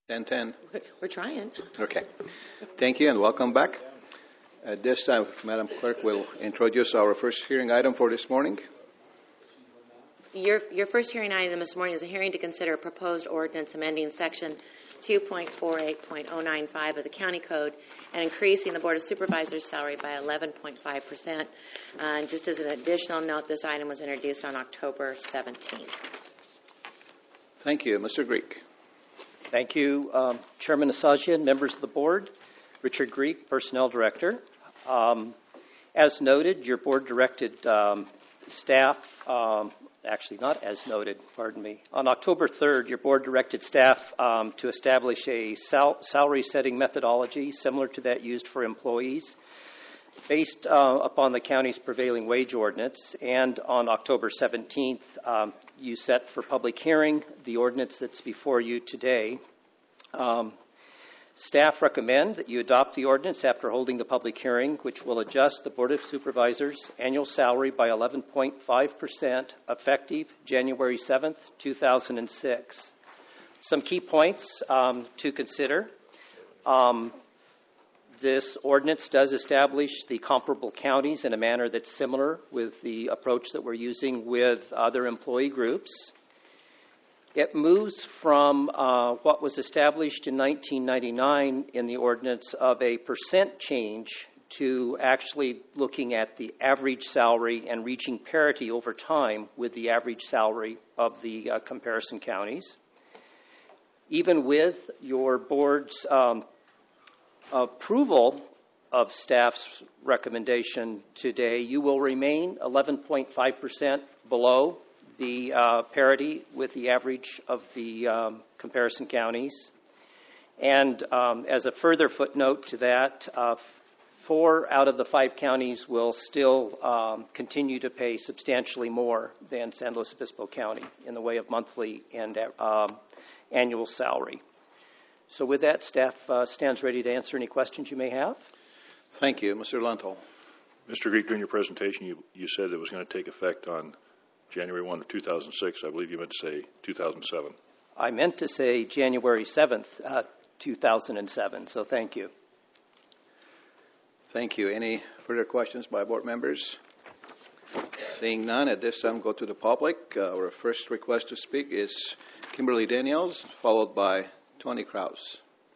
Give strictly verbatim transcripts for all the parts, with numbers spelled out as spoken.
ten ten. We're trying. Okay. Thank you and welcome back. At this time, Madam Clerk will introduce our first hearing item for this morning. Your, your first hearing item this morning is a hearing to consider a proposed ordinance amending Section two point four eight point oh nine five of the County Code and increasing the Board of Supervisors' salary by eleven point five percent. Uh, and just as an additional note, this item was introduced on October seventeenth. Thank you. Mister Greek. Thank you, um, Chairman Asajian, members of the board. Richard Greek, Personnel Director. Um, as noted, your board directed um, staff, um, actually not as noted, pardon me. On October third, your board directed staff um, to establish a sal- salary setting methodology similar to that used for employees based uh, upon the county's prevailing wage ordinance. And on October seventeenth, um, you set for public hearing the ordinance that's before you today. Um, Staff recommend that you adopt the ordinance after holding the public hearing, which will adjust the Board of Supervisors' annual salary by eleven point five percent effective January seventh, two thousand six. Some key points um, to consider. Um, this ordinance does establish the comparable counties in a manner that's similar with the approach that we're using with other employee groups. It moves from uh, what was established in nineteen ninety-nine in the ordinance of a percent change to actually looking at the average salary and reaching parity over time with the average salary of the uh, comparison counties. Even with your board's um, approval of staff's recommendation today, you will remain eleven point five percent below the uh, parity with the average of the um, comparison counties. And um, as a further footnote to that, uh, four out of the five counties will still um, continue to pay substantially more than San Luis Obispo County in the way of monthly and um, annual salary. So with that, staff uh, stands ready to answer any questions you may have. Thank you. Mister Lentil. Mister Greek, during your presentation, you, you said it was going to take effect on January first of two thousand six. I believe you meant to say two thousand seven. I meant to say January seventh, uh, two thousand seven, so thank you. Thank you. Any further questions by board members? Seeing none, at this time, go to the public. Uh, our first request to speak is Kimberly Daniels, followed by Tony Krause.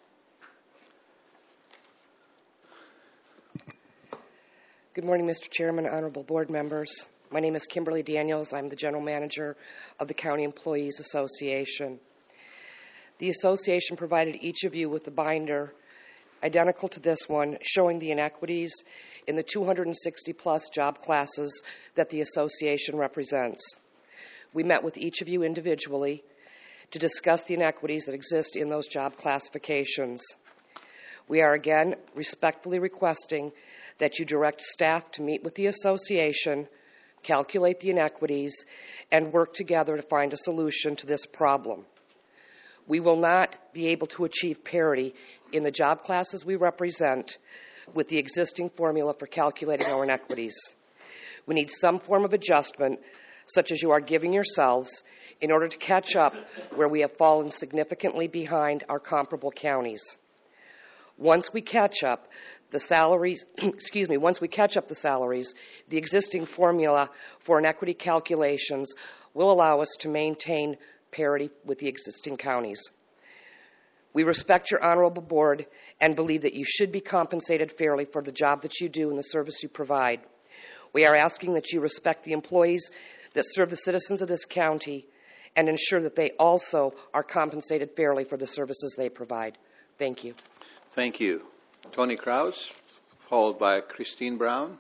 Good morning, Mister Chairman, honorable board members. My name is Kimberly Daniels. I'm the general manager of the County Employees Association. The association provided each of you with a binder identical to this one, showing the inequities in the two hundred sixty plus job classes that the association represents. We met with each of you individually to discuss the inequities that exist in those job classifications. We are again respectfully requesting that you direct staff to meet with the association, calculate the inequities, and work together to find a solution to this problem. We will not be able to achieve parity in the job classes we represent with the existing formula for calculating our inequities. We need some form of adjustment, such as you are giving yourselves, in order to catch up where we have fallen significantly behind our comparable counties. Once we catch up, the salaries, excuse me, once we catch up the salaries, the existing formula for inequity calculations will allow us to maintain parity with the existing counties. We respect your honorable board and believe that you should be compensated fairly for the job that you do and the service you provide. We are asking that you respect the employees that serve the citizens of this county and ensure that they also are compensated fairly for the services they provide. Thank you. Thank you. Tony Krause, followed by Christine Brown.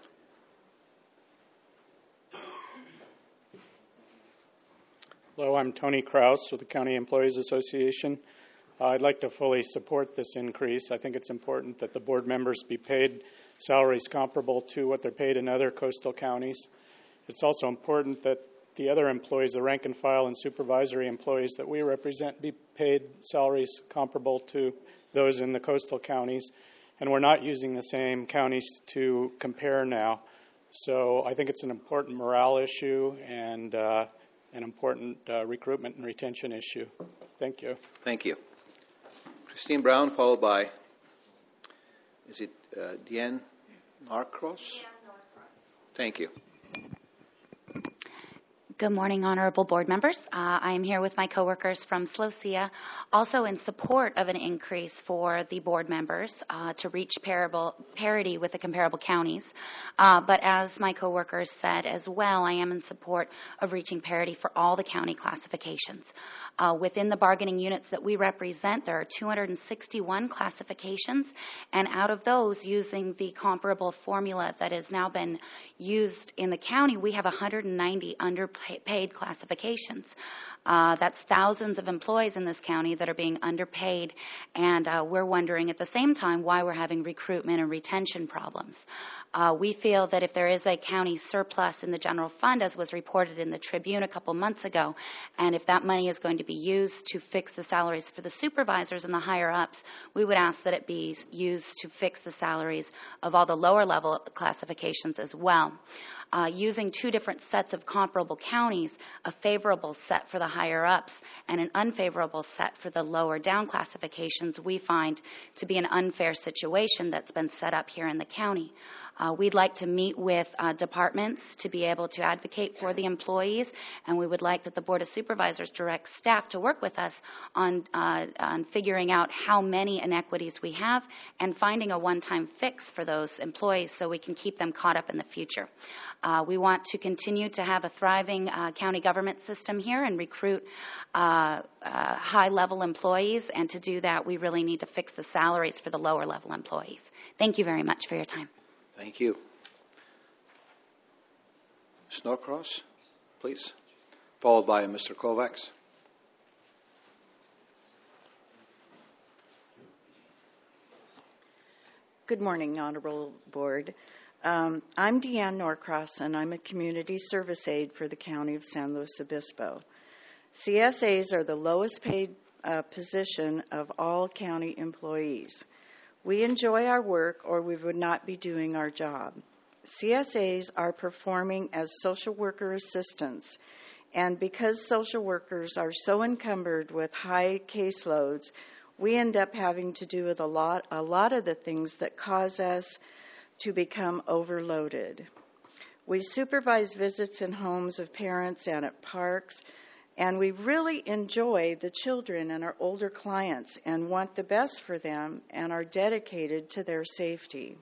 Hello, I'm Tony Krause with the County Employees Association. Uh, I'd like to fully support this increase. I think it's important that the board members be paid salaries comparable to what they're paid in other coastal counties. It's also important that the other employees, the rank and file and supervisory employees that we represent, be paid salaries comparable to those in the coastal counties. And we're not using the same counties to compare now. So I think it's an important morale issue and uh, an important uh, recruitment and retention issue. Thank you. Thank you. Christine Brown, followed by, is it uh, Deanne Norcross? Thank you. Good morning, honorable board members. Uh, I am here with my coworkers from SLOCIA, also in support of an increase for the board members uh, to reach parable, parity with the comparable counties. Uh, but as my coworkers said as well, I am in support of reaching parity for all the county classifications. Uh, within the bargaining units that we represent, there are two hundred sixty-one classifications, and out of those, using the comparable formula that has now been used in the county, we have one hundred ninety underpaid classifications. Uh, that's thousands of employees in this county that are being underpaid, and uh, we're wondering at the same time why we're having recruitment and retention problems. Uh, we feel that if there is a county surplus in the general fund, as was reported in the Tribune a couple months ago, and if that money is going to be used to fix the salaries for the supervisors and the higher ups, we would ask that it be used to fix the salaries of all the lower level classifications as well. Uh, using two different sets of comparable counties, a favorable set for the higher ups and an unfavorable set for the lower down classifications, we find to be an unfair situation that's been set up here in the county. Uh, we'd like to meet with uh, departments to be able to advocate for the employees, and we would like that the Board of Supervisors direct staff to work with us on, uh, on figuring out how many inequities we have and finding a one-time fix for those employees so we can keep them caught up in the future. Uh, we want to continue to have a thriving uh, county government system here and recruit uh, uh, high-level employees, and to do that, we really need to fix the salaries for the lower-level employees. Thank you very much for your time. Thank you. Miz Norcross, please, followed by Mister Kovacs. Good morning, Honorable Board. Um, I'm Deanne Norcross, and I'm a community service aide for the County of San Luis Obispo. C S As are the lowest paid uh, position of all county employees. We enjoy our work, or we would not be doing our job. C S As are performing as social worker assistants, and because social workers are so encumbered with high caseloads, we end up having to do with a lot, a lot of the things that cause us to become overloaded. We supervise visits in homes of parents and at parks, and we really enjoy the children and our older clients and want the best for them and are dedicated to their safety.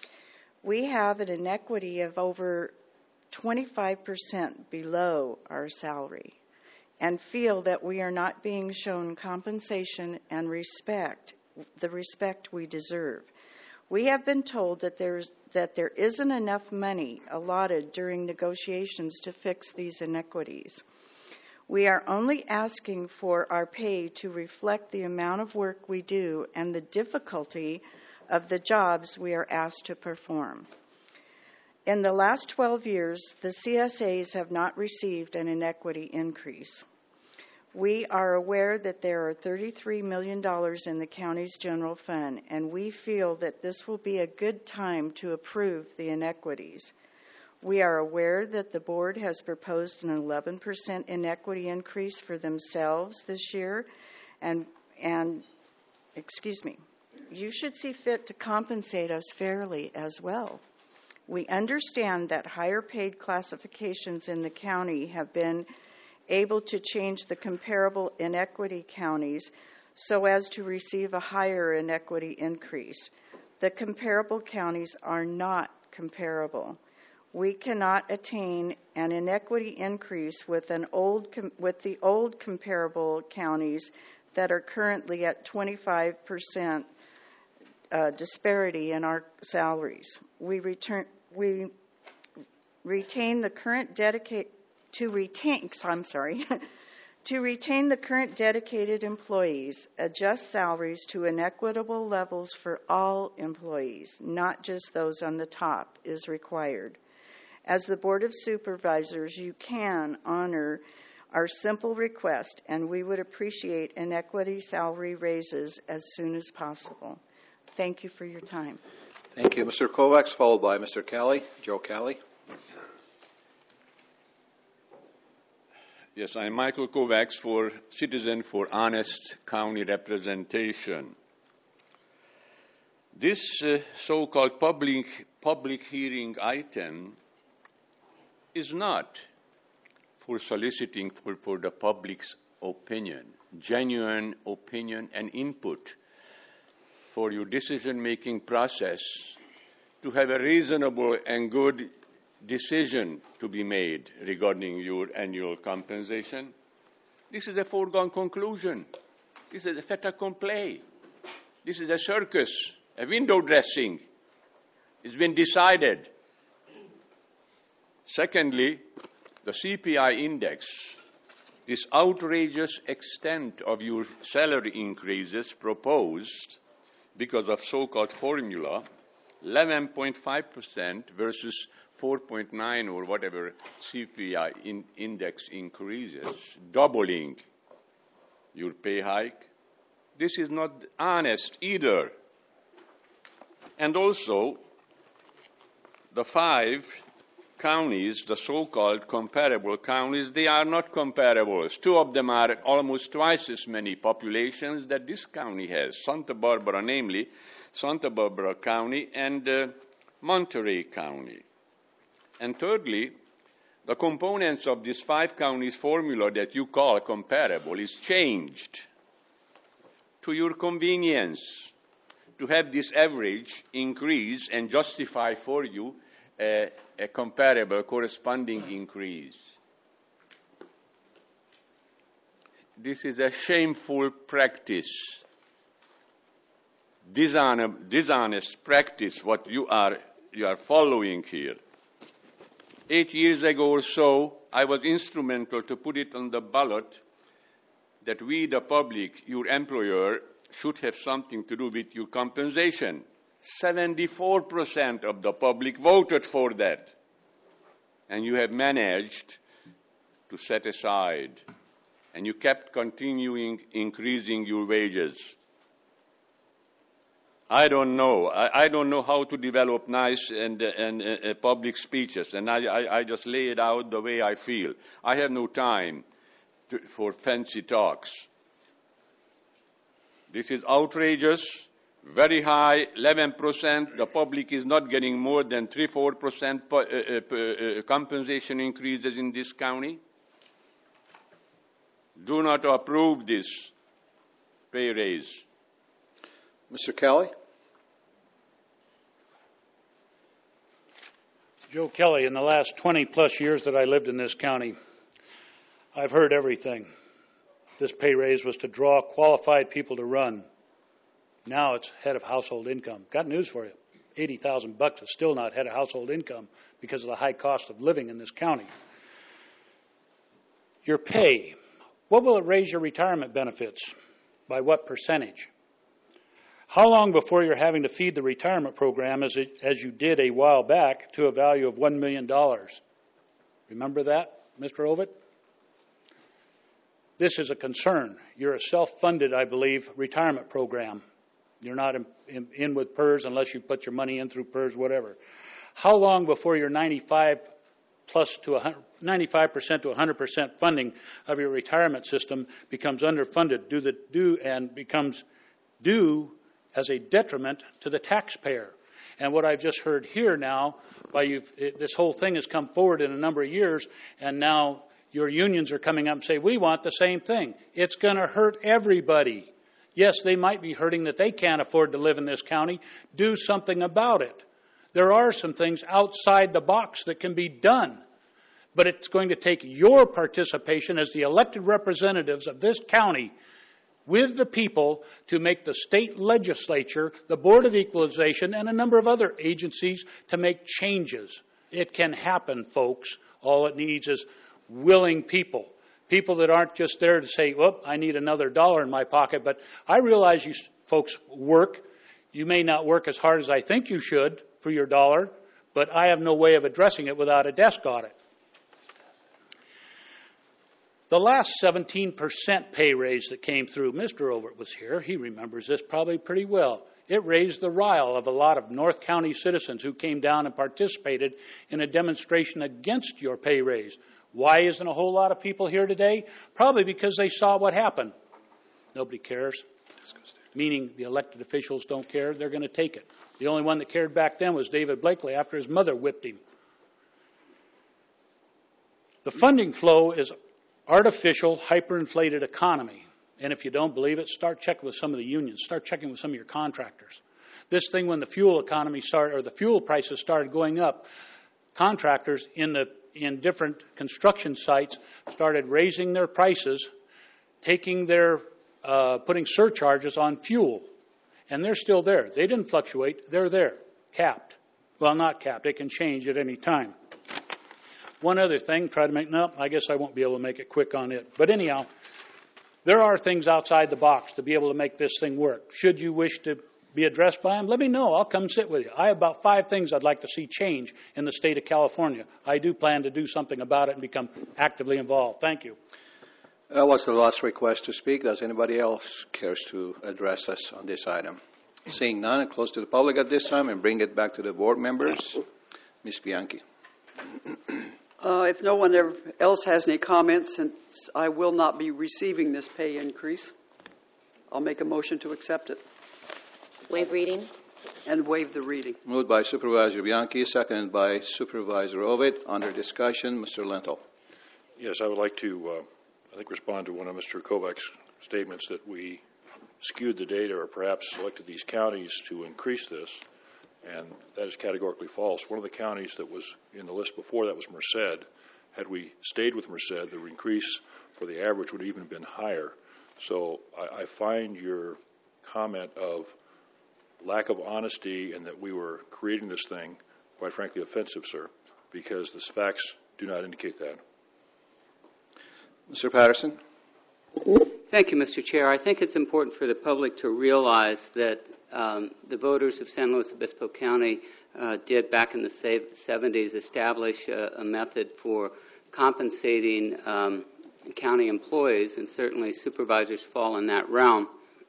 We have an inequity of over twenty-five percent below our salary and feel that we are not being shown compensation and respect, the respect we deserve. We have been told that there's that there isn't enough money allotted during negotiations to fix these inequities. We are only asking for our pay to reflect the amount of work we do and the difficulty of the jobs we are asked to perform. In the last twelve years, the C S As have not received an inequity increase. We are aware that there are thirty-three million dollars in the county's general fund, and we feel that this will be a good time to approve the inequities. We are aware that the board has proposed an eleven percent inequity increase for themselves this year, and, and, excuse me, you should see fit to compensate us fairly as well. We understand that higher paid classifications in the county have been able to change the comparable inequity counties so as to receive a higher inequity increase. The comparable counties are not comparable. We cannot attain an inequity increase with an old com- with the old comparable counties that are currently at twenty-five percent uh, disparity in our salaries. We return we retain the current dedicate to retain I'm sorry to retain the current dedicated employees, adjust salaries to inequitable levels for all employees, not just those on the top, is required. As the Board of Supervisors, you can honor our simple request, and we would appreciate inequity salary raises as soon as possible. Thank you for your time. Thank you, Mister Kovacs, followed by Mister Kelly, Joe Kelly. Yes, I'm Michael Kovacs, for Citizen for Honest County Representation. This uh, so-called public, public hearing item is not for soliciting for, for the public's opinion, genuine opinion and input for your decision-making process to have a reasonable and good decision to be made regarding your annual compensation. This is a foregone conclusion. This is a fait accompli. This is a circus, a window dressing. It's been decided. Secondly, the C P I index, this outrageous extent of your salary increases proposed because of so-called formula, eleven point five percent versus four point nine or whatever C P I in index increases, doubling your pay hike. This is not honest either. And also, the five counties, the so-called comparable counties, they are not comparables. Two of them are almost twice as many populations that this county has, Santa Barbara, namely Santa Barbara County and uh, Monterey County. And thirdly, the components of this five counties formula that you call comparable is changed to your convenience, to have this average increase and justify for you a, a comparable corresponding increase. This is a shameful practice, dishonest, dishonest practice, what you are, you are following here. Eight years ago or so, I was instrumental to put it on the ballot that we, the public, your employer, should have something to do with your compensation. seventy-four percent of the public voted for that. And you have managed to set aside. And you kept continuing increasing your wages. I don't know. I, I don't know how to develop nice and, uh, and uh, public speeches, and I, I, I just lay it out the way I feel. I have no time to, for fancy talks. This is outrageous, very high, eleven percent. The public is not getting more than three to four percent uh, uh, uh, compensation increases in this county. Do not approve this pay raise. Mister Kelly? Joe Kelly, in the last twenty plus years that I lived in this county, I've heard everything. This pay raise was to draw qualified people to run. Now it's head of household income. Got news for you. eighty thousand bucks is still not head of household income because of the high cost of living in this county. Your pay. What will it raise your retirement benefits? By what percentage? How long before you're having to feed the retirement program as, it, as you did a while back to a value of one million dollars? Remember that, Mister Ovitt? This is a concern. You're a self-funded, I believe, retirement program. You're not in, in, in with P E R S unless you put your money in through P E R S, whatever. How long before you're ninety-five plus to one hundred, ninety-five percent to one hundred percent funding of your retirement system becomes underfunded due, the, due and becomes due as a detriment to the taxpayer? And what I've just heard here now, why you've, it, this whole thing has come forward in a number of years, and now your unions are coming up and say, we want the same thing. It's going to hurt everybody. Yes, they might be hurting that they can't afford to live in this county. Do something about it. There are some things outside the box that can be done. But it's going to take your participation as the elected representatives of this county with the people to make the state legislature, the Board of Equalization, and a number of other agencies to make changes. It can happen, folks. All it needs is willing people. People that aren't just there to say, whoop, I need another dollar in my pocket. But I realize you folks work. You may not work as hard as I think you should for your dollar, but I have no way of addressing it without a desk audit. The last seventeen percent pay raise that came through, Mister Overt was here. He remembers this probably pretty well. It raised the rile of a lot of North County citizens who came down and participated in a demonstration against your pay raise. Why isn't a whole lot of people here today? Probably because they saw what happened. Nobody cares, meaning the elected officials don't care. They're going to take it. The only one that cared back then was David Blakely after his mother whipped him. The funding flow is artificial, hyperinflated economy. And if you don't believe it, start checking with some of the unions. Start checking with some of your contractors. This thing, when the fuel economy started, or the fuel prices started going up, contractors in the in different construction sites started raising their prices, taking their uh, putting surcharges on fuel, and they're still there. They didn't fluctuate. They're there, capped. Well, not capped. It can change at any time. One other thing, try to make, no, I guess I won't be able to make it quick on it. But anyhow, there are things outside the box to be able to make this thing work. Should you wish to be addressed by them, let me know. I'll come sit with you. I have about five things I'd like to see change in the state of California. I do plan to do something about it and become actively involved. Thank you. That was the last request to speak. Does anybody else cares to address us on this item? Seeing none, close to the public at this time and bring it back to the board members. Miz Bianchi. Uh, if no one ever else has any comments, since I will not be receiving this pay increase, I'll make a motion to accept it. Waive reading. And waive the reading. Moved by Supervisor Bianchi, seconded by Supervisor Ovid. Under discussion, Mister Lentil. Yes, I would like to, uh, I think, respond to one of Mister Kovac's statements that we skewed the data or perhaps selected these counties to increase this, and that is categorically false. One of the counties that was in the list before that was Merced. Had we stayed with Merced, the increase for the average would have even been higher. So I, I find your comment of lack of honesty and that we were creating this thing, quite frankly, offensive, sir, because the facts do not indicate that. Mister Patterson. Thank you, Mister Chair. I think it's important for the public to realize that um, the voters of San Luis Obispo County uh, did back in the seventies establish a, a method for compensating um, county employees, and certainly supervisors fall in that realm.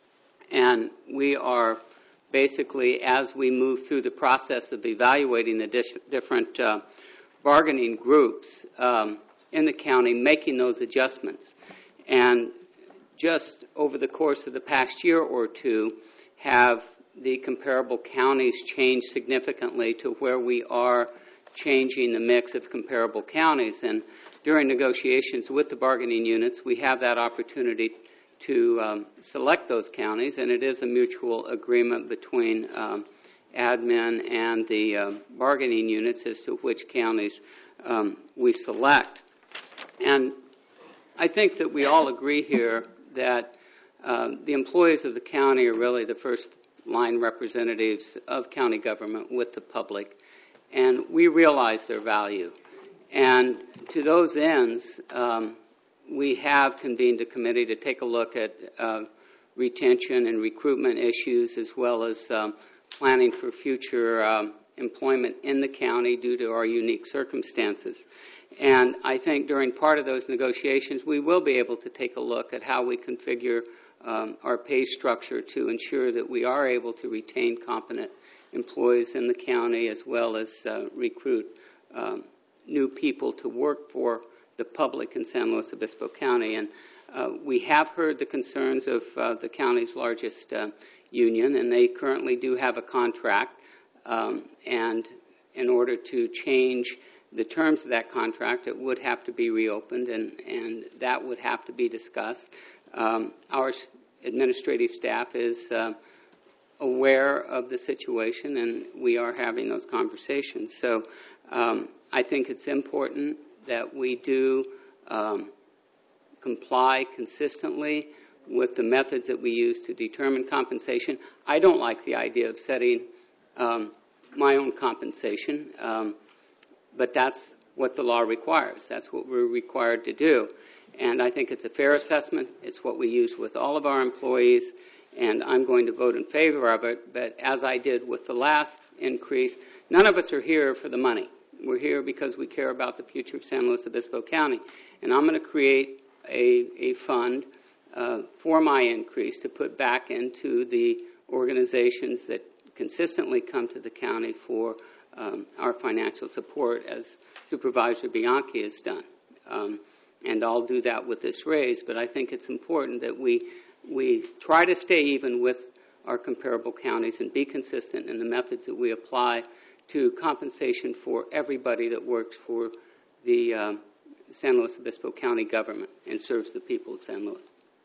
And we are basically, as we move through the process of evaluating the dis- different uh, bargaining groups um, in the county, making those adjustments. And just over the course of the past year or two, have the comparable counties changed significantly to where we are changing the mix of comparable counties. And during negotiations with the bargaining units, we have that opportunity to um, select those counties, and it is a mutual agreement between um, admin and the um, bargaining units as to which counties um, we select. And I think that we all agree here that um, the employees of the county are really the first line representatives of county government with the public, and we realize their value. And to those ends, um, we have convened a committee to take a look at uh, retention and recruitment issues, as well as um, planning for future um, employment in the county due to our unique circumstances. And I think during part of those negotiations, we will be able to take a look at how we configure um, our pay structure to ensure that we are able to retain competent employees in the county, as well as uh, recruit um, new people to work for the public in San Luis Obispo County. And uh, we have heard the concerns of uh, the county's largest uh, union, and they currently do have a contract. Um, and in order to change the terms of that contract, it would have to be reopened, and, and that would have to be discussed. Um, our administrative staff is uh, aware of the situation, and we are having those conversations. So um, I think it's important that we do um, comply consistently with the methods that we use to determine compensation. I don't like the idea of setting um, my own compensation. Um, But that's what the law requires. That's what we're required to do. And I think it's a fair assessment. It's what we use with all of our employees, and I'm going to vote in favor of it. But as I did with the last increase, none of us are here for the money. We're here because we care about the future of San Luis Obispo County. And I'm going to create a, a fund uh, for my increase to put back into the organizations that consistently come to the county for Um, our financial support, as Supervisor Bianchi has done. Um, and I'll do that with this raise, but I think it's important that we we try to stay even with our comparable counties and be consistent in the methods that we apply to compensation for everybody that works for the um, San Luis Obispo County government and serves the people of San Luis.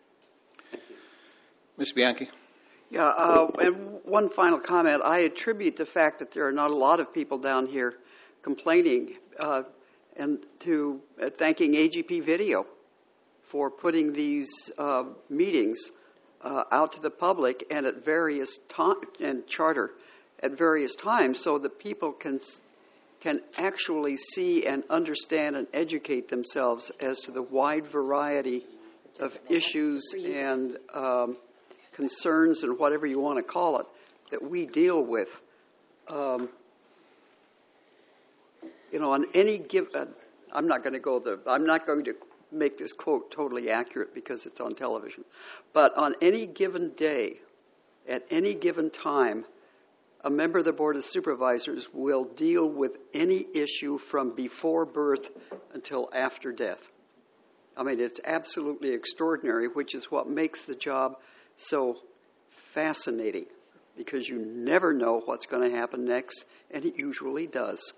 Miz Bianchi. Yeah, uh, and one final comment. I attribute the fact that there are not a lot of people down here complaining uh, and to uh, thanking A G P Video for putting these uh, meetings uh, out to the public and at various times, and charter at various times, so that people can can actually see and understand and educate themselves as to the wide variety of issues and um, concerns and whatever you want to call it that we deal with. Um, you know, on any given, I'm not going to go the, I'm not going to make this quote totally accurate because it's on television, but on any given day, at any given time, a member of the Board of Supervisors will deal with any issue from before birth until after death. I mean, it's absolutely extraordinary, which is what makes the job so fascinating, because you never know what's going to happen next, and it usually does.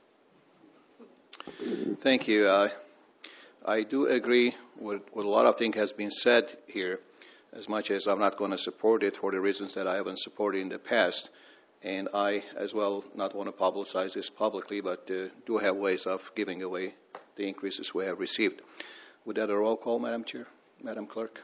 Thank you. Uh, I do agree with, with a lot of things has been said here, as much as I'm not going to support it for the reasons that I haven't supported in the past. And I, as well, not want to publicize this publicly, but uh, do have ways of giving away the increases we have received. Would that a roll call, Madam Chair, Madam Clerk?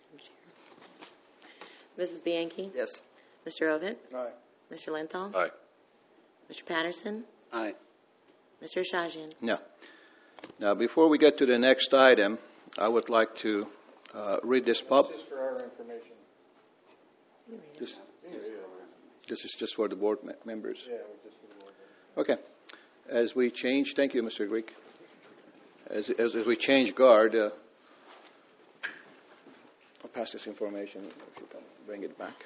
Missus Bianchi? Yes. Mister Ovitt? Aye. Mister Lenthal? Aye. Mister Patterson? Aye. Mister Shajian? No. Now, before we get to the next item, I would like to uh, read this pub. Just for our information. This, this is just for the board me- members. Yeah, just for the board Okay. members. As we change, thank you, Mister Greek. As, as, as we change guard, uh, I'll pass this information if you can bring it back.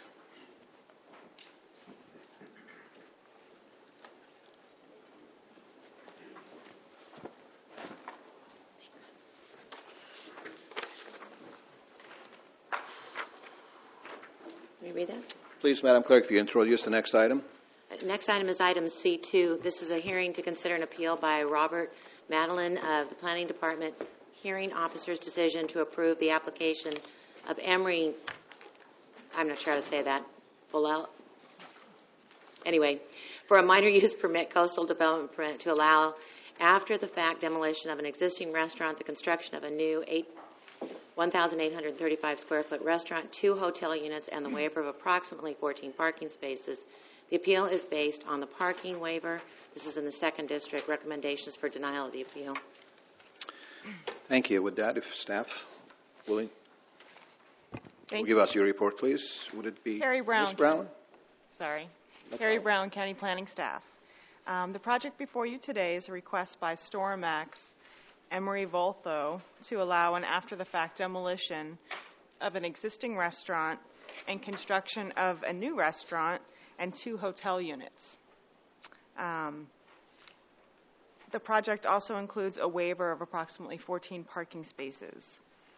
Can you read that? Please, Madam Clerk, if you introduce the next item. Next item is item C two. This is a hearing to consider an appeal by Robert Madeline of the Planning Department, hearing officer's decision to approve the application of Emery, I'm not sure how to say that, Full Anyway, for a minor use permit, coastal development permit, to allow after the fact demolition of an existing restaurant, the construction of a new eight, one thousand eight hundred thirty-five square foot restaurant, two hotel units, and the waiver of approximately fourteen parking spaces. The appeal is based on the parking waiver. This is in the second district. Recommendations for denial of the appeal. Thank you. With that, if staff willing, Thank will give us your report, please. Would it be Carrie Brown. Miz Brown? Sorry. No Carrie problem. Brown, County Planning Staff. Um, the project before you today is a request by Storamax Emery Voltho to allow an after-the-fact demolition of an existing restaurant and construction of a new restaurant and two hotel units. Um, the project also includes a waiver of approximately fourteen parking spaces.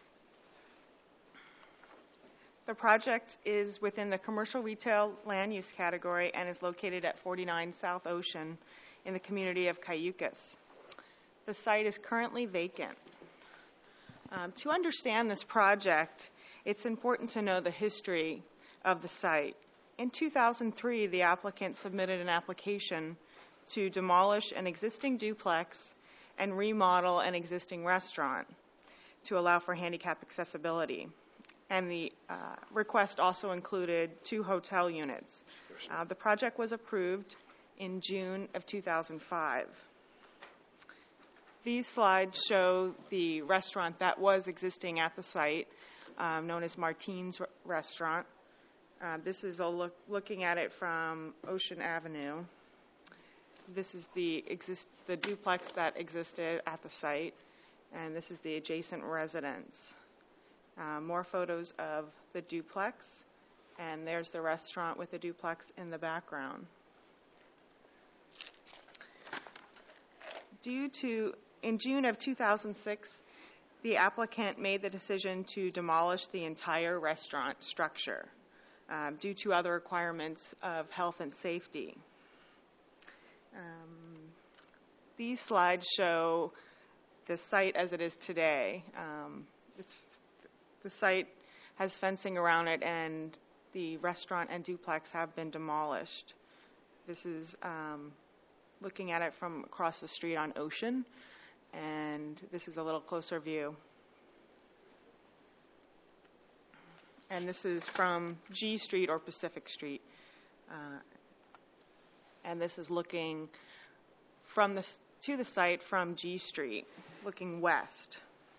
The project is within the commercial retail land use category and is located at forty-nine South Ocean in the community of Cayucas. The site is currently vacant. Um, to understand this project, it's important to know the history of the site. In two thousand three, the applicant submitted an application to demolish an existing duplex and remodel an existing restaurant to allow for handicap accessibility. And the uh, request also included two hotel units. Uh, the project was approved in June of two thousand five. These slides show the restaurant that was existing at the site, um, known as Martine's R- Restaurant. Uh, this is a look, looking at it from Ocean Avenue. This is the exist the duplex that existed at the site, and this is the adjacent residence. Uh, more photos of the duplex, and there's the restaurant with the duplex in the background. Due to, in June of two thousand six, the applicant made the decision to demolish the entire restaurant structure um, due to other requirements of health and safety. Um, these slides show the site as it is today. Um, it's, the site has fencing around it, and the restaurant and duplex have been demolished. This is um, looking at it from across the street on Ocean, and this is a little closer view. And this is from G Street or Pacific Street. Uh, and this is looking from the, to the site from G Street, looking west.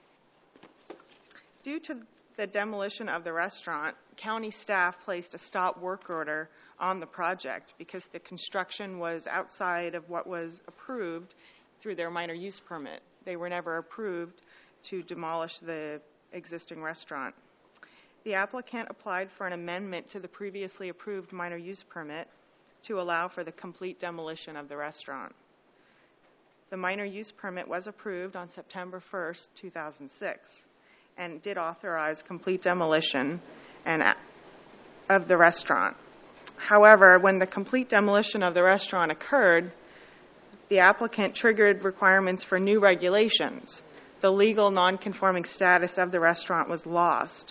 Due to the demolition of the restaurant, county staff placed a stop work order on the project because the construction was outside of what was approved through their minor use permit. They were never approved to demolish the existing restaurant. The applicant applied for an amendment to the previously approved minor use permit to allow for the complete demolition of the restaurant. The minor use permit was approved on September first, two thousand six, and did authorize complete demolition and of the restaurant. However, when the complete demolition of the restaurant occurred, the applicant triggered requirements for new regulations. The legal non-conforming status of the restaurant was lost.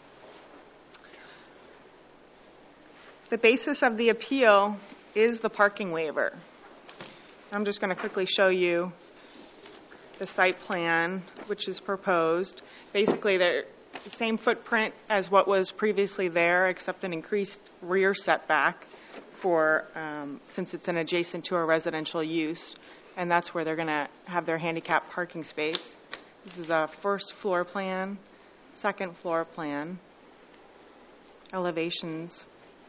The basis of the appeal is the parking waiver. I'm just going to quickly show you the site plan, which is proposed. Basically, they're the same footprint as what was previously there, except an increased rear setback for, um, since it's an adjacent to a residential use, and that's where they're going to have their handicap parking space. This is a first floor plan, second floor plan, elevations.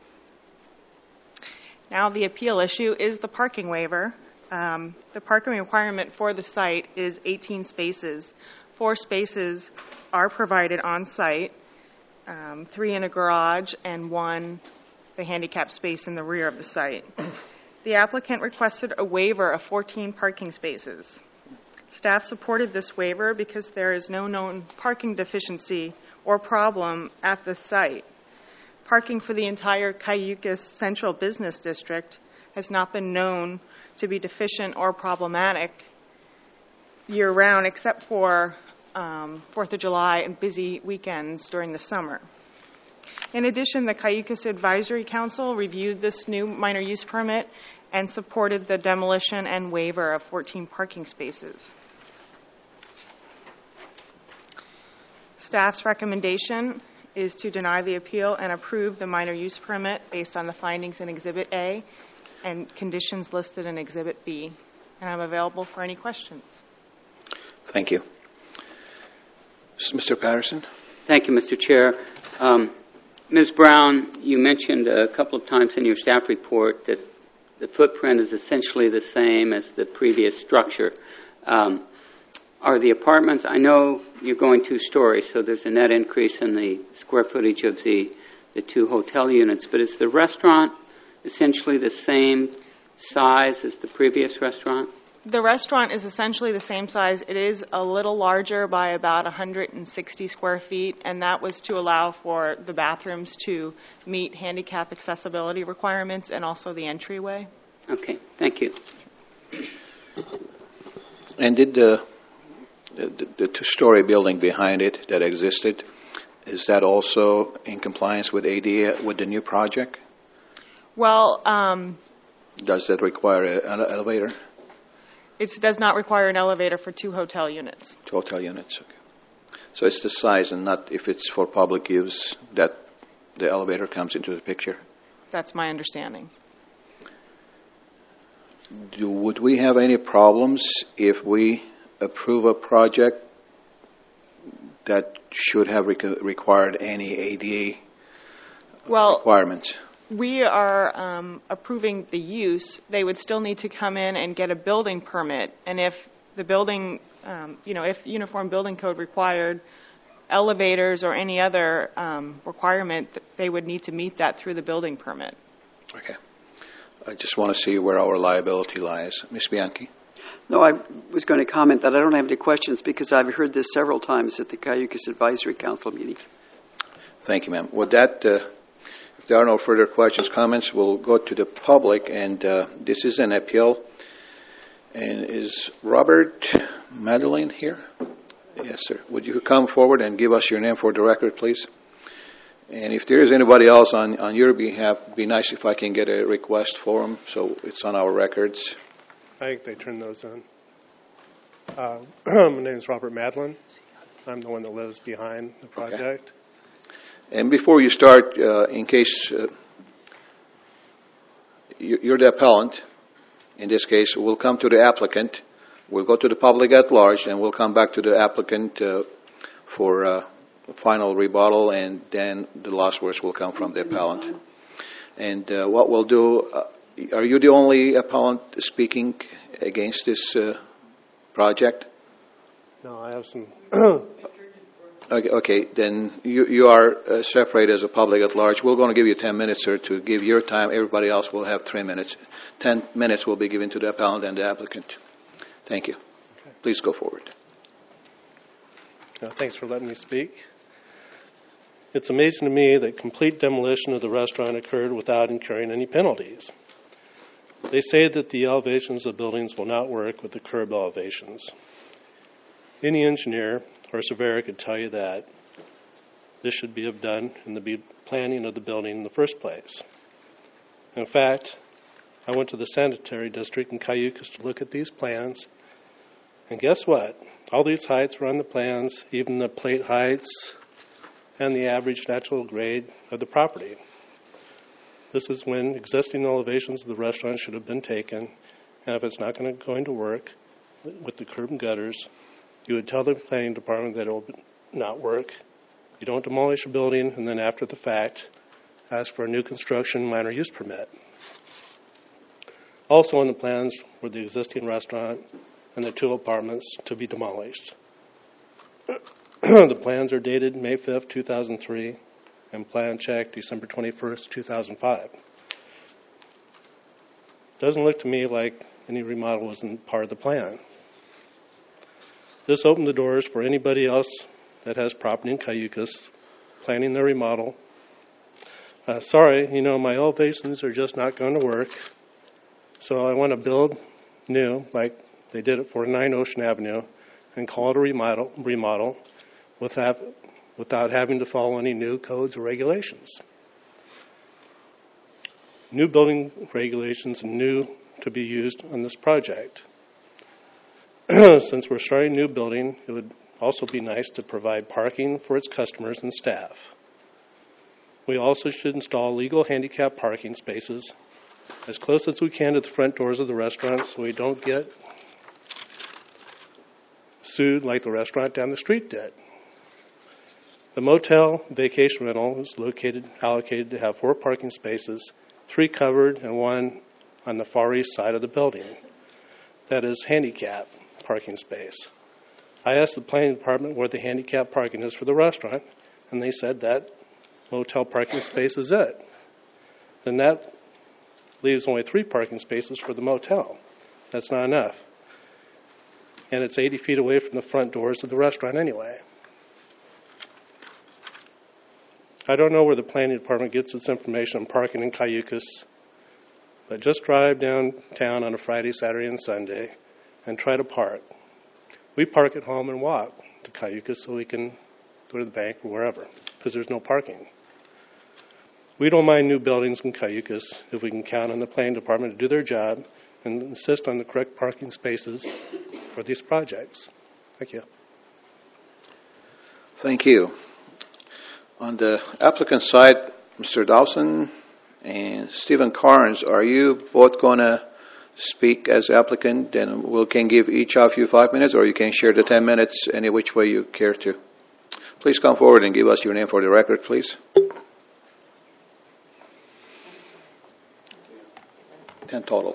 Now the appeal issue is the parking waiver. Um, the parking requirement for the site is eighteen spaces. Four spaces are provided on site, um, three in a garage and one, the handicap space in the rear of the site. The applicant requested a waiver of fourteen parking spaces. Staff supported this waiver because there is no known parking deficiency or problem at the site. Parking for the entire Cayucos Central Business District has not been known to be deficient or problematic year-round, except for um, fourth of July and busy weekends during the summer. In addition, the Cayucos Advisory Council reviewed this new minor use permit and supported the demolition and waiver of fourteen parking spaces. Staff's recommendation is to deny the appeal and approve the minor use permit based on the findings in Exhibit A and conditions listed in Exhibit B. And I'm available for any questions. Thank you. Mister Patterson? Thank you, Mister Chair. Um, Miz Brown, you mentioned a couple of times in your staff report that the footprint is essentially the same as the previous structure. Um, Are the apartments, I know you're going two stories, so there's a net increase in the square footage of the, the two hotel units, but is the restaurant essentially the same size as the previous restaurant? The restaurant is essentially the same size. It is a little larger by about one hundred sixty square feet, and that was to allow for the bathrooms to meet handicap accessibility requirements and also the entryway. Okay, thank you. And did the The, the two-story building behind it that existed, is that also in compliance with A D A with the new project? Well, um, does that require an elevator? It does not require an elevator for two hotel units. Two hotel units, okay. So it's the size and not if it's for public use that the elevator comes into the picture? That's my understanding. Do, would we have any problems if we approve a project that should have rec- required any A D A well, requirements? We are um, approving the use. They would still need to come in and get a building permit. And if the building, um, you know, if Uniform Building Code required elevators or any other um, requirement, they would need to meet that through the building permit. Okay. I just want to see where our liability lies. Miz Bianchi? No, I was going to comment that I don't have any questions because I've heard this several times at the Cayucos Advisory Council meetings. Thank you, ma'am. With that, uh, if there are no further questions, comments, we'll go to the public, and uh, this is an appeal. And is Robert Madeline here? Yes, sir. Would you come forward and give us your name for the record, please? And if there is anybody else on, on your behalf, it'd be nice if I can get a request for them so it's on our records. I think they turned those in. Uh, my name is Robert Madeline. I'm the one that lives behind the project. Okay. And before you start, uh, in case uh, you're the appellant, in this case, we'll come to the applicant, we'll go to the public at large, and we'll come back to the applicant uh, for uh, final rebuttal, and then the last words will come from the appellant. And uh, what we'll do, uh, are you the only appellant speaking against this uh, project? No, I have some. okay, okay, then you, you are uh, separated as a public at large. We're going to give you ten minutes, sir, to give your time. Everybody else will have three minutes. Ten minutes will be given to the appellant and the applicant. Thank you. Okay. Please go forward. No, thanks for letting me speak. It's amazing to me that complete demolition of the restaurant occurred without incurring any penalties. They say that the elevations of buildings will not work with the curb elevations. Any engineer or surveyor could tell you that. This should be done in the planning of the building in the first place. In fact, I went to the sanitary district in Cayucos to look at these plans, and guess what? All these heights were on the plans, even the plate heights and the average natural grade of the property. This is when existing elevations of the restaurant should have been taken, and if it's not going to, going to work with the curb and gutters, you would tell the planning department that it will not work. You don't demolish a building and then after the fact ask for a new construction minor use permit. Also on the plans were the existing restaurant and the two apartments to be demolished. The plans are dated May fifth, two thousand three, and plan check December twenty-first, two thousand five. Doesn't look to me like any remodel wasn't part of the plan. This opened the doors for anybody else that has property in Cayucos planning their remodel. Uh, sorry, you know, my elevations are just not going to work, so I want to build new, like they did at forty-nine Ocean Avenue, and call it a remodel, remodel without, without having to follow any new codes or regulations. New building regulations are new to be used on this project. Since we're starting a new building, it would also be nice to provide parking for its customers and staff. We also should install legal handicap parking spaces as close as we can to the front doors of the restaurant so we don't get sued like the restaurant down the street did. The motel vacation rental is located, allocated to have four parking spaces, three covered and one on the far east side of the building. That is handicap parking space. I asked the planning department where the handicap parking is for the restaurant, and they said that motel parking space is it. Then that leaves only three parking spaces for the motel. That's not enough. And it's eighty feet away from the front doors of the restaurant anyway. I don't know where the planning department gets its information on parking in Cayucos, but just drive downtown on a Friday, Saturday, and Sunday and try to park. We park at home and walk to Cayucos so we can go to the bank or wherever, because there's no parking. We don't mind new buildings in Cayucos if we can count on the planning department to do their job and insist on the correct parking spaces for these projects. Thank you. Thank you. On the applicant side, Mister Dawson and Stephen Carnes, are you both going to speak as applicant? Then we can give each of you five minutes, or you can share the ten minutes any which way you care to. Please come forward and give us your name for the record, please. Ten total.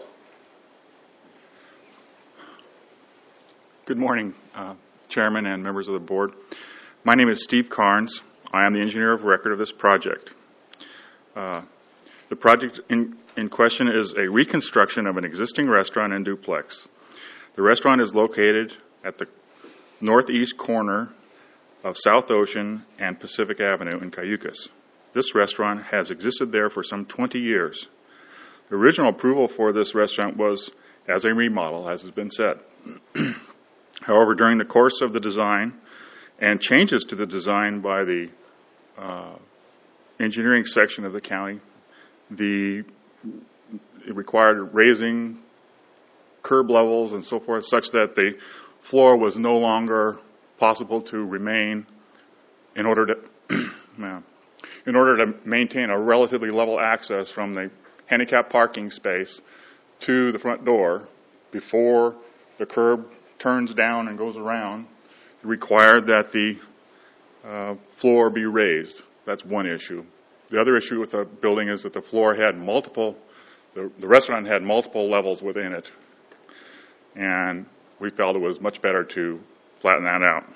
Good morning, uh, Chairman and members of the board. My name is Steve Carnes. I am the engineer of record of this project. Uh, the project in, in question is a reconstruction of an existing restaurant and duplex. The restaurant is located at the northeast corner of South Ocean and Pacific Avenue in Cayucas. This restaurant has existed there for some twenty years. The original approval for this restaurant was as a remodel, as has been said. However, during the course of the design and changes to the design by the uh, engineering section of the county, the it required raising curb levels and so forth, such that the floor was no longer possible to remain in order to in order to maintain a relatively level access from the handicap parking space to the front door before the curb turns down and goes around. It required that the uh, floor be raised. That's one issue. The other issue with the building is that the floor had multiple, the, the restaurant had multiple levels within it. And we felt it was much better to flatten that out.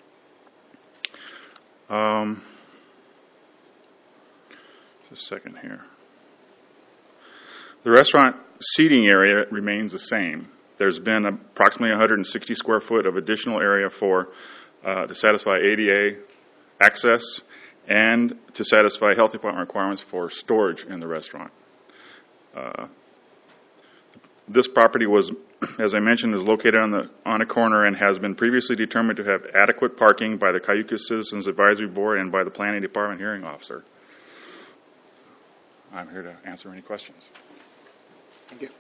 Um, just a second here. The restaurant seating area remains the same. There's been approximately one hundred sixty square foot of additional area for uh, to satisfy A D A access and to satisfy health department requirements for storage in the restaurant. Uh, this property was, as I mentioned, is located on the on a corner and has been previously determined to have adequate parking by the Cayucas Citizens Advisory Board and by the Planning Department hearing officer. I'm here to answer any questions. Thank you.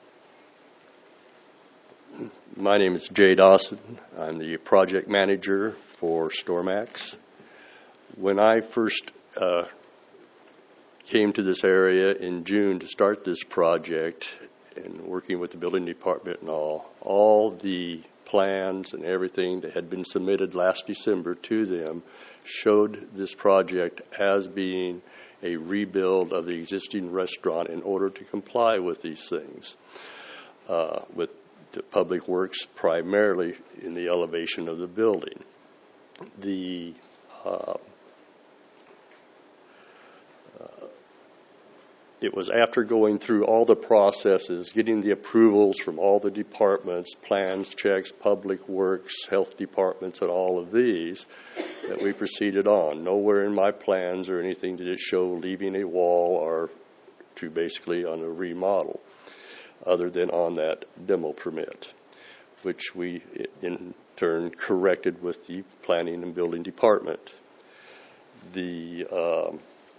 My name is Jay Dawson. I'm the project manager for Stormax. When I first uh, came to this area in June to start this project and working with the building department and all, all the plans and everything that had been submitted last December to them showed this project as being a rebuild of the existing restaurant in order to comply with these things, uh, with the public works primarily in the elevation of the building. The uh, uh, it was after going through all the processes, getting the approvals from all the departments, plans, checks, public works, health departments, and all of these, that we proceeded on. Nowhere in my plans or anything did it show leaving a wall or to basically on a remodel, other than on that demo permit, which we in turn corrected with the planning and building department. The um,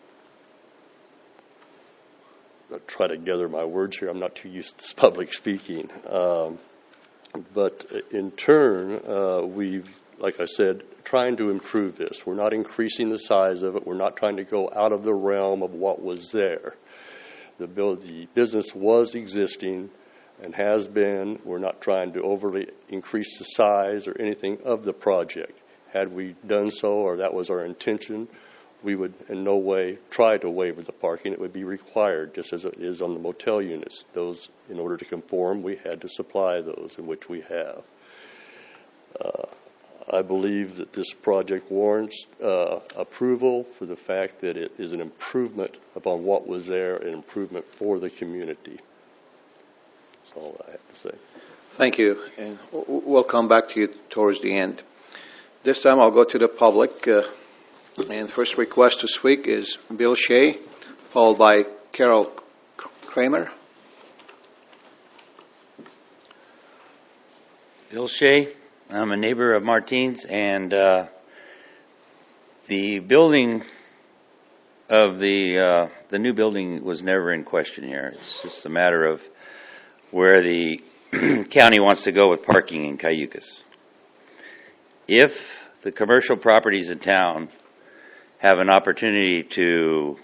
I'll try to gather my words here. I'm not too used to this public speaking. Um, but in turn, uh, we've, like I said, trying to improve this. We're not increasing the size of it. We're not trying to go out of the realm of what was there. The, build, the business was existing and has been. We're not trying to overly increase the size or anything of the project. Had we done so, or that was our intention, we would in no way try to waiver the parking. It would be required, just as it is on the motel units. Those, in order to conform, we had to supply those, in which we have. Uh, I believe that this project warrants uh, approval for the fact that it is an improvement upon what was there, an improvement for the community. That's all I have to say. Thank you. And we'll come back to you towards the end. This time I'll go to the public. Uh, and first request to speak is Bill Shea, followed by Carol Kramer. Bill Shea. I'm a neighbor of Martine's, and uh, the building of the uh, the new building was never in question here. It's just a matter of where the county wants to go with parking in Cayucas. If the commercial properties in town have an opportunity to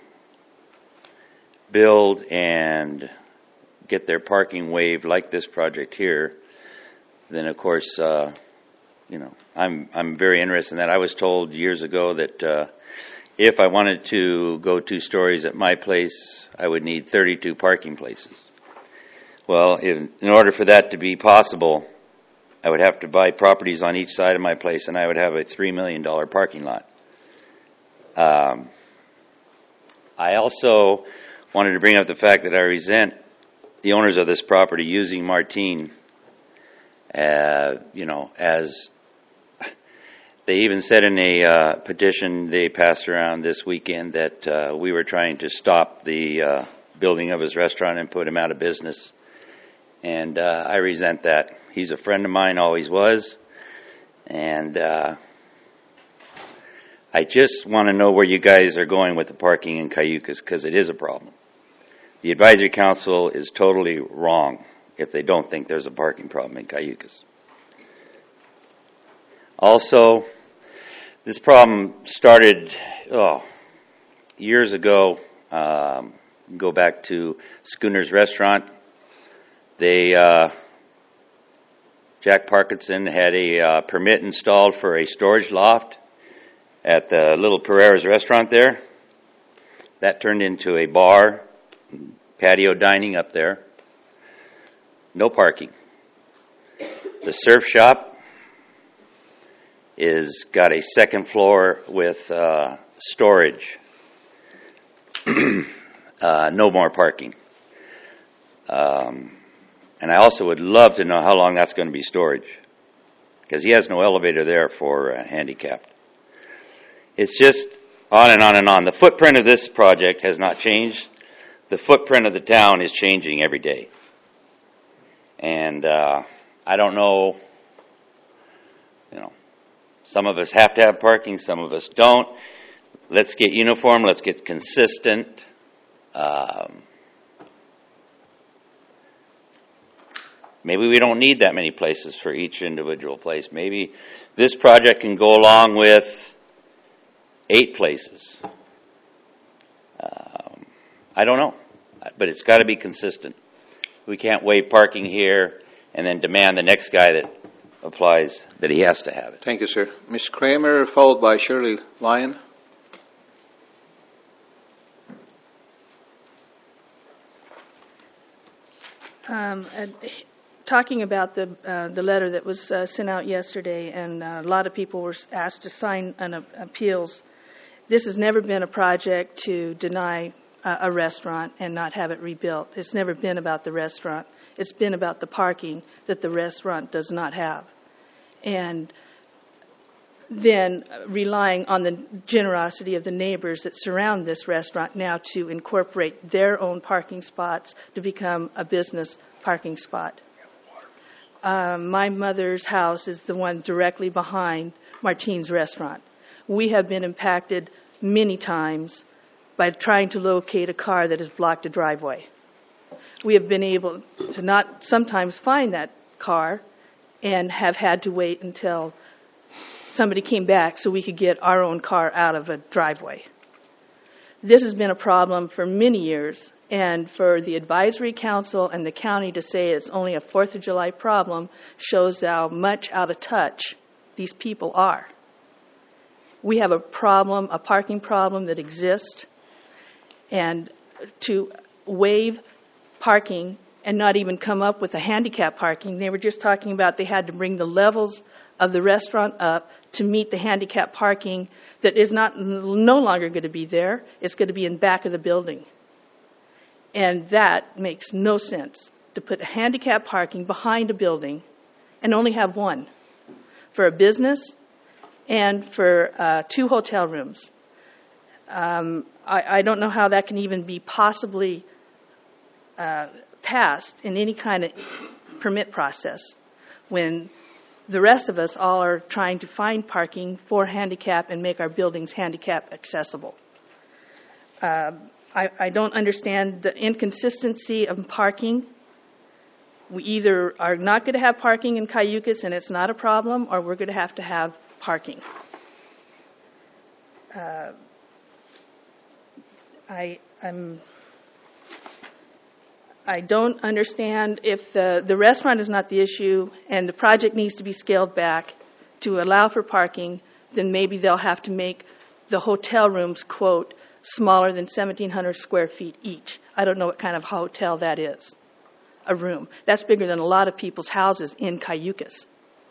build and get their parking waived like this project here, then of course, uh, you know, I'm I'm very interested in that. I was told years ago that uh, if I wanted to go two stories at my place, I would need thirty-two parking places. Well, in, in order for that to be possible, I would have to buy properties on each side of my place, and I would have a three million dollars parking lot. Um, I also wanted to bring up the fact that I resent the owners of this property using Martine Uh, you know, as they even said in a uh, petition they passed around this weekend that uh, we were trying to stop the uh, building of his restaurant and put him out of business. And uh, I resent that. He's a friend of mine, always was. And uh, I just want to know where you guys are going with the parking in Cayucas, because it is a problem. The advisory council is totally wrong if they don't think there's a parking problem in Cayucas. Also, this problem started oh, years ago. Um, go back to Schooner's Restaurant. They, uh, Jack Parkinson had a uh, permit installed for a storage loft at the Little Pereira's restaurant there. That turned into a bar, patio dining up there. No parking. The surf shop is got a second floor with uh, storage. uh, no more parking. Um, and I also would love to know how long that's going to be storage, because he has no elevator there for uh, handicapped. It's just on and on and on. The footprint of this project has not changed. The footprint of the town is changing every day. And uh, I don't know, you know, some of us have to have parking, some of us don't. Let's get uniform, let's get consistent. Um, maybe we don't need that many places for each individual place. Maybe this project can go along with eight places. Um, I don't know, but it's got to be consistent. We can't waive parking here and then demand the next guy that applies that he has to have it. Thank you, sir. Miz Kramer, followed by Shirley Lyon. Um, uh, talking about the uh, the letter that was uh, sent out yesterday, and uh, a lot of people were asked to sign an uh, appeals. This has never been a project to deny uh, a restaurant and not have it rebuilt. It's never been about the restaurant. It's been about the parking that the restaurant does not have. And then relying on the generosity of the neighbors that surround this restaurant now to incorporate their own parking spots to become a business parking spot. Um, my mother's house is the one directly behind Martine's restaurant. We have been impacted many times by trying to locate a car that has blocked a driveway. We have been able to not sometimes find that car and have had to wait until somebody came back so we could get our own car out of a driveway. This has been a problem for many years, and for the advisory council and the county to say it's only a fourth of July problem shows how much out of touch these people are. We have a problem, a parking problem that exists, and to waive parking and not even come up with a handicap parking. They were just talking about they had to bring the levels of the restaurant up to meet the handicap parking that is not no longer going to be there. It's going to be in back of the building. And that makes no sense, to put handicap parking behind a building and only have one for a business and for uh, two hotel rooms. Um, I, I don't know how that can even be possibly uh, passed in any kind of permit process when the rest of us all are trying to find parking for handicap and make our buildings handicap accessible. Uh, I, I don't understand the inconsistency of parking. We either are not going to have parking in Cayucas and it's not a problem, or we're going to have to have parking. Uh, I, I'm, I don't understand if the, the restaurant is not the issue and the project needs to be scaled back to allow for parking, then maybe they'll have to make the hotel rooms, quote, smaller than seventeen hundred square feet each. I don't know what kind of hotel that is, a room. That's bigger than a lot of people's houses in Cayucas.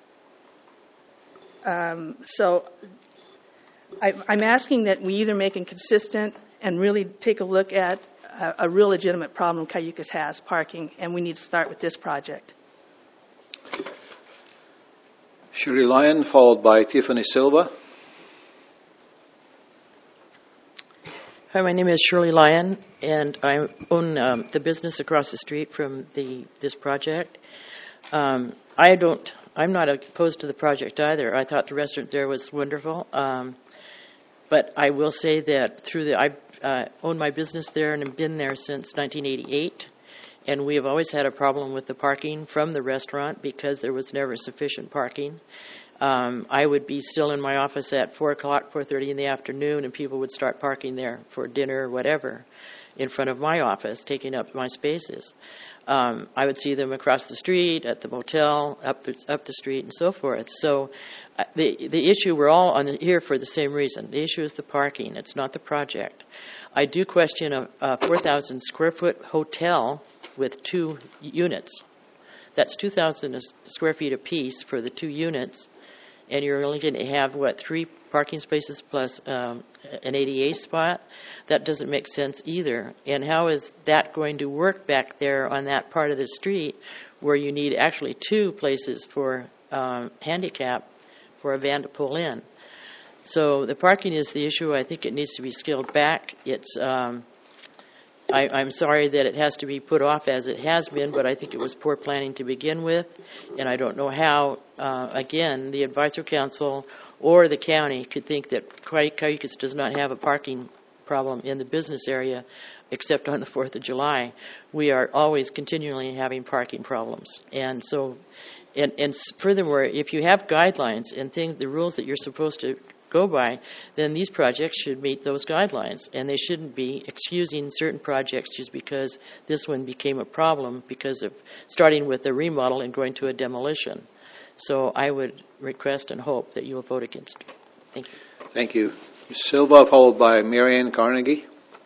Um, so I, I'm asking that we either make it consistent and really take a look at a, a real legitimate problem Cayucas has, parking, and we need to start with this project. Shirley Lyon, followed by Tiffany Silva. Hi, my name is Shirley Lyon, and I own um, the business across the street from the this project. Um, I don't. I'm not opposed to the project either. I thought the restaurant there was wonderful, um, but I will say that through the I uh, own my business there and have been there since nineteen eighty-eight, and we have always had a problem with the parking from the restaurant because there was never sufficient parking. Um, I would be still in my office at four o'clock, four thirty in the afternoon, and people would start parking there for dinner or whatever in front of my office, taking up my spaces. Um, I would see them across the street, at the motel, up the, up the street, and so forth. So uh, the the issue, we're all on the, here for the same reason. The issue is the parking. It's not the project. I do question a, a four thousand square foot hotel with two units. That's two thousand square feet apiece for the two units. And you're only going to have, what, three parking spaces plus um, an A D A spot? That doesn't make sense either. And how is that going to work back there on that part of the street where you need actually two places for um, handicap for a van to pull in? So the parking is the issue. I think it needs to be scaled back. It's um, I, I'm sorry that it has to be put off as it has been, but I think it was poor planning to begin with, and I don't know how, uh, again, the Advisory Council or the county could think that Cayucos does not have a parking problem in the business area except on the fourth of July. We are always continually having parking problems. And so, and, and furthermore, if you have guidelines and things, the rules that you're supposed to go by, then these projects should meet those guidelines, and they shouldn't be excusing certain projects just because this one became a problem because of starting with a remodel and going to a demolition. So I would request and hope that you will vote against it. Thank you. Thank you. Miz Silva, followed by Marianne Carnegie.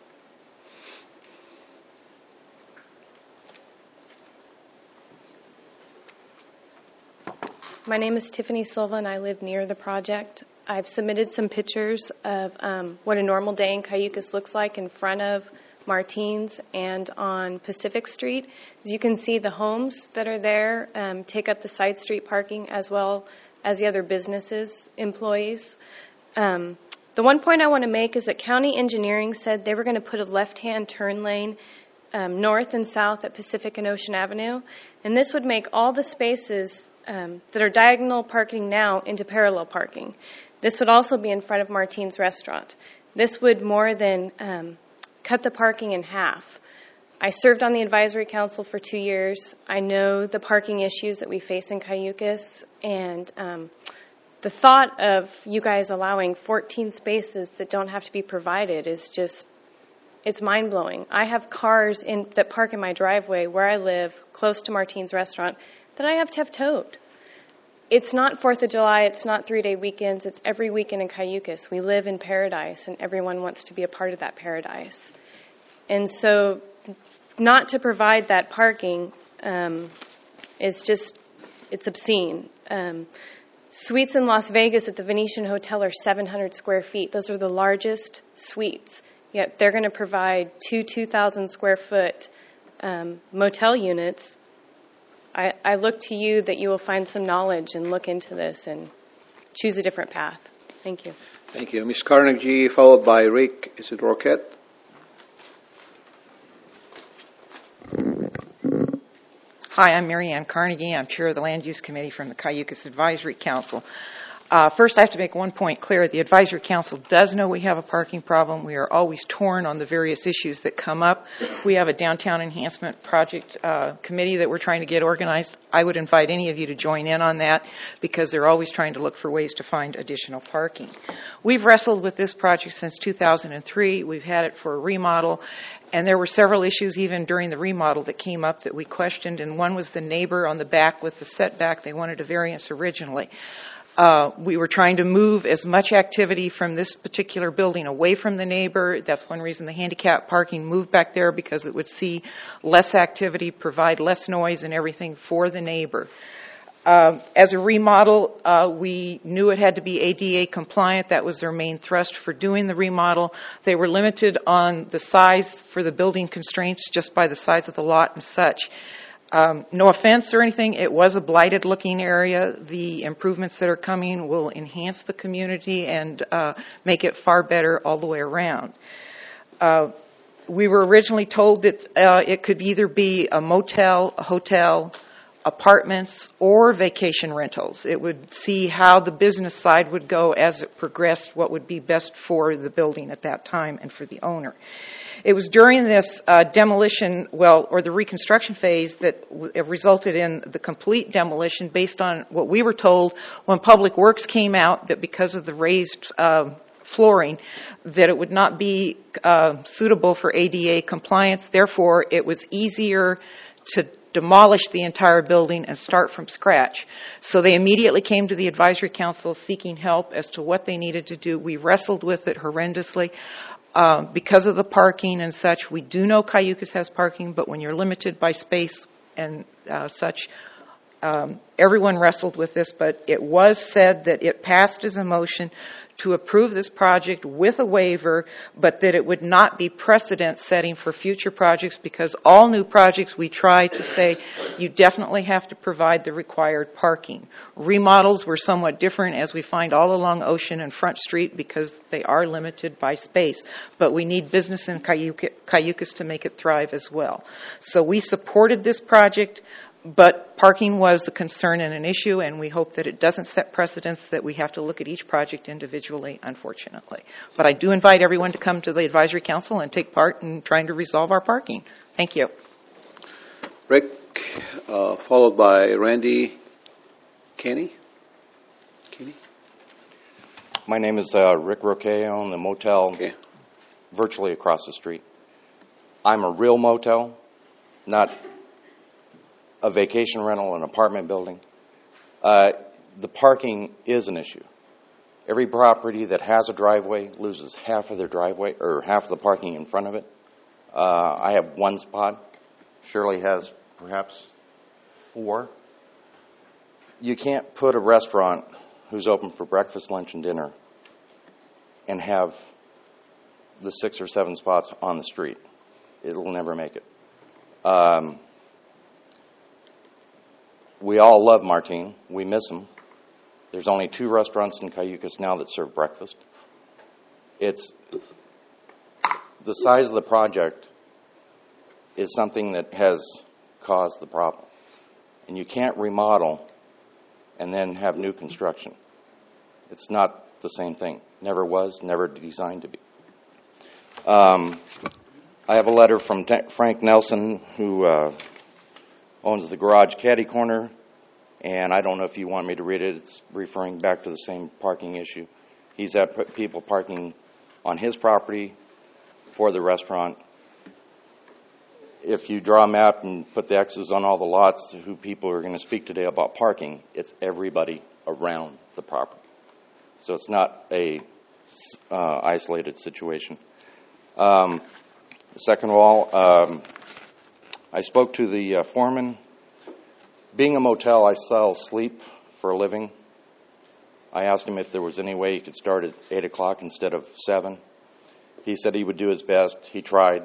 My name is Tiffany Silva, and I live near the project. I've submitted some pictures of um, what a normal day in Cayucos looks like in front of Martins and on Pacific Street. As you can see, the homes that are there um, take up the side street parking as well as the other businesses, employees. Um, the one point I want to make is that county engineering said they were going to put a left-hand turn lane um, north and south at Pacific and Ocean Avenue, and this would make all the spaces um, that are diagonal parking now into parallel parking. This would also be in front of Martins Restaurant. This would more than um, cut the parking in half. I served on the advisory council for two years. I know the parking issues that we face in Cayucos, and um, the thought of you guys allowing fourteen spaces that don't have to be provided is just, it's mind-blowing. I have cars in, that park in my driveway where I live, close to Martins Restaurant, that I have to have towed. It's not fourth of July, it's not three-day weekends, it's every weekend in Cayucos. We live in paradise, and everyone wants to be a part of that paradise. And so not to provide that parking um, is just, it's obscene. Um, suites in Las Vegas at the Venetian Hotel are seven hundred square feet. Those are the largest suites. Yet they're going to provide two two thousand square foot um, motel units. I, I look to you that you will find some knowledge and look into this and choose a different path. Thank you. Thank you. Miz Carnegie, followed by Rick. Is it Roquette? Hi, I'm Mary Ann Carnegie. I'm chair of the Land Use Committee from the Cayucos Advisory Council. Uh, first, I have to make one point clear. The Advisory Council does know we have a parking problem. We are always torn on the various issues that come up. We have a downtown enhancement project uh, committee that we're trying to get organized. I would invite any of you to join in on that because they're always trying to look for ways to find additional parking. We've wrestled with this project since two thousand three. We've had it for a remodel. And there were several issues even during the remodel that came up that we questioned. And one was the neighbor on the back with the setback. They wanted a variance originally. Uh, we were trying to move as much activity from this particular building away from the neighbor. That's one reason the handicap parking moved back there, because it would see less activity, provide less noise and everything for the neighbor. Uh, as a remodel, uh, we knew it had to be A D A compliant. That was their main thrust for doing the remodel. They were limited on the size for the building constraints just by the size of the lot and such. Um, no offense or anything, it was a blighted-looking area. The improvements that are coming will enhance the community and uh, make it far better all the way around. Uh, we were originally told that uh, it could either be a motel, a hotel, apartments, or vacation rentals. It would see how the business side would go as it progressed, what would be best for the building at that time and for the owner. It was during this uh, demolition, well, or the reconstruction phase that w- resulted in the complete demolition based on what we were told when Public Works came out, that because of the raised uh, flooring, that it would not be uh, suitable for A D A compliance. Therefore, it was easier to demolish the entire building and start from scratch. So they immediately came to the advisory council seeking help as to what they needed to do. We wrestled with it horrendously. Uh, because of the parking and such, we do know Cayucas has parking, but when you're limited by space and uh, such, um, everyone wrestled with this, but it was said that it passed as a motion to approve this project with a waiver, but that it would not be precedent setting for future projects, because all new projects we try to say you definitely have to provide the required parking. Remodels were somewhat different, as we find all along Ocean and Front Street, because they are limited by space, but we need business in Cayucas to make it thrive as well. So we supported this project, but parking was a concern and an issue, and we hope that it doesn't set precedents that we have to look at each project individually, unfortunately. But I do invite everyone to come to the advisory council and take part in trying to resolve our parking. Thank you. Rick, uh, followed by Randy Kenny. Kenny? My name is uh, Rick Roque. I own the motel okay. virtually across the street. I'm a real motel, not a vacation rental, an apartment building. Uh, the parking is an issue. Every property that has a driveway loses half of their driveway, or half of the parking in front of it. Uh, I have one spot. Shirley has perhaps four. You can't put a restaurant who's open for breakfast, lunch, and dinner and have the six or seven spots on the street. It'll never make it. Um, We all love Martine. We miss them. There's only two restaurants in Cayucas now that serve breakfast. It's the size of the project is something that has caused the problem. And you can't remodel and then have new construction. It's not the same thing. Never was, never designed to be. Um, I have a letter from Frank Nelson, who uh, owns the garage caddy corner, and I don't know if you want me to read it. It's referring back to the same parking issue. He's had people parking on his property for the restaurant. If you draw a map and put the X's on all the lots who people are going to speak today about parking, it's everybody around the property. So it's not a uh, isolated situation. Um, second of all, um, I spoke to the uh, foreman. Being a motel, I sell sleep for a living. I asked him if there was any way he could start at eight o'clock instead of seven. He said he would do his best. He tried.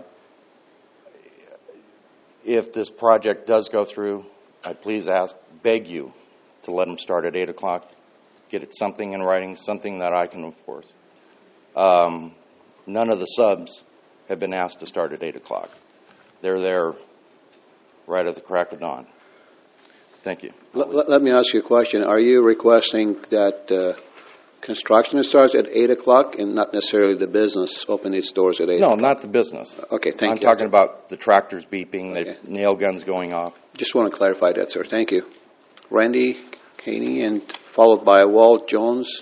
If this project does go through, I please ask, beg you to let him start at eight o'clock. Get it something in writing, something that I can enforce. Um, none of the subs have been asked to start at eight o'clock. They're there right at the crack of dawn. Thank you. Let, let me ask you a question. Are you requesting that uh, construction starts at eight o'clock and not necessarily the business open its doors at eight No, o'clock? not the business. Okay, thank I'm you. I'm talking about the tractors beeping, Okay. the nail guns going off. Just want to clarify that, sir. Thank you. Randy Caney, and followed by Walt Jones.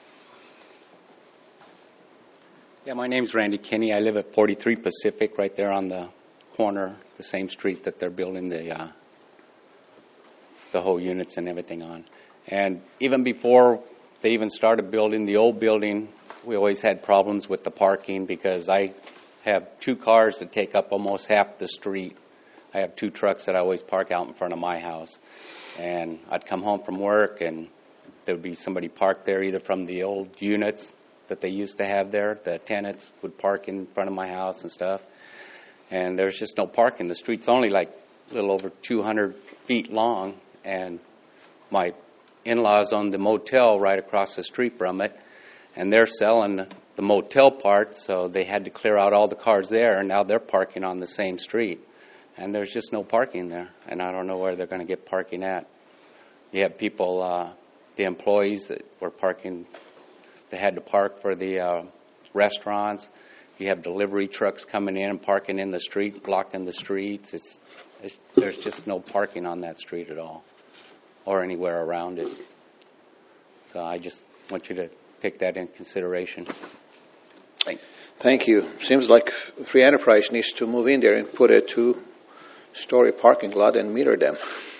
Yeah, my name's Randy Kinney. I live at forty-three Pacific, right there on the corner, the same street that they're building the uh, the whole units and everything on. And even before they even started building the old building, we always had problems with the parking because I have two cars that take up almost half the street. I have two trucks that I always park out in front of my house. And I'd come home from work and there would be somebody parked there either from the old units that they used to have there. The tenants would park in front of my house and stuff. And there's just no parking. The street's only like little over two hundred feet long, and my in-laws own the motel right across the street from it, and they're selling the motel part, so they had to clear out all the cars there, and now they're parking on the same street. And there's just no parking there, and I don't know where they're going to get parking at. You have people, uh, the employees that were parking, they had to park for the uh, restaurants. You have delivery trucks coming in and parking in the street, blocking the streets. It's, it's there's just no parking on that street at all, or anywhere around it. So I just want you to take that in consideration. Thanks. Thank you. Seems like Free Enterprise needs to move in there and put a two-story parking lot and meter them.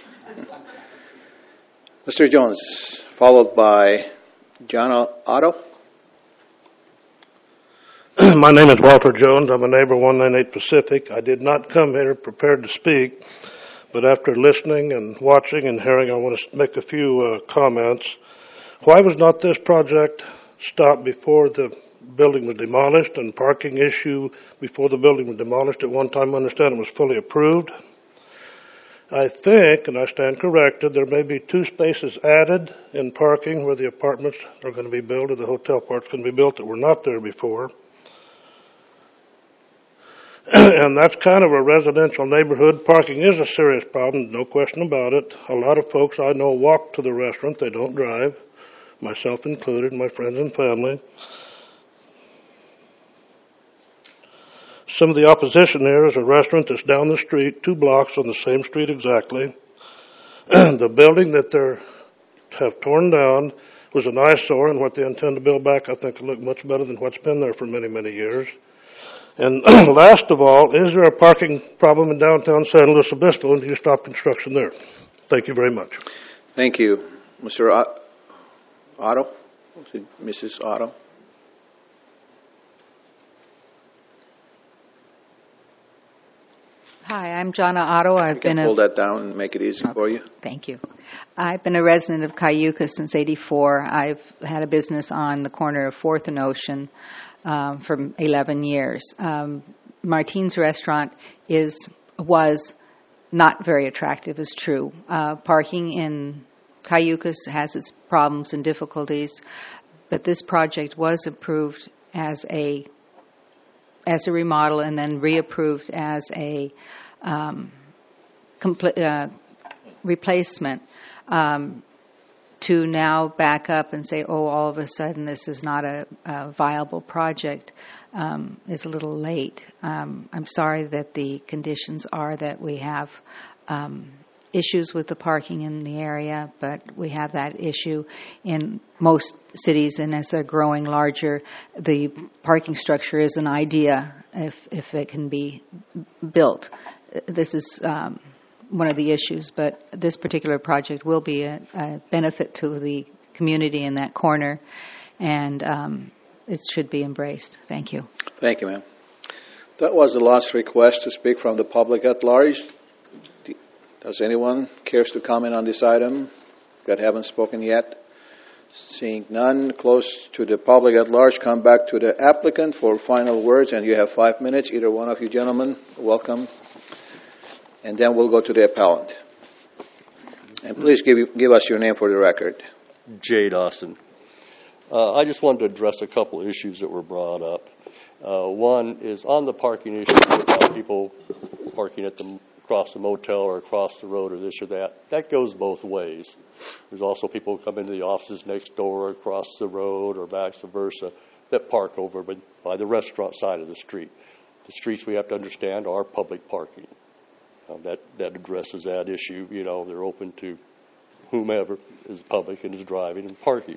Mister Jones, followed by John Otto. My name is Walter Jones. I'm a neighbor one ninety-eight Pacific. I did not come here prepared to speak, but after listening and watching and hearing, I want to make a few uh, comments. Why was not this project stopped before the building was demolished, and parking issue before the building was demolished? At one time, I understand it was fully approved. I think, and I stand corrected, there may be two spaces added in parking where the apartments are going to be built or the hotel parts going to be built that were not there before. And that's kind of a residential neighborhood. Parking is a serious problem, no question about it. A lot of folks I know walk to the restaurant. They don't drive, myself included, my friends and family. Some of the opposition there is a restaurant that's down the street, two blocks on the same street exactly. The building that they have torn down was an eyesore, and what they intend to build back, I think, will look much better than what's been there for many, many years. And last of all, is there a parking problem in downtown San Luis Obispo, and do you stop construction there? Thank you very much. Thank you. Mister Otto? Missus Otto? Hi, I'm Jonna Otto. I've you can been pull a, that down and make it easy okay, for you. Thank you. I've been a resident of Cayucos since eighty-four. I've had a business on the corner of fourth and Ocean um, for eleven years. Um, Martine's restaurant is was not very attractive, is true. Uh, parking in Cayucos has its problems and difficulties, but this project was approved as a as a remodel and then reapproved as a um, complete, uh, replacement. Um, to now back up and say, oh, all of a sudden this is not a, a viable project um, is a little late. Um, I'm sorry that the conditions are that we have um, issues with the parking in the area, but we have that issue in most cities, and as they're growing larger, the parking structure is an idea if if it can be built. This is um, one of the issues, but this particular project will be a, a benefit to the community in that corner, and um, it should be embraced. Thank you. Thank you, ma'am. That was the last request to speak from the public at large. Does anyone cares to comment on this item that haven't spoken yet? Seeing none, close to the public at large, come back to the applicant for final words, and you have five minutes. Either one of you gentlemen, welcome. And then we'll go to the appellant. And please give give us your name for the record. Jade Austin. Uh, I just wanted to address a couple of issues that were brought up. Uh, one is on the parking issue about people parking at the across the motel or across the road or this or that. That goes both ways. There's also people who come into the offices next door or across the road or vice versa that park over by, by the restaurant side of the street. The streets, we have to understand, are public parking. Uh, that, that addresses that issue. You know, they're open to whomever is public and is driving and parking.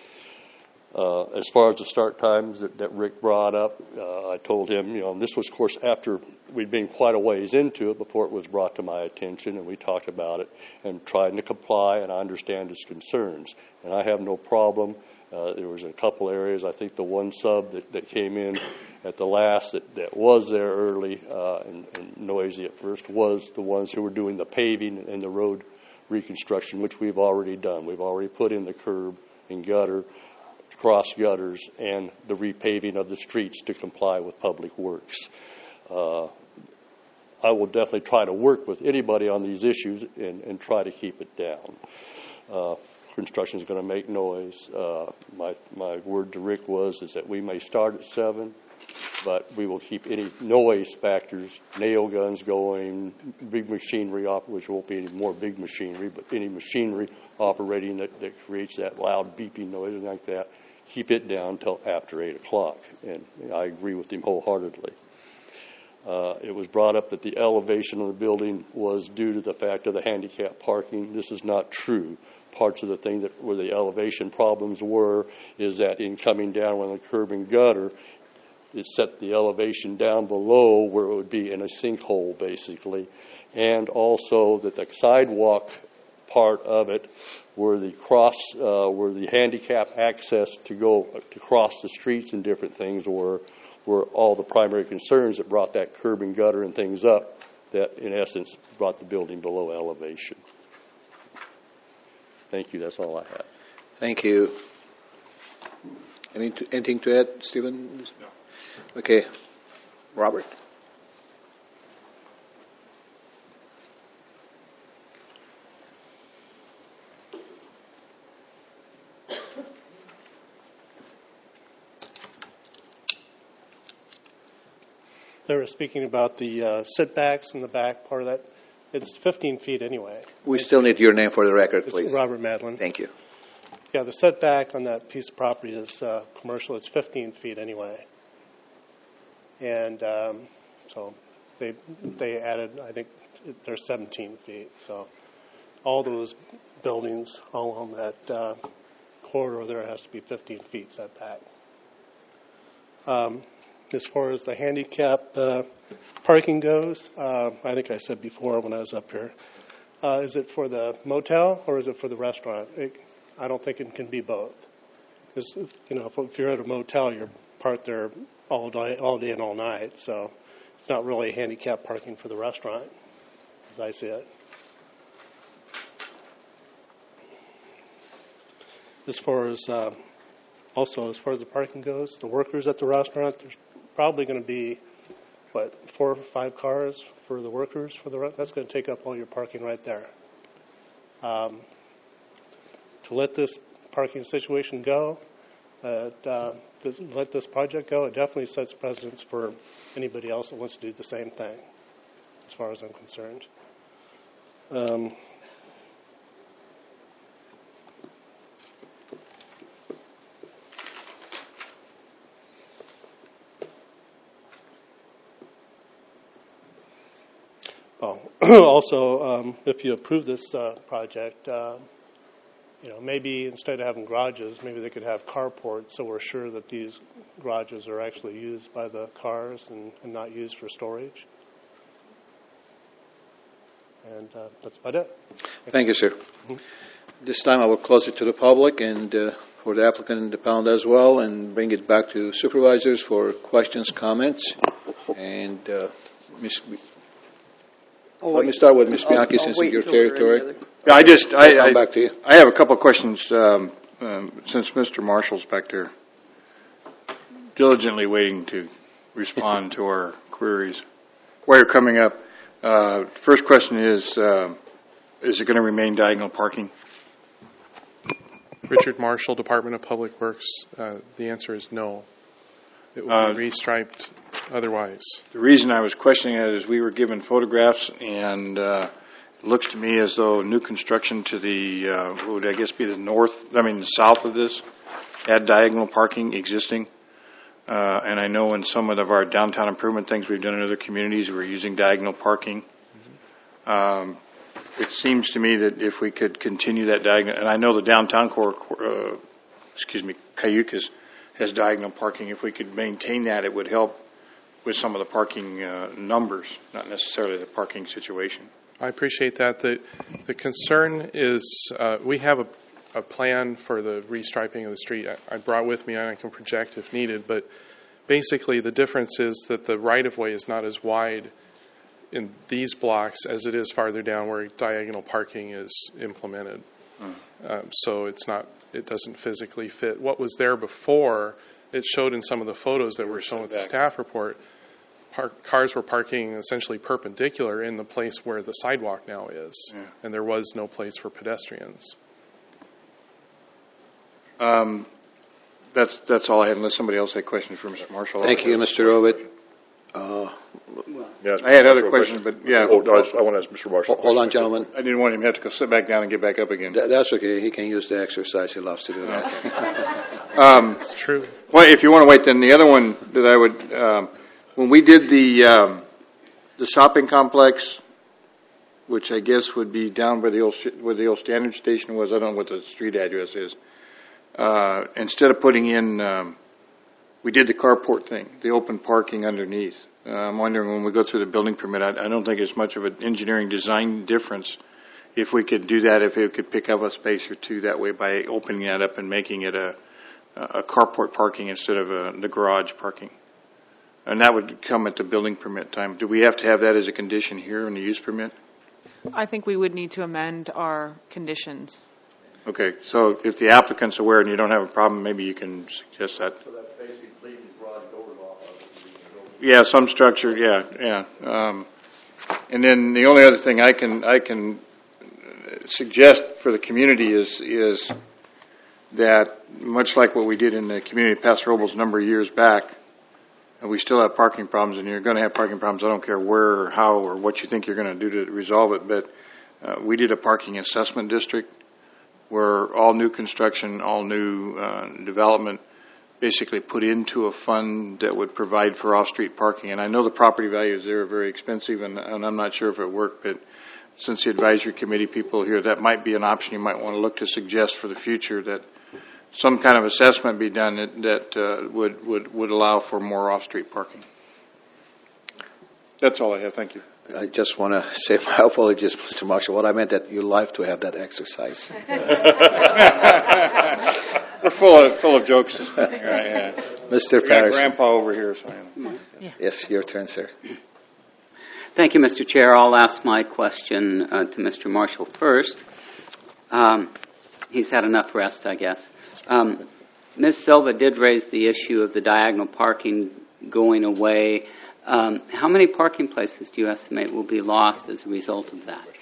Uh, as far as the start times that, that Rick brought up, uh, I told him, you know, and this was, of course, after we'd been quite a ways into it before it was brought to my attention, and we talked about it and trying to comply, and I understand his concerns. And I have no problem. Uh, there was a couple areas, I think the one sub that, that came in at the last that, that was there early uh, and, and noisy at first was the ones who were doing the paving and the road reconstruction, which we've already done. We've already put in the curb and gutter, cross gutters, and the repaving of the streets to comply with public works. Uh, I will definitely try to work with anybody on these issues and, and try to keep it down. Uh, construction is going to make noise. Uh, my my word to Rick was is that we may start at seven, but we will keep any noise factors, nail guns going, big machinery op, which won't be any more big machinery, but any machinery operating that, that creates that loud beeping noise and like that, keep it down until after eight o'clock. And I agree with him wholeheartedly. Uh, it was brought up that the elevation of the building was due to the fact of the handicap parking. This is not true. Parts of the thing that where the elevation problems were is that in coming down on the curb and gutter, it set the elevation down below where it would be in a sinkhole, basically. And also that the sidewalk part of it, where the cross, uh, where the handicap access to go to cross the streets and different things were, were all the primary concerns that brought that curb and gutter and things up that, in essence, brought the building below elevation. Thank you. That's all I have. Thank you. Any, anything to add, Stephen? No. Okay. Robert? They were speaking about the uh, setbacks in the back part of that. It's fifteen feet anyway. We still need your name for the record, please. It's Robert Madlin. Thank you. Yeah, the setback on that piece of property is uh, commercial. It's fifteen feet anyway. And um, so they they added, I think they're seventeen feet. So all those buildings all along that uh, corridor there has to be fifteen feet setback. Um, as far as the handicap uh, parking goes, uh, I think I said before when I was up here, uh, is it for the motel or is it for the restaurant? It, I don't think it can be both. Because, you know, if, if you're at a motel, you're parked there all day, all day and all night. So it's not really handicap parking for the restaurant, as I see it. As far as, uh, also as far as the parking goes, the workers at the restaurant, there's probably going to be, what, four or five cars for the workers for the restaurant. That's going to take up all your parking right there. Um, to let this parking situation go, uh, uh, let this project go, it definitely sets precedence for anybody else that wants to do the same thing, as far as I'm concerned. Um, oh, also, um, if you approve this uh, project, uh, you know, maybe instead of having garages, maybe they could have carports, so we're sure that these garages are actually used by the cars and, and not used for storage. And uh, that's about it. Thank, Thank you, sir. Mm-hmm. This time I will close it to the public and uh, for the applicant and the pound as well, and bring it back to supervisors for questions, comments. And uh, Miz Oh, Let wait. me start with Miz Bianchi, since it's your territory. Yeah, I just, I, I'll I, back to you. I have a couple of questions, um, um, since Mister Marshall's back there diligently waiting to respond to our queries. While you're coming up, uh, first question is, uh, is it going to remain diagonal parking? Richard Marshall, Department of Public Works. Uh, the answer is no. It will uh, be restriped otherwise. The reason I was questioning it is we were given photographs, and uh, it looks to me as though new construction to the, uh, what would I guess be the north, I mean the south of this, had diagonal parking existing. Uh, and I know in some of our downtown improvement things we've done in other communities, we're using diagonal parking. Mm-hmm. Um, it seems to me that if we could continue that diagonal, and I know the downtown core, uh, excuse me, Cayucas has diagonal parking. If we could maintain that, it would help with some of the parking uh, numbers, not necessarily the parking situation. I appreciate that. The the concern is uh, we have a, a plan for the restriping of the street. I, I brought with me, and I can project if needed, but basically the difference is that the right-of-way is not as wide in these blocks as it is farther down where diagonal parking is implemented. Hmm. Um, so it's not, it doesn't physically fit. What was there before, it showed in some of the photos that were shown with the staff report, park, cars were parking essentially perpendicular in the place where the sidewalk now is, Yeah. and there was no place for pedestrians. Um, that's that's all I had. Unless somebody else had questions for Mister Marshall. Thank you, Mister Rowett. Uh, Yes, I had other Marshall, questions, but yeah. Oh, no, I just- I want to ask Mister Marshall. a Hold on, question. gentlemen. I didn't want him to have to go sit back down and get back up again. That- That's okay. He can use the exercise. He loves to do that. Um, It's true. Well, if you want to wait, then the other one that I would, um, when we did the um, the shopping complex, which I guess would be down where the old sh- where the old Standard Station was. I don't know what the street address is. Uh, instead of putting in, um, we did the carport thing, the open parking underneath. Uh, I'm wondering when we go through the building permit, I, I don't think it's much of an engineering design difference if we could do that, if it could pick up a space or two that way by opening that up and making it a, a carport parking instead of a, the garage parking. And that would come at the building permit time. Do we have to have that as a condition here in the use permit? I think we would need to amend our conditions. Okay, so if the applicant's aware and you don't have a problem, maybe you can suggest that. So that's basically leaving garage doors off of it. Yeah, some structure, yeah, yeah. Um, and then the only other thing I can I can suggest for the community is is that much like what we did in the community of Paso Robles a number of years back, and we still have parking problems, and you're going to have parking problems. I don't care where or how or what you think you're going to do to resolve it, but uh, we did a parking assessment district where all new construction, all new uh, development basically put into a fund that would provide for off-street parking. And I know the property values there are very expensive, and, and I'm not sure if it worked, but since the advisory committee people here, that might be an option you might want to look to suggest for the future, that some kind of assessment be done that, that uh, would, would, would allow for more off-street parking. That's all I have. Thank you. I just want to say my apologies, Mister Marshall. What I meant that you like to have that exercise. We're full of full of jokes this morning, right? Yeah. Mister We got Patterson. Grandpa over here, so I know. Yes, your turn, sir. Thank you, Mister Chair. I'll ask my question uh, to Mister Marshall first. Um, he's had enough rest, I guess. Um, Miz Silva did raise the issue of the diagonal parking going away. Um, how many parking places do you estimate will be lost as a result of that?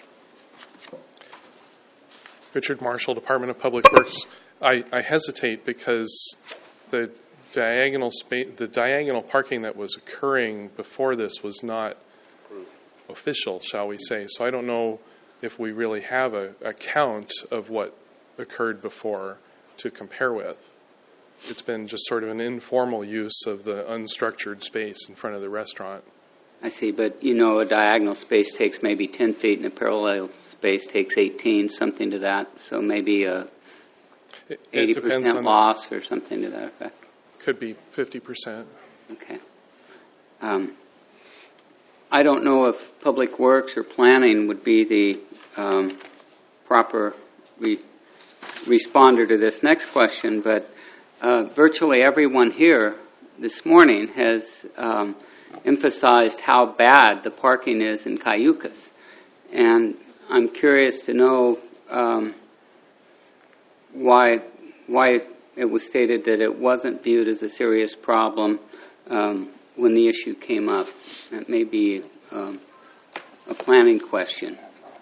Richard Marshall, Department of Public Works. I, I hesitate because the diagonal space, the diagonal parking that was occurring before this was not official, shall we say. So I don't know if we really have a, a count of what occurred before to compare with. It's been just sort of an informal use of the unstructured space in front of the restaurant. I see, but you know a diagonal space takes maybe ten feet and a parallel space takes eighteen, something to that. So maybe a It, eighty it depends percent on loss or something to that effect. Could be fifty percent. Okay. Um, I don't know if Public Works or Planning would be the um, proper re- responder to this next question, but uh, virtually everyone here this morning has um, emphasized how bad the parking is in Cayucas. And I'm curious to know um, why why it was stated that it wasn't viewed as a serious problem um, when the issue came up. It may be um, a planning question.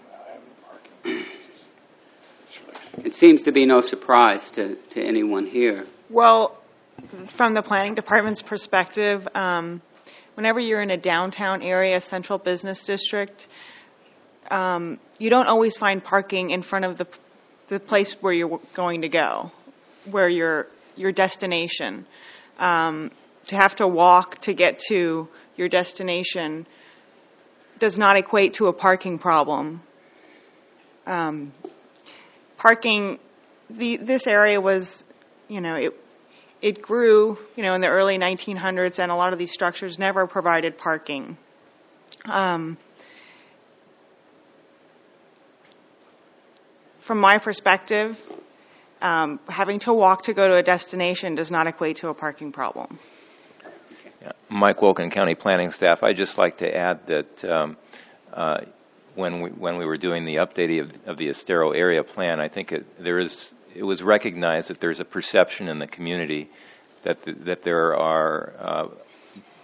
It seems to be no surprise to, to anyone here. Well, from the planning department's perspective, um, whenever you're in a downtown area, central business district, um, you don't always find parking in front of the the place where you're going to go, where your your destination. Um, to have to walk to get to your destination does not equate to a parking problem. Um, parking, the this area was, you know, it it grew, you know, in the early nineteen hundreds, and a lot of these structures never provided parking. Um, from my perspective, um, having to walk to go to a destination does not equate to a parking problem. Yeah. Mike Wilkin, County Planning Staff. I'd just like to add that um, uh, when we when we were doing the updating of, of the Estero area plan, I think it, there is it was recognized that there's a perception in the community that the, that there are uh,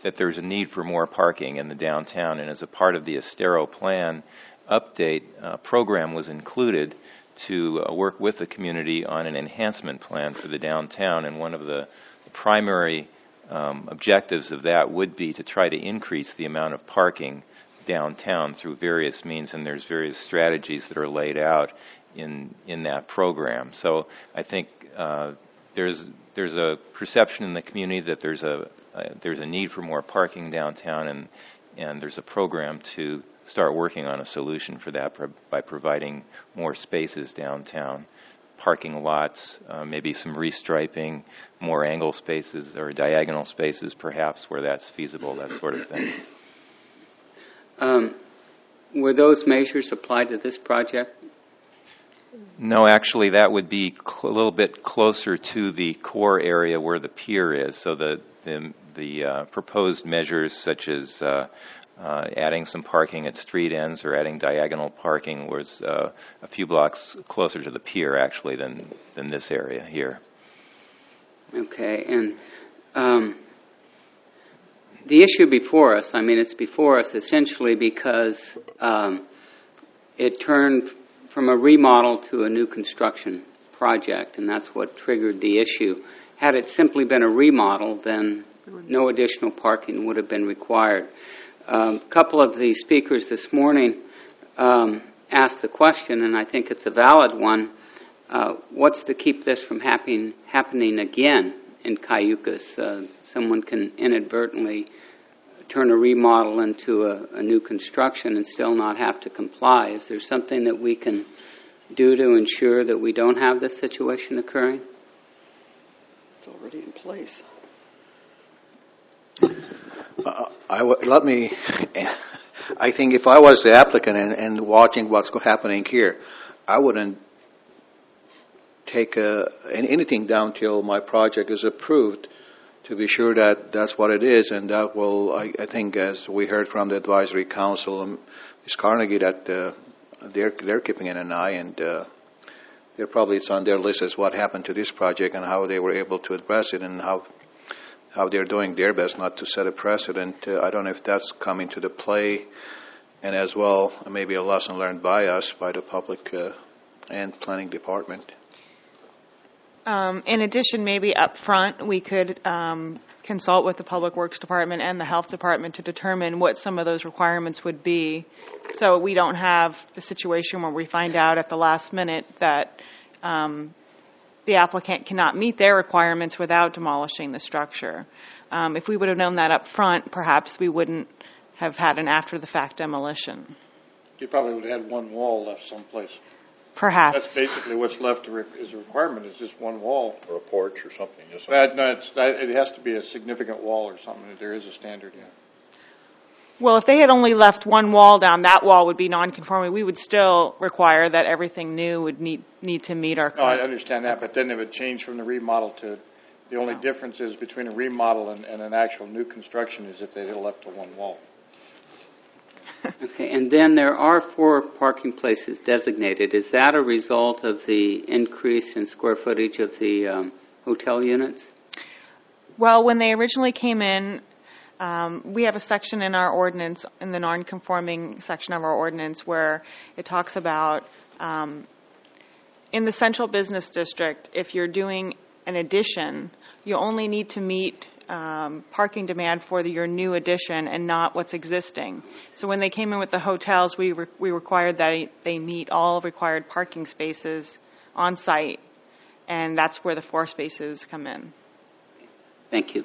that there's a need for more parking in the downtown, and as a part of the Estero plan update, uh, program was included to uh, work with the community on an enhancement plan for the downtown, and one of the primary um, objectives of that would be to try to increase the amount of parking downtown through various means, and there's various strategies that are laid out in in that program. So I think uh, there's there's a perception in the community that there's a uh, there's a need for more parking downtown, and and there's a program to start working on a solution for that pro- by providing more spaces downtown, parking lots, uh, maybe some restriping, more angle spaces or diagonal spaces perhaps where that's feasible, that sort of thing. Um, were those measures applied to this project? No, actually, that would be cl- a little bit closer to the core area where the pier is. So the the, the uh, proposed measures, such as uh, uh, adding some parking at street ends or adding diagonal parking, was uh, a few blocks closer to the pier, actually, than than this area here. Okay, and um, the issue before us, I mean, it's before us essentially because um, it turned from a remodel to a new construction project, and that's what triggered the issue. Had it simply been a remodel, then no additional parking would have been required. Um, a couple of the speakers this morning um, asked the question, and I think it's a valid one, uh, what's to keep this from happen- happening again in Cayucos? Uh, someone can inadvertently turn a remodel into a, a new construction and still not have to comply. Is there something that we can do to ensure that we don't have this situation occurring? It's already in place. Uh, I w- let me. I think if I was the applicant and, and watching what's happening here, I wouldn't take uh, anything down till my project is approved, to be sure that that's what it is, and that will, I, I think, as we heard from the advisory council, um, Miz Carnegie, that uh, they're they're keeping an eye, and uh, they're probably it's on their list as what happened to this project and how they were able to address it, and how how they're doing their best not to set a precedent. Uh, I don't know if that's coming to the play, and as well maybe a lesson learned by us, by the public uh, and planning department. Um, in addition, maybe up front, we could um, consult with the Public Works Department and the Health Department to determine what some of those requirements would be, so we don't have the situation where we find out at the last minute that um, the applicant cannot meet their requirements without demolishing the structure. Um, if we would have known that up front, perhaps we wouldn't have had an after-the-fact demolition. You probably would have had one wall left someplace. Perhaps. That's basically what's left to re- is a requirement, is just one wall. Or a porch or something. Just That, no, it's, that, it has to be a significant wall or something. There is a standard, yeah. Well, if they had only left one wall down, that wall would be non-conforming. We would still require that everything new would need need to meet our. No, I understand that, but then it would change from the remodel to, the only difference is between a remodel and, and an actual new construction is if they had left to one wall. Okay, and then there are four parking places designated. Is that a result of the increase in square footage of the um, hotel units? Well, when they originally came in, um, we have a section in our ordinance, in the non-conforming section of our ordinance, where it talks about um, in the central business district, if you're doing an addition, you only need to meet Um, parking demand for the, your new addition and not what's existing. So when they came in with the hotels, we re- we required that they meet all required parking spaces on site, and that's where the four spaces come in. Thank you.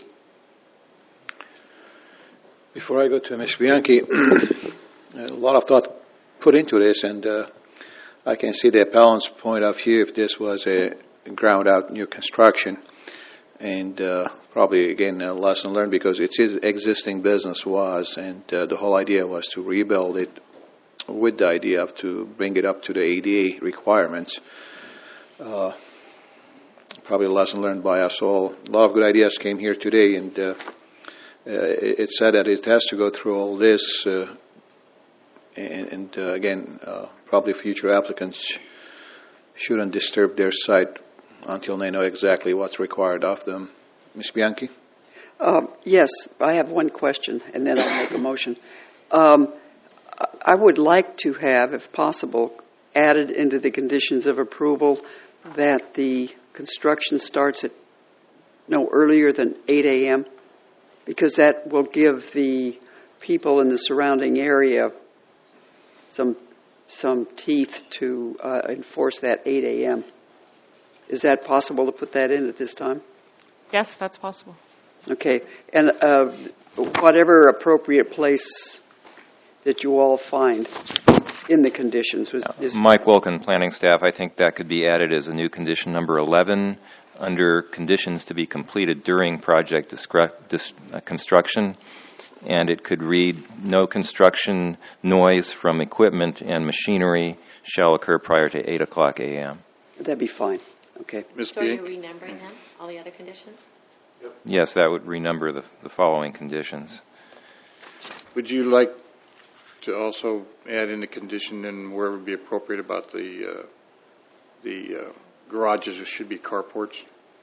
Before I go to Miz Bianchi, a lot of thought put into this, and uh, I can see the appellant's point of view if this was a ground-out new construction. And uh, probably, again, a lesson learned because its existing business was, and uh, the whole idea was to rebuild it with the idea of to bring it up to the A D A requirements. Uh, probably a lesson learned by us all. A lot of good ideas came here today, and uh, uh, it's said that it has to go through all this. Uh, and, and uh, again, uh, probably future applicants shouldn't disturb their site until they know exactly what's required of them. Miz Bianchi? Um, yes, I have one question, and then I'll make a motion. Um, I would like to have, if possible, added into the conditions of approval that the construction starts at no earlier than eight a.m., because that will give the people in the surrounding area some some teeth to uh, enforce that eight a.m. Is that possible to put that in at this time? Yes, that's possible. Okay, and uh, whatever appropriate place that you all find in the conditions was is Mike Wilkin, planning staff, I think that could be added as a new condition number eleven under conditions to be completed during project discre- dis- uh, construction. And it could read, no construction noise from equipment and machinery shall occur prior to eight o'clock a.m. That'd be fine. Okay. Miz So Bianchi? you're renumbering them, all the other conditions? Yes, that would renumber the, the following conditions. Would you like to also add in a condition and where it would be appropriate about the uh, the uh, garages, there should be carports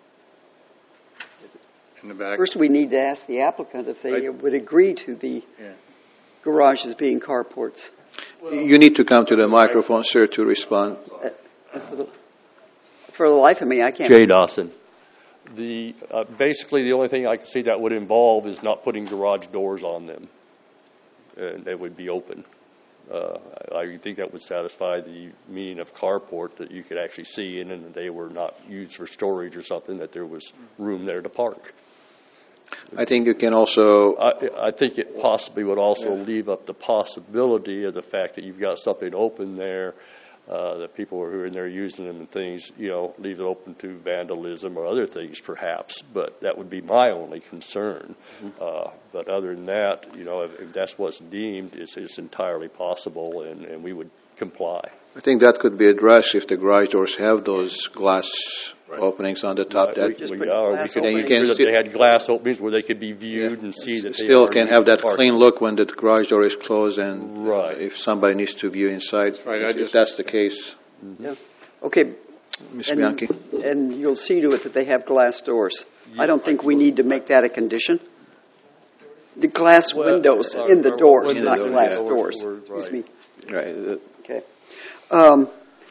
in the back? First, we need to ask the applicant if they would agree to the Yeah. garages being carports. You need to come to the microphone, sir, to respond. Uh, For the, for the life of me, I can't. Jay Dawson. The, uh, basically, the only thing I can see that would involve is not putting garage doors on them. And they would be open. Uh, I think that would satisfy the meaning of carport, that you could actually see in and that they were not used for storage or something, that there was room there to park. I think you can also... I, I think it possibly would also leave up the possibility of the fact that you've got something open there, uh, that people who are in there using them and things, you know, leave it open to vandalism or other things perhaps. But that would be my only concern. Uh, but other than that, you know, if, if that's what's deemed, it's, it's entirely possible, and, and we would comply. I think that could be addressed if the garage doors have those glass openings on the top. Right, that we, we are. We could then you make can sure that still, they had glass openings where they could be viewed and see that they still are can used have that for clean parking. look when the garage door is closed, and Right. uh, if somebody needs to view inside, right, I if just- that's the case. Yeah. Okay. Miz And, Bianchi? and you'll see to it that they have glass doors. I don't think we need to make that a condition. The glass Well, windows uh, in the uh, doors, windows, not yeah. glass Doors, doors. were- Excuse right. me. Right. Okay. Um,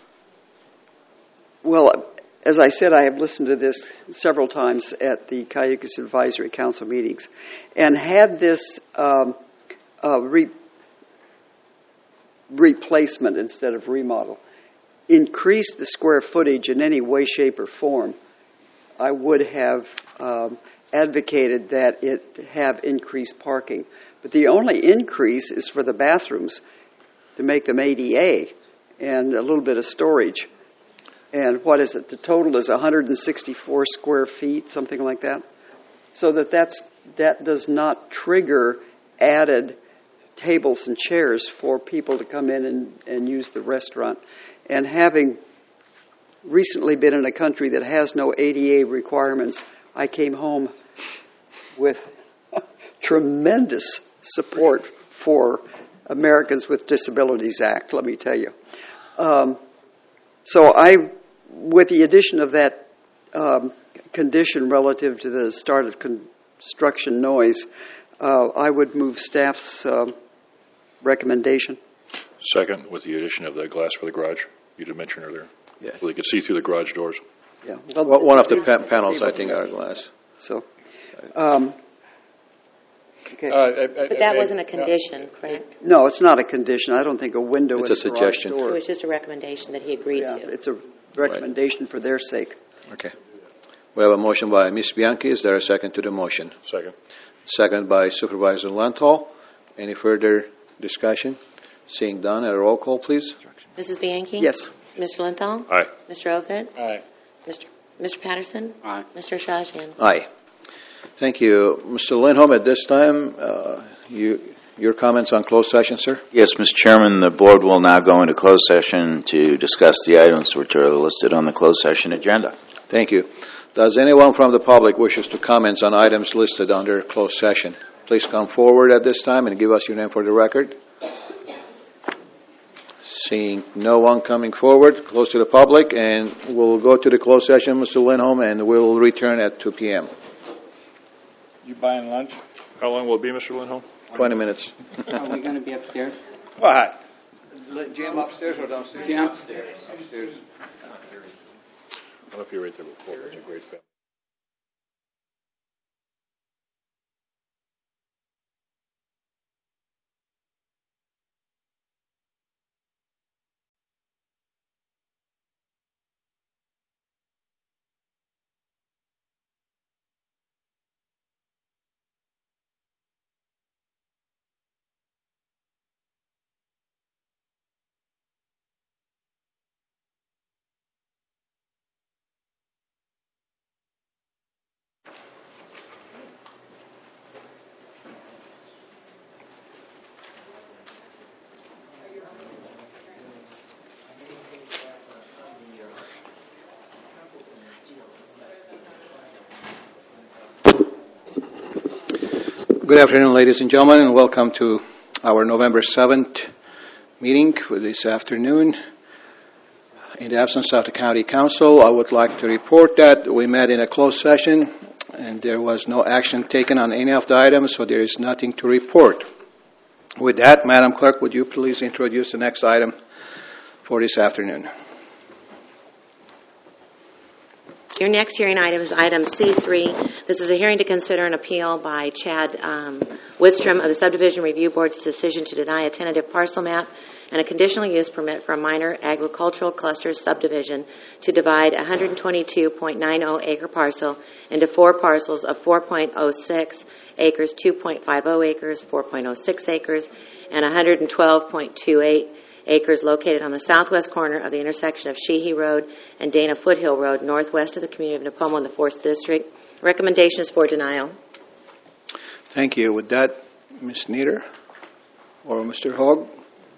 well, as I said, I have listened to this several times at the Cayucos Advisory Council meetings, and had this um, uh, re- replacement instead of remodel increased the square footage in any way, shape, or form, I would have um, advocated that it have increased parking. But the only increase is for the bathrooms to make them A D A and a little bit of storage. And what is it? The total is one hundred sixty-four square feet, something like that. So that that's, that does not trigger added tables and chairs for people to come in and, and use the restaurant. And having recently been in a country that has no A D A requirements, I came home with tremendous support for Americans with Disabilities Act, let me tell you. Um, so I, with the addition of that um, condition relative to the start of construction noise, uh, I would move staff's uh, recommendation. Second, with the addition of the glass for the garage you did mention earlier. Yeah. So they could see through the garage doors. Yeah. Well, one of the pa- panels, I think, are glass. So, um, okay. Uh, I- I- But that I- wasn't a condition, correct? No, it's not a condition. I don't think a window It's in a a garage suggestion. door. It was just a recommendation that he agreed Yeah, to. it's a recommendation for their sake. Okay. We have a motion by Miz Bianchi. Is there a second to the motion? Second. Second by Supervisor Lenthal. Any further discussion? Seeing done, a roll call, please. Missus Bianchi? Yes. Mister Lenthal? Aye. Mister Ovid? Aye. Mister Mister Patterson? Aye. Mister Shajian? Aye. Thank you. Mister Lindholm, at this time, uh, you, your comments on closed session, sir? Yes, Mister Chairman, the board will now go into closed session to discuss the items which are listed on the closed session agenda. Thank you. Does anyone from the public wishes to comment on items listed under closed session? Please come forward at this time and give us your name for the record. Seeing no one coming forward, close to the public, and we'll go to the closed session, Mister Lindholm, and we'll return at two p.m. You buying lunch? How long will it be, Mister Lindholm? twenty minutes. Are we going to be upstairs? What? Jim upstairs or downstairs? Jim? Upstairs. Upstairs. I don't know if you were right there before, but it's a great film. Good afternoon, ladies and gentlemen, and welcome to our November seventh meeting for this afternoon. In the absence of the County Council, I would like to report that we met in a closed session and there was no action taken on any of the items, so there is nothing to report. With that, Madam Clerk, would you please introduce the next item for this afternoon? Your next hearing item is item C three. This is a hearing to consider an appeal by Chad um, Woodstrom of the Subdivision Review Board's decision to deny a tentative parcel map and a conditional use permit for a minor agricultural cluster subdivision to divide a one hundred twenty-two point nine zero acre parcel into four parcels of four point zero six acres, two point five zero acres, four point zero six acres, and one hundred twelve point two eight acres located on the southwest corner of the intersection of Sheehy Road and Dana Foothill Road, northwest of the community of Napomo in the fourth District. Recommendation is for denial. Thank you. With that, Miz Nieder or Mister Hogg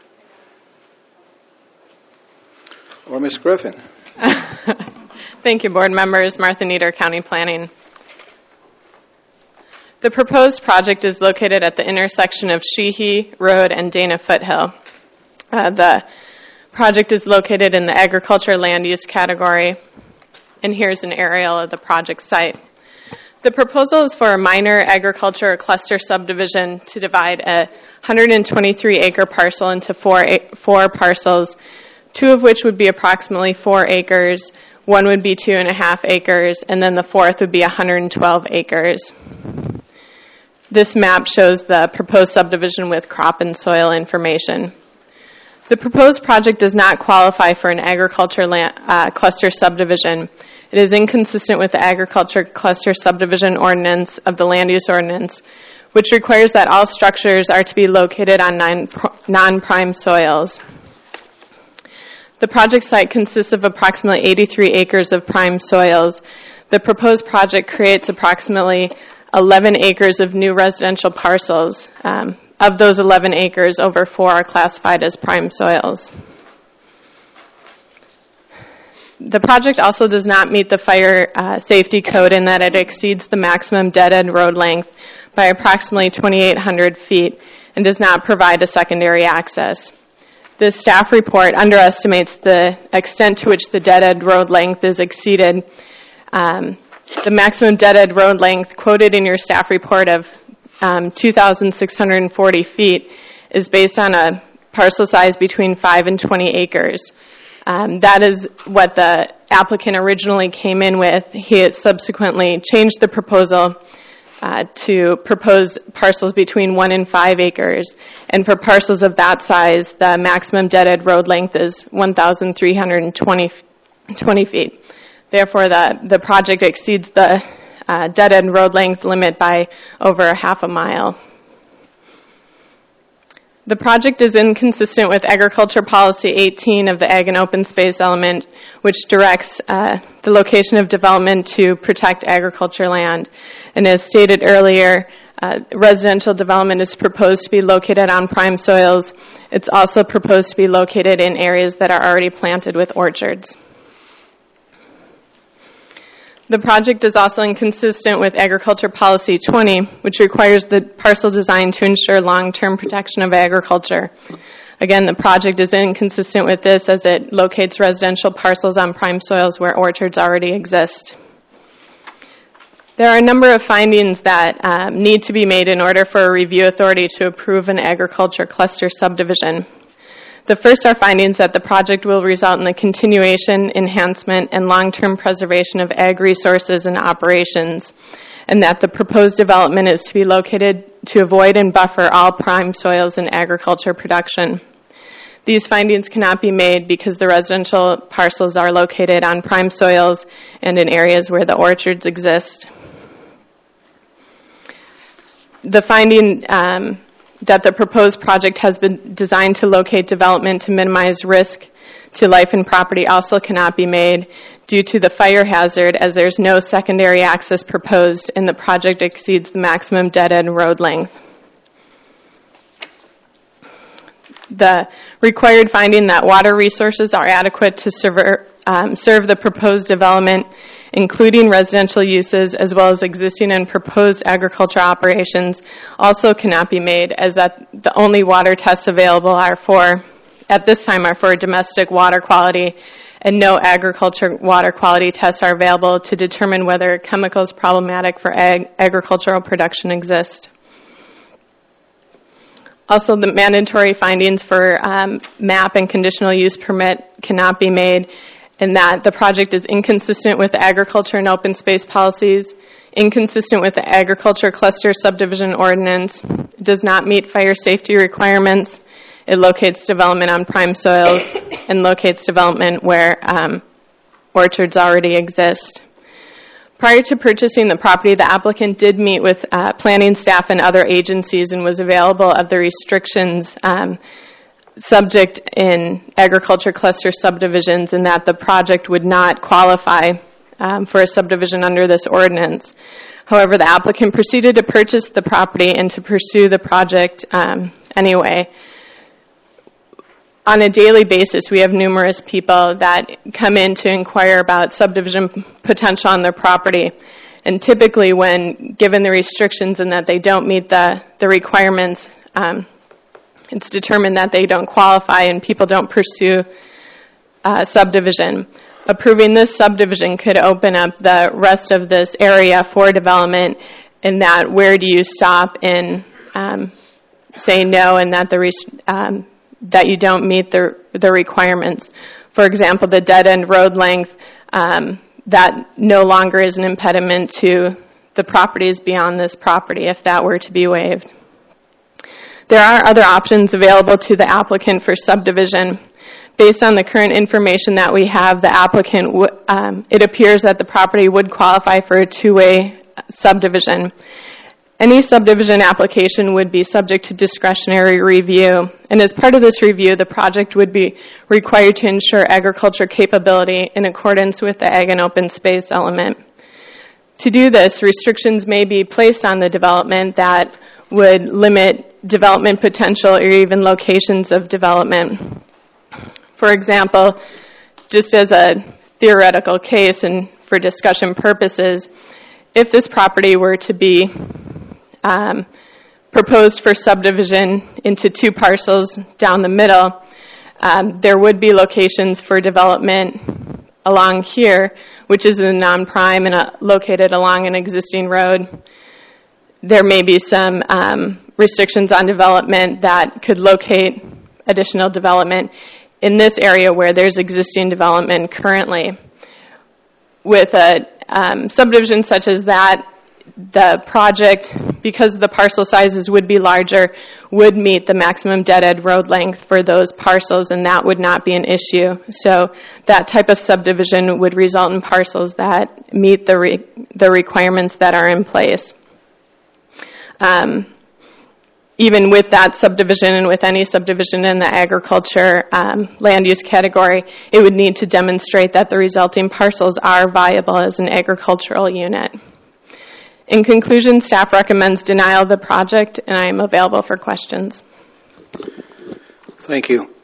or Miz Griffin. Thank you, board members. Martha Nieder, County Planning. The proposed project is located at the intersection of Sheehy Road and Dana Foothill. Uh, the project is located in the agriculture land use category, and here's an aerial of the project site. The proposal is for a minor agriculture cluster subdivision to divide a one hundred twenty-three acre parcel into four, four parcels, two of which would be approximately four acres, one would be two and a half acres, and then the fourth would be one hundred twelve acres. This map shows the proposed subdivision with crop and soil information. The proposed project does not qualify for an agriculture land, uh, cluster subdivision. It is inconsistent with the agriculture cluster subdivision ordinance of the land use ordinance, which requires that all structures are to be located on non-prime soils. The project site consists of approximately eighty-three acres of prime soils. The proposed project creates approximately eleven acres of new residential parcels. Um, Of those eleven acres, over four are classified as prime soils. The project also does not meet the fire uh, safety code in that it exceeds the maximum dead-end road length by approximately twenty-eight hundred feet and does not provide a secondary access. The staff report underestimates the extent to which the dead-end road length is exceeded. Um, the maximum dead-end road length quoted in your staff report of Um, two thousand six hundred forty feet is based on a parcel size between five and twenty acres. Um, that is what the applicant originally came in with. He has subsequently changed the proposal uh, to propose parcels between one and five acres. And for parcels of that size, the maximum dead-end road length is one thousand three hundred twenty feet. Therefore, the, the project exceeds the Uh, dead-end road length limit by over a half a mile. The project is inconsistent with Agriculture Policy eighteen of the Ag and Open Space element, which directs uh, the location of development to protect agriculture land. And as stated earlier, uh, residential development is proposed to be located on prime soils. It's also proposed to be located in areas that are already planted with orchards. The project is also inconsistent with Agriculture Policy twenty, which requires the parcel design to ensure long-term protection of agriculture. Again, the project is inconsistent with this as it locates residential parcels on prime soils where orchards already exist. There are a number of findings that um, need to be made in order for a review authority to approve an agriculture cluster subdivision. The first are findings that the project will result in the continuation, enhancement, and long-term preservation of ag resources and operations, and that the proposed development is to be located to avoid and buffer all prime soils in agriculture production. These findings cannot be made because the residential parcels are located on prime soils and in areas where the orchards exist. The finding um, that the proposed project has been designed to locate development to minimize risk to life and property also cannot be made due to the fire hazard, as there's no secondary access proposed and the project exceeds the maximum dead-end road length. The required finding that water resources are adequate to serve, um, serve the proposed development, including residential uses as well as existing and proposed agriculture operations, also cannot be made, as that the only water tests available are for, at this time, are for domestic water quality, and no agriculture water quality tests are available to determine whether chemicals problematic for ag- agricultural production exist. Also, the mandatory findings for um, MAP and conditional use permit cannot be made, in that the project is inconsistent with agriculture and open space policies, inconsistent with the agriculture cluster subdivision ordinance, does not meet fire safety requirements, it locates development on prime soils, and locates development where um, orchards already exist. Prior to purchasing the property, the applicant did meet with uh, planning staff and other agencies and was available of the restrictions um, subject in agriculture cluster subdivisions, and that the project would not qualify um, for a subdivision under this ordinance. However, the applicant proceeded to purchase the property and to pursue the project um, anyway. On a daily basis, we have numerous people that come in to inquire about subdivision potential on their property. And typically when given the restrictions and that they don't meet the, the requirements, um, it's determined that they don't qualify and people don't pursue uh, subdivision. Approving this subdivision could open up the rest of this area for development, and that where do you stop and um, say no, and that the rest, um, that you don't meet the the requirements. For example, the dead-end road length, um, that no longer is an impediment to the properties beyond this property if that were to be waived. There are other options available to the applicant for subdivision. Based on the current information that we have, the applicant, w- um, it appears that the property would qualify for a two-way subdivision. Any subdivision application would be subject to discretionary review, and as part of this review, the project would be required to ensure agriculture capability in accordance with the ag and open space element. To do this, restrictions may be placed on the development that would limit development potential or even locations of development. For example, just as a theoretical case and for discussion purposes, if this property were to be Um, proposed for subdivision into two parcels down the middle, um, there would be locations for development along here, which is a non-prime and uh, located along an existing road. There may be some um, restrictions on development that could locate additional development in this area where there's existing development currently. With a um, subdivision such as that, the project, because the parcel sizes would be larger, would meet the maximum dead-end road length for those parcels, and that would not be an issue. So that type of subdivision would result in parcels that meet the re- the requirements that are in place. Um, even with that subdivision and with any subdivision in the agriculture um, land use category, it would need to demonstrate that the resulting parcels are viable as an agricultural unit. In conclusion, staff recommends denial of the project, and I am available for questions. Thank you.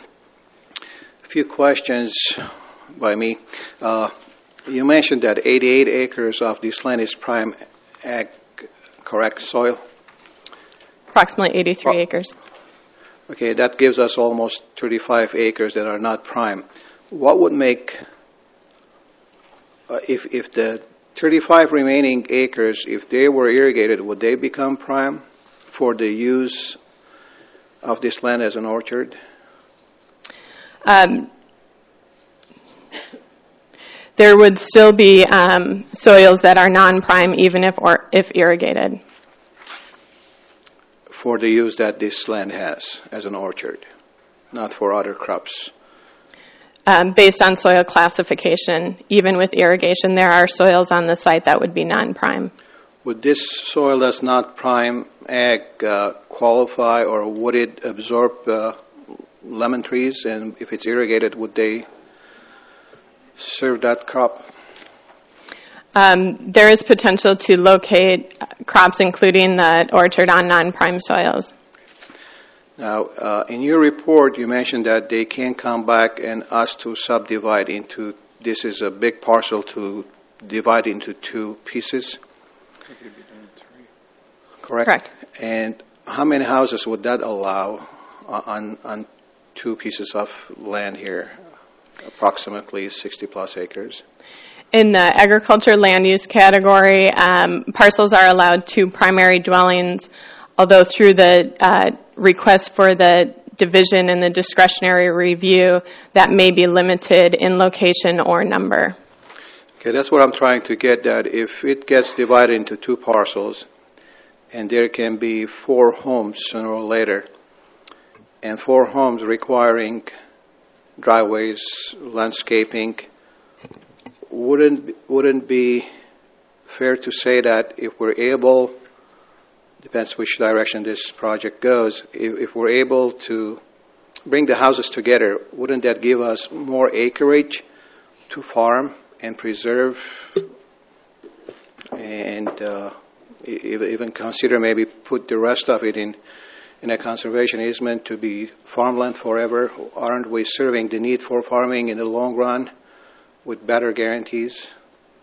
A few questions by me. Uh, you mentioned that eighty-eight acres of this land is prime ag, correct, soil? Approximately eighty-three oh. acres. Okay, that gives us almost thirty-five acres that are not prime. What would make, uh, if if the thirty-five remaining acres, if they were irrigated, would they become prime for the use of this land as an orchard? Um, there would still be um, soils that are non-prime even if or if irrigated. For the use that this land has as an orchard, not for other crops. Um, based on soil classification, even with irrigation, there are soils on the site that would be non-prime. Would this soil that's not prime ag uh, qualify, or would it absorb uh, lemon trees? And if it's irrigated, would they serve that crop? Um, there is potential to locate crops, including the orchard, on non-prime soils. Now, uh, in your report, you mentioned that they can come back and ask to subdivide into, this is a big parcel to divide into two pieces. Correct? Correct. And how many houses would that allow on, on two pieces of land here? Approximately sixty plus acres. In the agriculture land use category, um, parcels are allowed two primary dwellings, although through the uh, request for the division and the discretionary review, that may be limited in location or number. Okay, that's what I'm trying to get at. If it gets divided into two parcels, and there can be four homes sooner or later, and four homes requiring driveways, landscaping, wouldn't wouldn't be fair to say that if we're able, depends which direction this project goes, if, if we're able to bring the houses together, wouldn't that give us more acreage to farm and preserve, and uh, even consider maybe put the rest of it in in a conservation easement to be farmland forever? Aren't we serving the need for farming in the long run with better guarantees?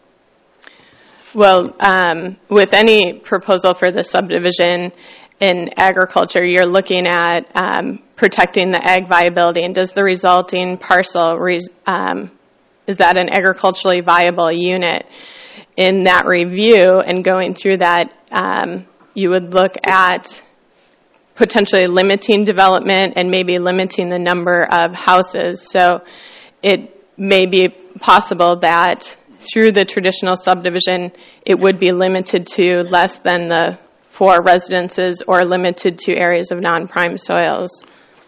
Well, um, with any proposal for the subdivision in agriculture, you're looking at um, protecting the ag viability, and does the resulting parcel, res- um, is that an agriculturally viable unit? In that review and going through that, um, you would look at potentially limiting development and maybe limiting the number of houses. So it may be possible that through the traditional subdivision, it would be limited to less than the four residences or limited to areas of non-prime soils.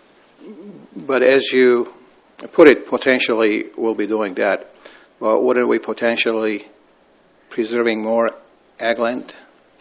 But as you put it, potentially we'll be doing that. Well, wouldn't we potentially preserving more ag land?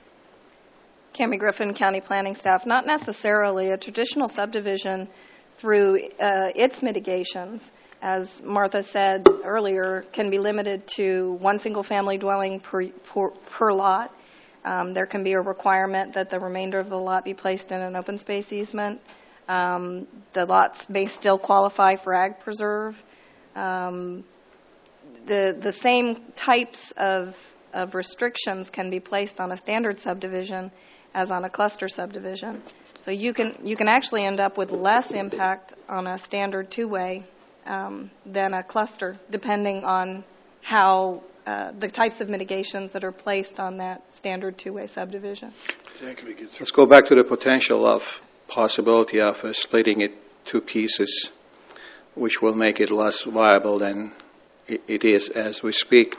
Cami Griffin, County Planning Staff. Not necessarily. A traditional subdivision, through uh, its mitigations, as Martha said earlier, can be limited to one single-family dwelling per, per, per lot. Um, there can be a requirement that the remainder of the lot be placed in an open space easement. Um, the lots may still qualify for ag preserve. Um, the the same types of of restrictions can be placed on a standard subdivision as on a cluster subdivision. So you can you can actually end up with less impact on a standard two-way um, than a cluster, depending on how uh, the types of mitigations that are placed on that standard two-way subdivision. Let's go back to the potential of possibility of uh, splitting it two pieces, which will make it less viable than it, it is as we speak.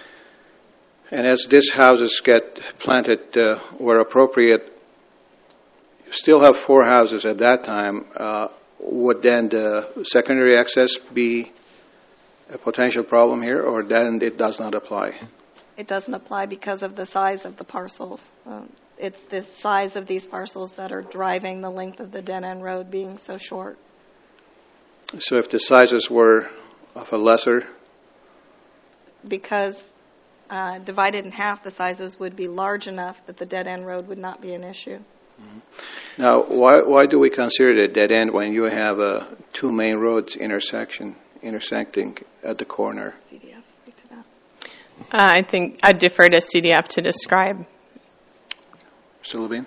And as these houses get planted uh, where appropriate, you still have four houses at that time. Uh, would then the secondary access be a potential problem here, or then it does not apply? It doesn't apply because of the size of the parcels. Um, it's the size of these parcels that are driving the length of the dead-end road being so short. So if the sizes were of a lesser? Because Uh, divided in half, the sizes would be large enough that the dead-end road would not be an issue. Mm-hmm. Now, why why do we consider it a dead end when you have uh, two main roads intersection intersecting at the corner? C D F, speak to that. Uh, I think I'd defer to C D F to describe. Mister Levine?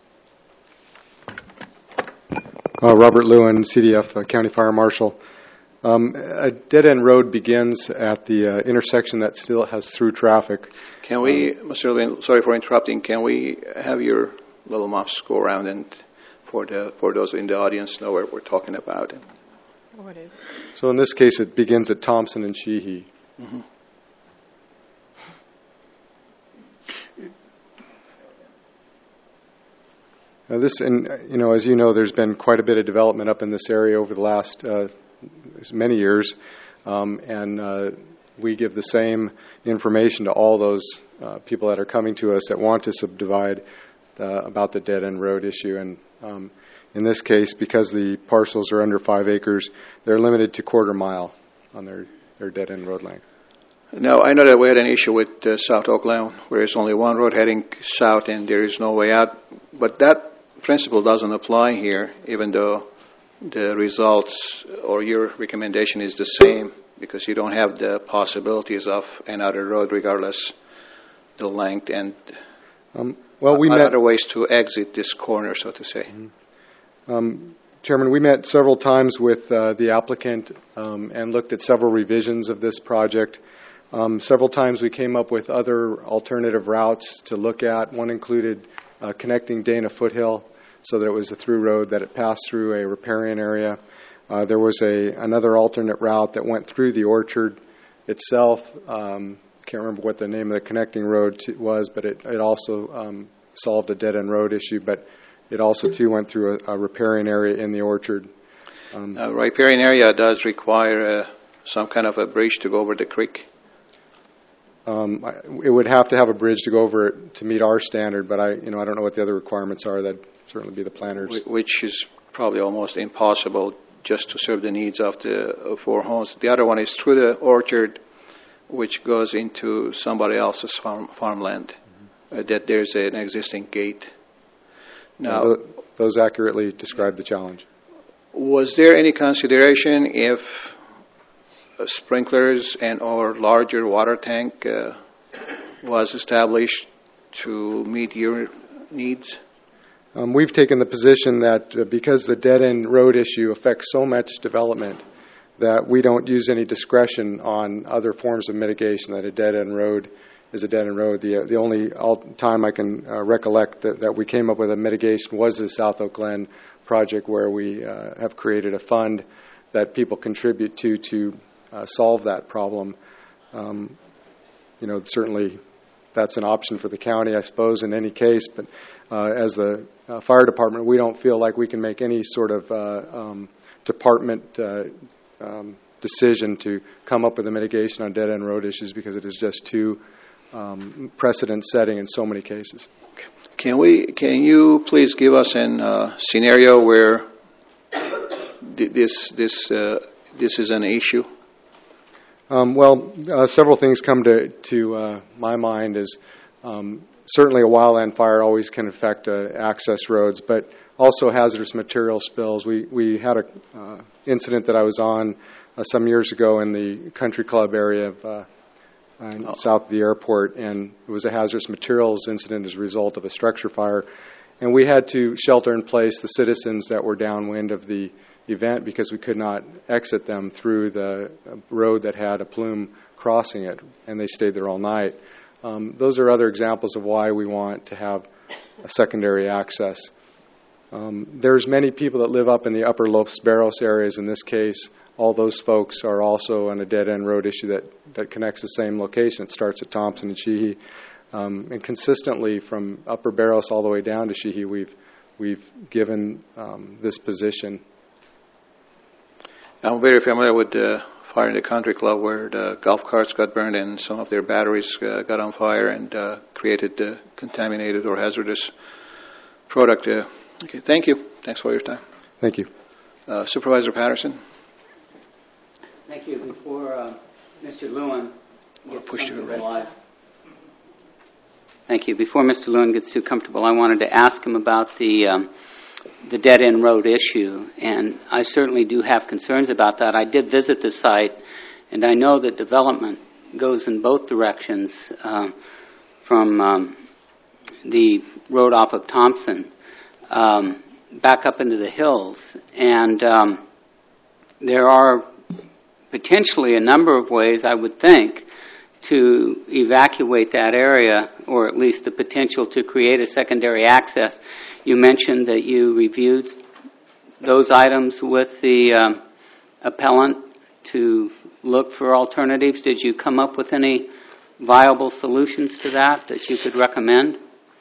Uh, Robert Lewin, C D F, uh, County Fire Marshal. Um, a dead-end road begins at the uh, intersection that still has through traffic. Can we, um, Mister Levin, sorry for interrupting, can we have your little mouse go around and for the for those in the audience know what we're talking about? What is it? So in this case, it begins at Thompson and Sheehy. Mm-hmm. Now this, and you know, as you know, there's been quite a bit of development up in this area over the last uh, many years, um, and uh, we give the same information to all those uh, people that are coming to us that want to subdivide uh, about the dead-end road issue. And um, in this case, because the parcels are under five acres, they're limited to quarter mile on their, their dead-end road length. Now, I know that we had an issue with uh, South Oakland, where there's only one road heading south and there is no way out, but that principle doesn't apply here, even though the results or your recommendation is the same, because you don't have the possibilities of another road regardless the length and um, well, we met, other ways to exit this corner, so to say. Mm-hmm. Um, Chairman, we met several times with uh, the applicant um, and looked at several revisions of this project. Um, several times we came up with other alternative routes to look at. One included uh, connecting Dana Foothill so that it was a through road, that it passed through a riparian area. Uh, there was a another alternate route that went through the orchard itself. Um, can't remember what the name of the connecting road to, was, but it, it also um, solved a dead-end road issue. But it also, too, went through a, a riparian area in the orchard. Um, uh, riparian area does require uh, some kind of a bridge to go over the creek. Um, it would have to have a bridge to go over it to meet our standard, but I, you know, I don't know what the other requirements are. That'd certainly be the planners. Which is probably almost impossible just to serve the needs of the four homes. The other one is through the orchard, which goes into somebody else's farm, farmland. Mm-hmm. Uh, that there's an existing gate. Now, uh, those accurately describe the challenge. Was there any consideration if Uh, sprinklers and or larger water tank uh, was established to meet your needs? Um, we've taken the position that uh, because the dead-end road issue affects so much development that we don't use any discretion on other forms of mitigation, that a dead-end road is a dead-end road. The, uh, the only all time I can uh, recollect that, that we came up with a mitigation was the South Oak Glen project, where we uh, have created a fund that people contribute to to Uh, solve that problem. Um, you know, certainly that's an option for the county, I suppose, in any case. But uh, as the uh, fire department, we don't feel like we can make any sort of uh, um, department uh, um, decision to come up with a mitigation on dead-end road issues, because it is just too um, precedent-setting in so many cases. Can we? Can you please give us a uh, scenario where th- this this uh, this is an issue? Um, well, uh, several things come to, to uh, my mind. Is um, certainly a wildland fire always can affect uh, access roads, but also hazardous material spills. We we had a uh, incident that I was on uh, some years ago in the country club area of uh, uh, south of the airport, and it was a hazardous materials incident as a result of a structure fire, and we had to shelter in place the citizens that were downwind of the event because we could not exit them through the road that had a plume crossing it, and they stayed there all night. Um, those are other examples of why we want to have a secondary access. Um, there's many people that live up in the upper Los Barros areas. In this case, all those folks are also on a dead-end road issue that, that connects the same location. It starts at Thompson and Sheehy. Um, and consistently from upper Barros all the way down to Sheehy, we've, we've given um, this position. I'm very familiar with the fire in the country club, where the golf carts got burned and some of their batteries uh, got on fire and uh, created the contaminated or hazardous product. Uh, okay, thank you. Thanks for your time. Thank you. Uh, Supervisor Patterson. Thank you. Before uh, Mister Lewin gets comfortable, thank you. Before Mister Lewin gets too comfortable, I wanted to ask him about the um, the dead-end road issue, and I certainly do have concerns about that. I did visit the site, and I know that development goes in both directions uh, from um, the road off of Thompson um, back up into the hills, and um, there are potentially a number of ways, I would think, to evacuate that area, or at least the potential to create a secondary access. You mentioned that you reviewed those items with the um, appellant to look for alternatives. Did you come up with any viable solutions to that that you could recommend?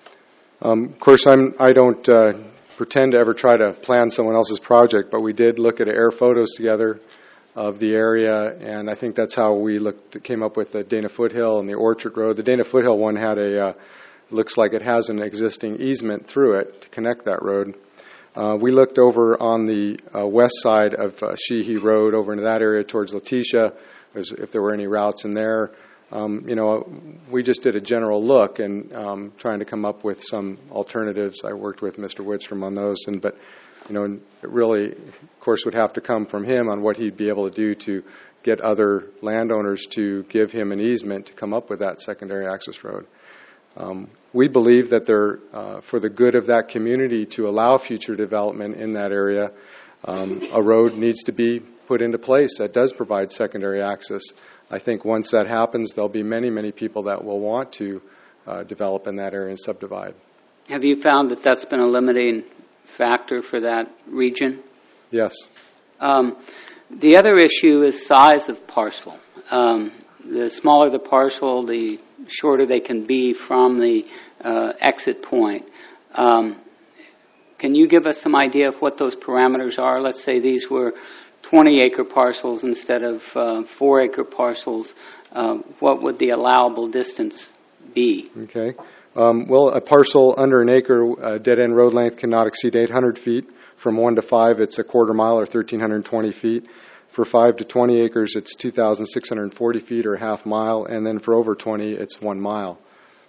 Um, of course, I'm, I don't uh, pretend to ever try to plan someone else's project, but we did look at air photos together of the area, and I think that's how we looked, came up with the Dana Foothill and the Orchard Road. The Dana Foothill one had a, uh, looks like it has an existing easement through it to connect that road. Uh, we looked over on the uh, west side of uh, Sheehy Road, over into that area towards Letitia, as if there were any routes in there. Um, you know, we just did a general look and um, trying to come up with some alternatives. I worked with Mister Woodstrom on those, and but you know, it really, of course, would have to come from him on what he'd be able to do to get other landowners to give him an easement to come up with that secondary access road. Um, we believe that they're, uh, for the good of that community to allow future development in that area, um, a road needs to be put into place that does provide secondary access. I think once that happens, there'll be many, many people that will want to uh, develop in that area and subdivide. Have you found that that's been a limiting factor for that region? Yes. Um, the other issue is size of parcel. Um, the smaller the parcel, the shorter they can be from the uh, exit point. Um, can you give us some idea of what those parameters are? Let's say these were twenty acre parcels instead of uh, four acre parcels. Uh, what would the allowable distance be? Okay. Um, well, a parcel under an acre uh, dead-end road length cannot exceed eight hundred feet. From one to five, it's a quarter mile or one thousand three hundred twenty feet. For five to twenty acres, it's two thousand six hundred forty feet or a half mile. And then for over twenty, it's one mile.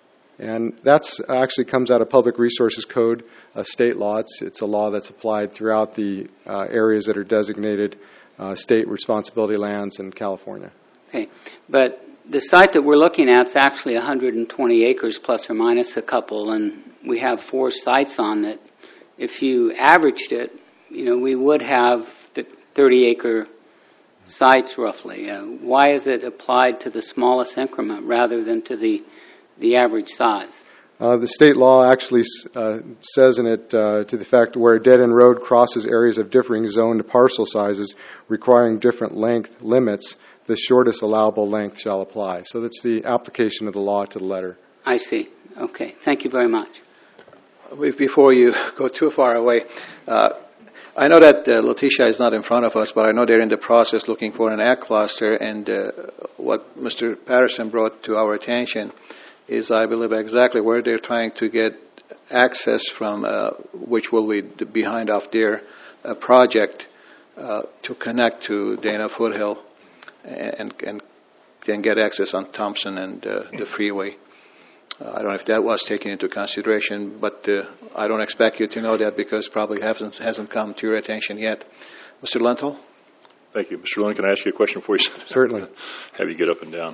And that's actually comes out of Public Resources Code, a state law. It's, it's a law that's applied throughout the uh, areas that are designated uh, state responsibility lands in California. Okay, but the site that we're looking at is actually one hundred twenty acres plus or minus a couple, and we have four sites on it. If you averaged it, you know, we would have the thirty acre sites roughly. Uh, why is it applied to the smallest increment rather than to the the average size? Uh, the state law actually uh, says in it uh, to the fact where a dead-end road crosses areas of differing zoned parcel sizes requiring different length limits, the shortest allowable length shall apply. So that's the application of the law to the letter. I see. Okay. Thank you very much. Before you go too far away, uh, I know that uh, Letitia is not in front of us, but I know they're in the process looking for an ag cluster, and uh, what Mister Patterson brought to our attention is, I believe, exactly where they're trying to get access from, uh, which will be behind of their uh, project uh, to connect to Dana Foothill and, and then get access on Thompson and uh, the freeway. Uh, I don't know if that was taken into consideration, but uh, I don't expect you to know that because probably hasn't hasn't come to your attention yet. Mister Lentil? Thank you. Mister Lynn, can I ask you a question for you? Certainly. Have you get up and down.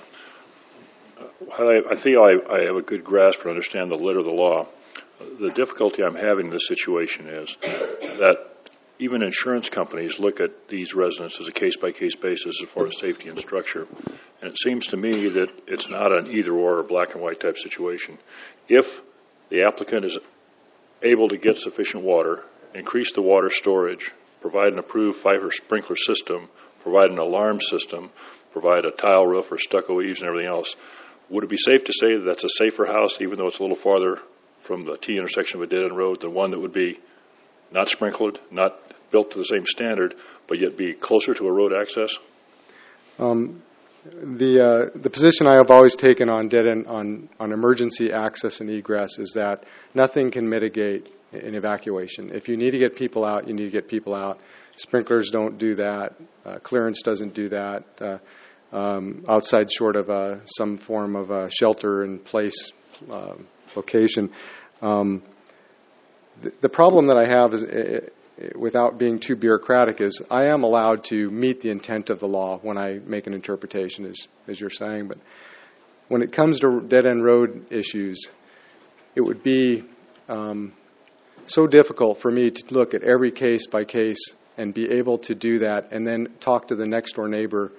I, I feel I, I have a good grasp and understand the letter of the law. The difficulty I'm having in this situation is that even insurance companies look at these residents as a case-by-case basis as far as safety and structure. And it seems to me that it's not an either-or or black and white type situation. If the applicant is able to get sufficient water, increase the water storage, provide an approved fiber sprinkler system, provide an alarm system, provide a tile roof or stucco eaves and everything else, would it be safe to say that that's a safer house, even though it's a little farther from the T intersection of a dead-end road, than one that would be not sprinkled, not built to the same standard, but yet be closer to a road access? Um, the uh, the position I have always taken on dead end on on emergency access and egress is that nothing can mitigate an evacuation. If you need to get people out, you need to get people out. Sprinklers don't do that. Uh, clearance doesn't do that. Uh, um, outside short of uh, some form of a shelter in place uh, location. Um, the, the problem that I have is, it, it, without being too bureaucratic, is I am allowed to meet the intent of the law when I make an interpretation, as, as you're saying. But when it comes to dead-end road issues, it would be um, so difficult for me to look at every case by case and be able to do that and then talk to the next door neighbor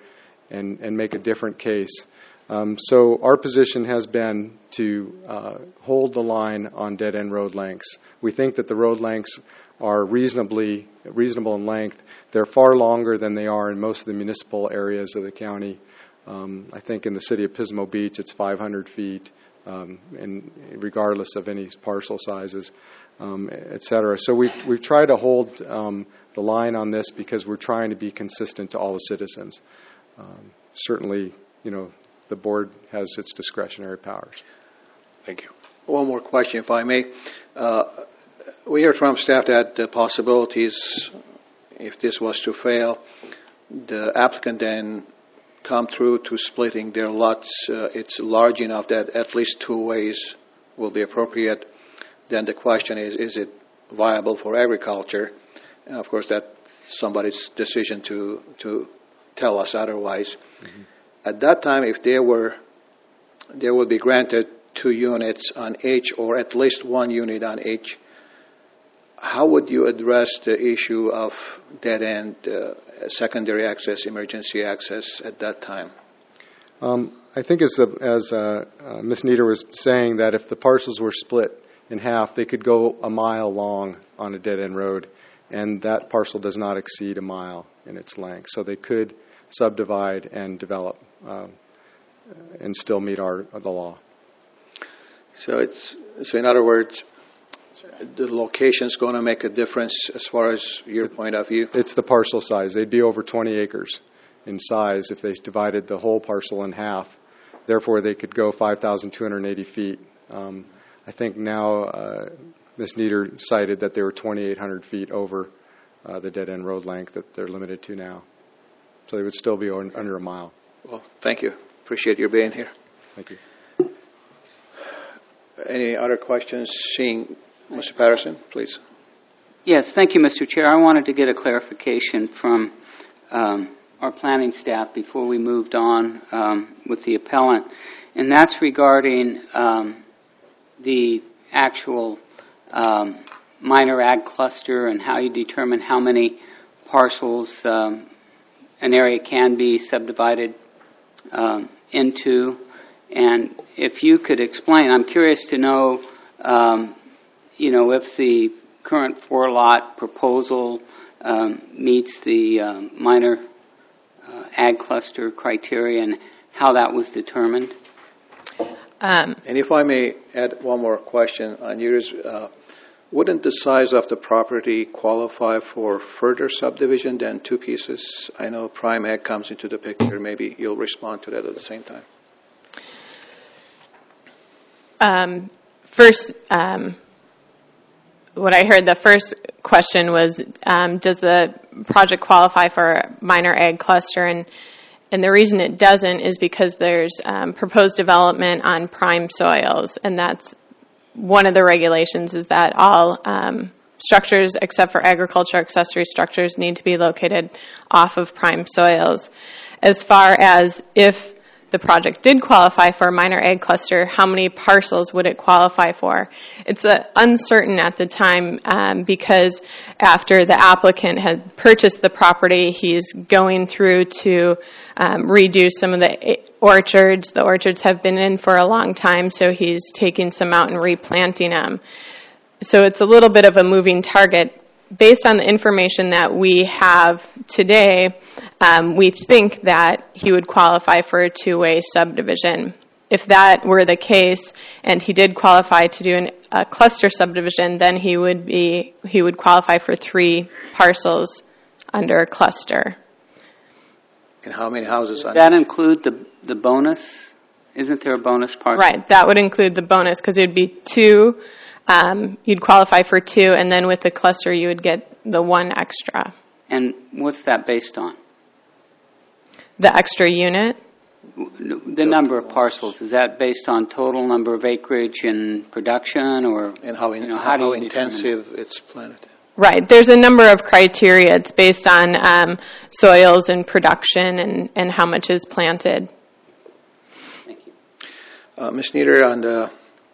and, and make a different case. Um, so our position has been to uh, hold the line on dead-end road lengths. We think that the road lengths are reasonably reasonable in length. They're far longer than they are in most of the municipal areas of the county. Um, I think in the city of Pismo Beach, it's five hundred feet, um, and regardless of any parcel sizes, um, et cetera. So we've, we've tried to hold um, the line on this because we're trying to be consistent to all the citizens. Um, certainly, you know, the board has its discretionary powers. Thank you. One more question, if I may. Uh, we heard from staff that the possibilities, if this was to fail, the applicant then come through to splitting their lots. Uh, it's large enough that at least two ways will be appropriate. Then the question is, is it viable for agriculture? And of course, that's somebody's decision to, to tell us otherwise. Mm-hmm. At that time, if there were, there would be granted two units on each, or at least one unit on each. How would you address the issue of dead-end, uh, secondary access, emergency access at that time? Um, I think as, the, as uh, uh, Miz Nieder was saying, that if the parcels were split in half, they could go a mile long on a dead-end road, and that parcel does not exceed a mile in its length. So they could subdivide and develop uh, and still meet our the law. So it's so in other words, the location's going to make a difference as far as your point of view? It's the parcel size. They'd be over twenty acres in size if they divided the whole parcel in half. Therefore, they could go five thousand two hundred eighty feet. Um, I think now uh, Miz Nieder cited that they were twenty-eight hundred feet over uh, the dead-end road length that they're limited to now. So they would still be on, under a mile. Well, thank you. Appreciate your being here. Thank you. Any other questions? Seeing Mister Patterson, please. Yes, thank you, Mister Chair. I wanted to get a clarification from um, our planning staff before we moved on um, with the appellant, and that's regarding um, the actual um, minor ag cluster and how you determine how many parcels um, an area can be subdivided um, into. And if you could explain, I'm curious to know, um, you know, if the current four-lot proposal um, meets the um, minor uh, ag cluster criteria and how that was determined. Um, and if I may add one more question on yours, uh, wouldn't the size of the property qualify for further subdivision than two pieces? I know Prime Ag comes into the picture. Maybe you'll respond to that at the same time. Um, first, um, what I heard, the first question was, um, does the project qualify for a minor ag cluster? And and the reason it doesn't is because there's um, proposed development on prime soils, and that's one of the regulations is that all um, structures except for agriculture accessory structures need to be located off of prime soils. As far as if the project did qualify for a minor ag cluster, how many parcels would it qualify for? It's uh, uncertain at the time um, because after the applicant had purchased the property, he's going through to um, redo some of the orchards. The orchards have been in for a long time, so he's taking some out and replanting them. So it's a little bit of a moving target. Based on the information that we have today, um, we think that he would qualify for a two-way subdivision. If that were the case, and he did qualify to do an, a cluster subdivision, then he would be he would qualify for three parcels under a cluster. And how many houses? Does that include the the bonus? Isn't there a bonus parcel? Right, that would include the bonus because it would be two. Um, you'd qualify for two, and then with the cluster, you would get the one extra. And what's that based on? The extra unit? The number of parcels, is that based on total number of acreage and production, or and how, in, you know, how, how, do how you intensive it's planted? Right. There's a number of criteria. It's based on um, soils and production and, and how much is planted. Thank you. Uh, Miz Nieder, on the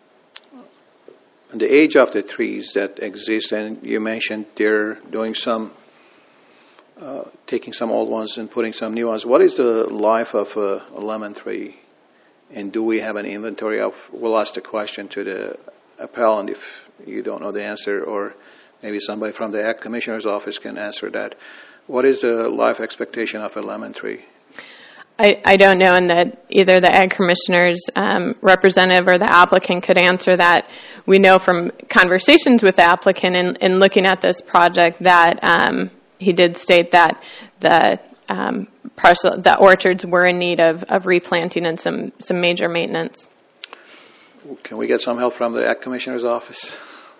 on the age of the trees that exist, and you mentioned they're doing some uh, taking some old ones and putting some new ones. What is the life of a, a lemon tree? And do we have an inventory of? We'll ask the question to the appellant if you don't know the answer, or maybe somebody from the Ag Commissioner's office can answer that. What is the life expectation of a lemon tree? I, I don't know, and that either the Ag Commissioner's um, representative or the applicant could answer that. We know from conversations with the applicant in, in looking at this project that um, he did state that the um, parcel, the orchards were in need of, of replanting and some, some major maintenance. Can we get some help from the Ag Commissioner's office?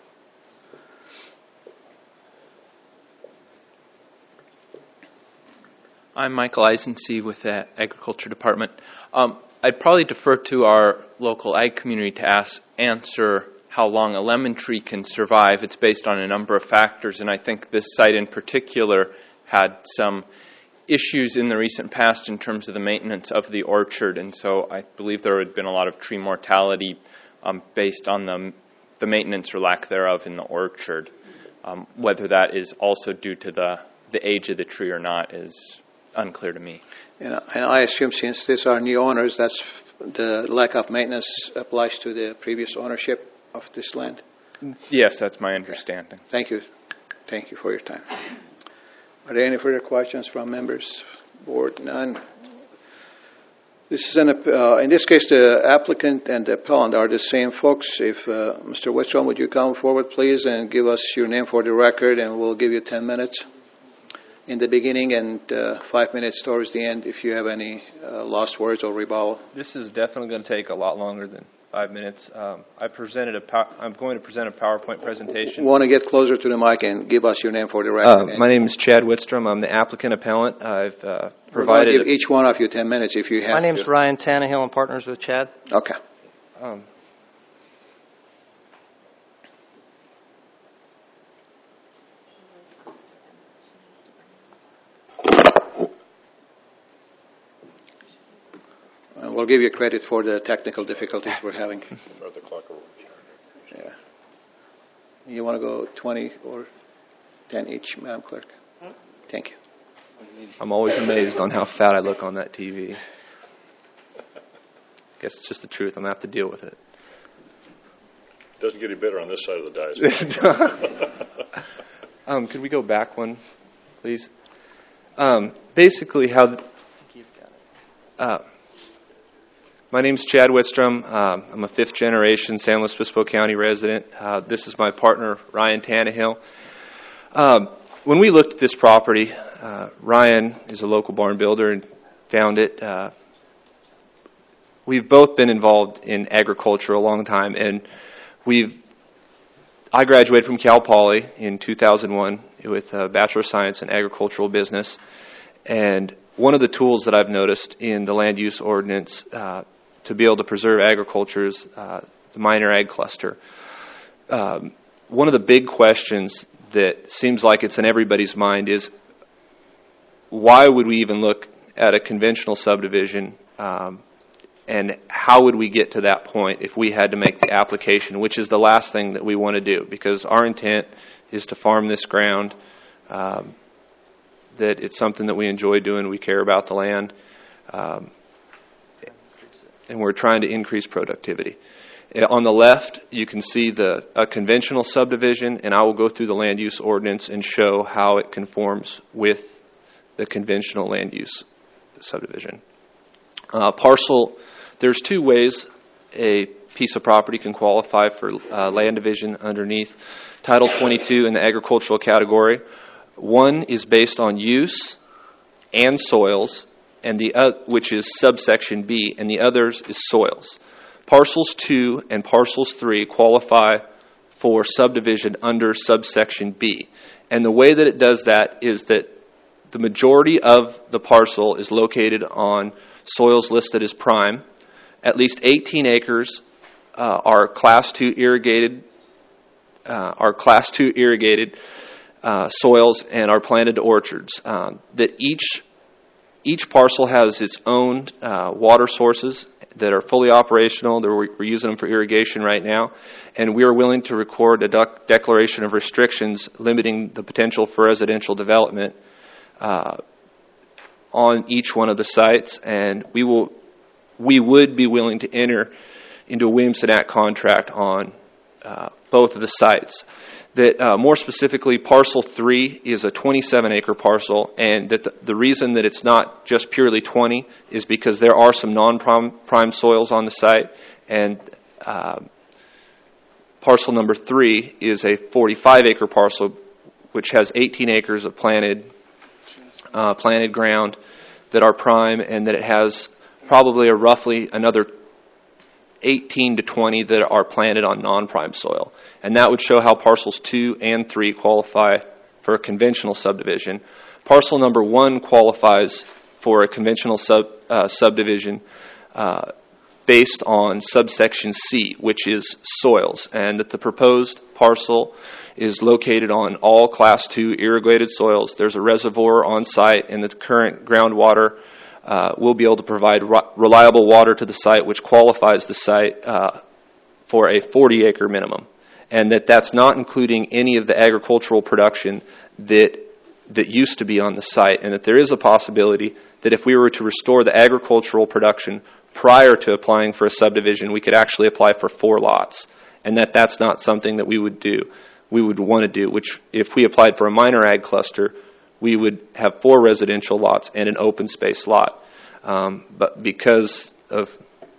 I'm Michael Eisensee with the Agriculture Department. Um, I'd probably defer to our local ag community to ask, answer how long a lemon tree can survive. It's based on a number of factors, and I think this site in particular had some issues in the recent past in terms of the maintenance of the orchard, and so I believe there had been a lot of tree mortality um, based on the, the maintenance or lack thereof in the orchard. Um, whether that is also due to the, the age of the tree or not is unclear to me. And, and I assume since these are new owners, that's the lack of maintenance applies to the previous ownership of this land? Yes, that's my understanding. Thank you. Thank you for your time. Are there any further questions from members? Board, none. This is an, uh, in this case, the applicant and the appellant are the same folks. If uh, Mister Whitstrom, would you come forward, please, and give us your name for the record, and we'll give you ten minutes in the beginning and uh, five minutes towards the end if you have any uh, lost words or rebuttal. This is definitely going to take a lot longer than five minutes. Um, I presented a. Pow- I'm going to present a PowerPoint presentation. Want to get closer to the mic and give us your name for the record. Uh, my name is Chad Whitstrom. I'm the applicant appellant. I've uh, We're provided. We'll give each one of you ten minutes if you have. My name's to. Ryan Tannehill. I'm partners with Chad. Okay. Um, Uh, we'll give you credit for the technical difficulties we're having. Yeah. You want to go twenty or ten each, Madam Clerk? Thank you. I'm always amazed on how fat I look on that T V. Guess it's just the truth. I'm going to have to deal with it. Doesn't get any better on this side of the dais. um, could we go back one, please? Um, basically, how... Uh, My name's Chad Whitstrom. Uh, I'm a fifth-generation San Luis Obispo County resident. Uh, this is my partner, Ryan Tannehill. Um, when we looked at this property, uh, Ryan is a local barn builder and found it. Uh, we've both been involved in agriculture a long time, and we've. I graduated from Cal Poly in two thousand one with a Bachelor of Science in Agricultural Business, and one of the tools that I've noticed in the land use ordinance uh, to be able to preserve agriculture is uh, the minor ag cluster. Um, one of the big questions that seems like it's in everybody's mind is why would we even look at a conventional subdivision, um, and how would we get to that point if we had to make the application, which is the last thing that we want to do, because our intent is to farm this ground, um, that it's something that we enjoy doing, we care about the land, um, and we're trying to increase productivity. On the left, you can see the a conventional subdivision, and I will go through the land use ordinance and show how it conforms with the conventional land use subdivision. Uh, parcel, there's two ways a piece of property can qualify for uh, land division underneath Title twenty-two in the agricultural category. One is based on use and soils, and the uh, which is subsection B, and the others is soils. Parcels two and parcels three qualify for subdivision under subsection B. And the way that it does that is that the majority of the parcel is located on soils listed as prime. At least eighteen acres uh, are class two irrigated, uh, are class two irrigated uh, soils and are planted to orchards. Um, that each each parcel has its own uh, water sources that are fully operational. They're, we're using them for irrigation right now, and we are willing to record a dec- declaration of restrictions limiting the potential for residential development uh, on each one of the sites, and we will we would be willing to enter into a Williamson Act contract on uh, both of the sites. That uh, more specifically, parcel three is a twenty-seven acre parcel, and that the, the reason that it's not just purely twenty is because there are some non-prime prime soils on the site, and uh, parcel number three is a forty-five acre parcel, which has eighteen acres of planted uh, planted ground that are prime, and that it has probably a roughly another eighteen to twenty that are planted on non-prime soil. And that would show how parcels two and three qualify for a conventional subdivision. Parcel number one qualifies for a conventional sub, uh, subdivision uh, based on subsection C, which is soils, and that the proposed parcel is located on all class two irrigated soils. There's a reservoir on site, and the current groundwater uh, will be able to provide ro- reliable water to the site, which qualifies the site uh, for a forty acre minimum. And that that's not including any of the agricultural production that that used to be on the site, and that there is a possibility that if we were to restore the agricultural production prior to applying for a subdivision, we could actually apply for four lots, and that that's not something that we would do. We would want to do, which if we applied for a minor ag cluster, we would have four residential lots and an open space lot. Um, but because of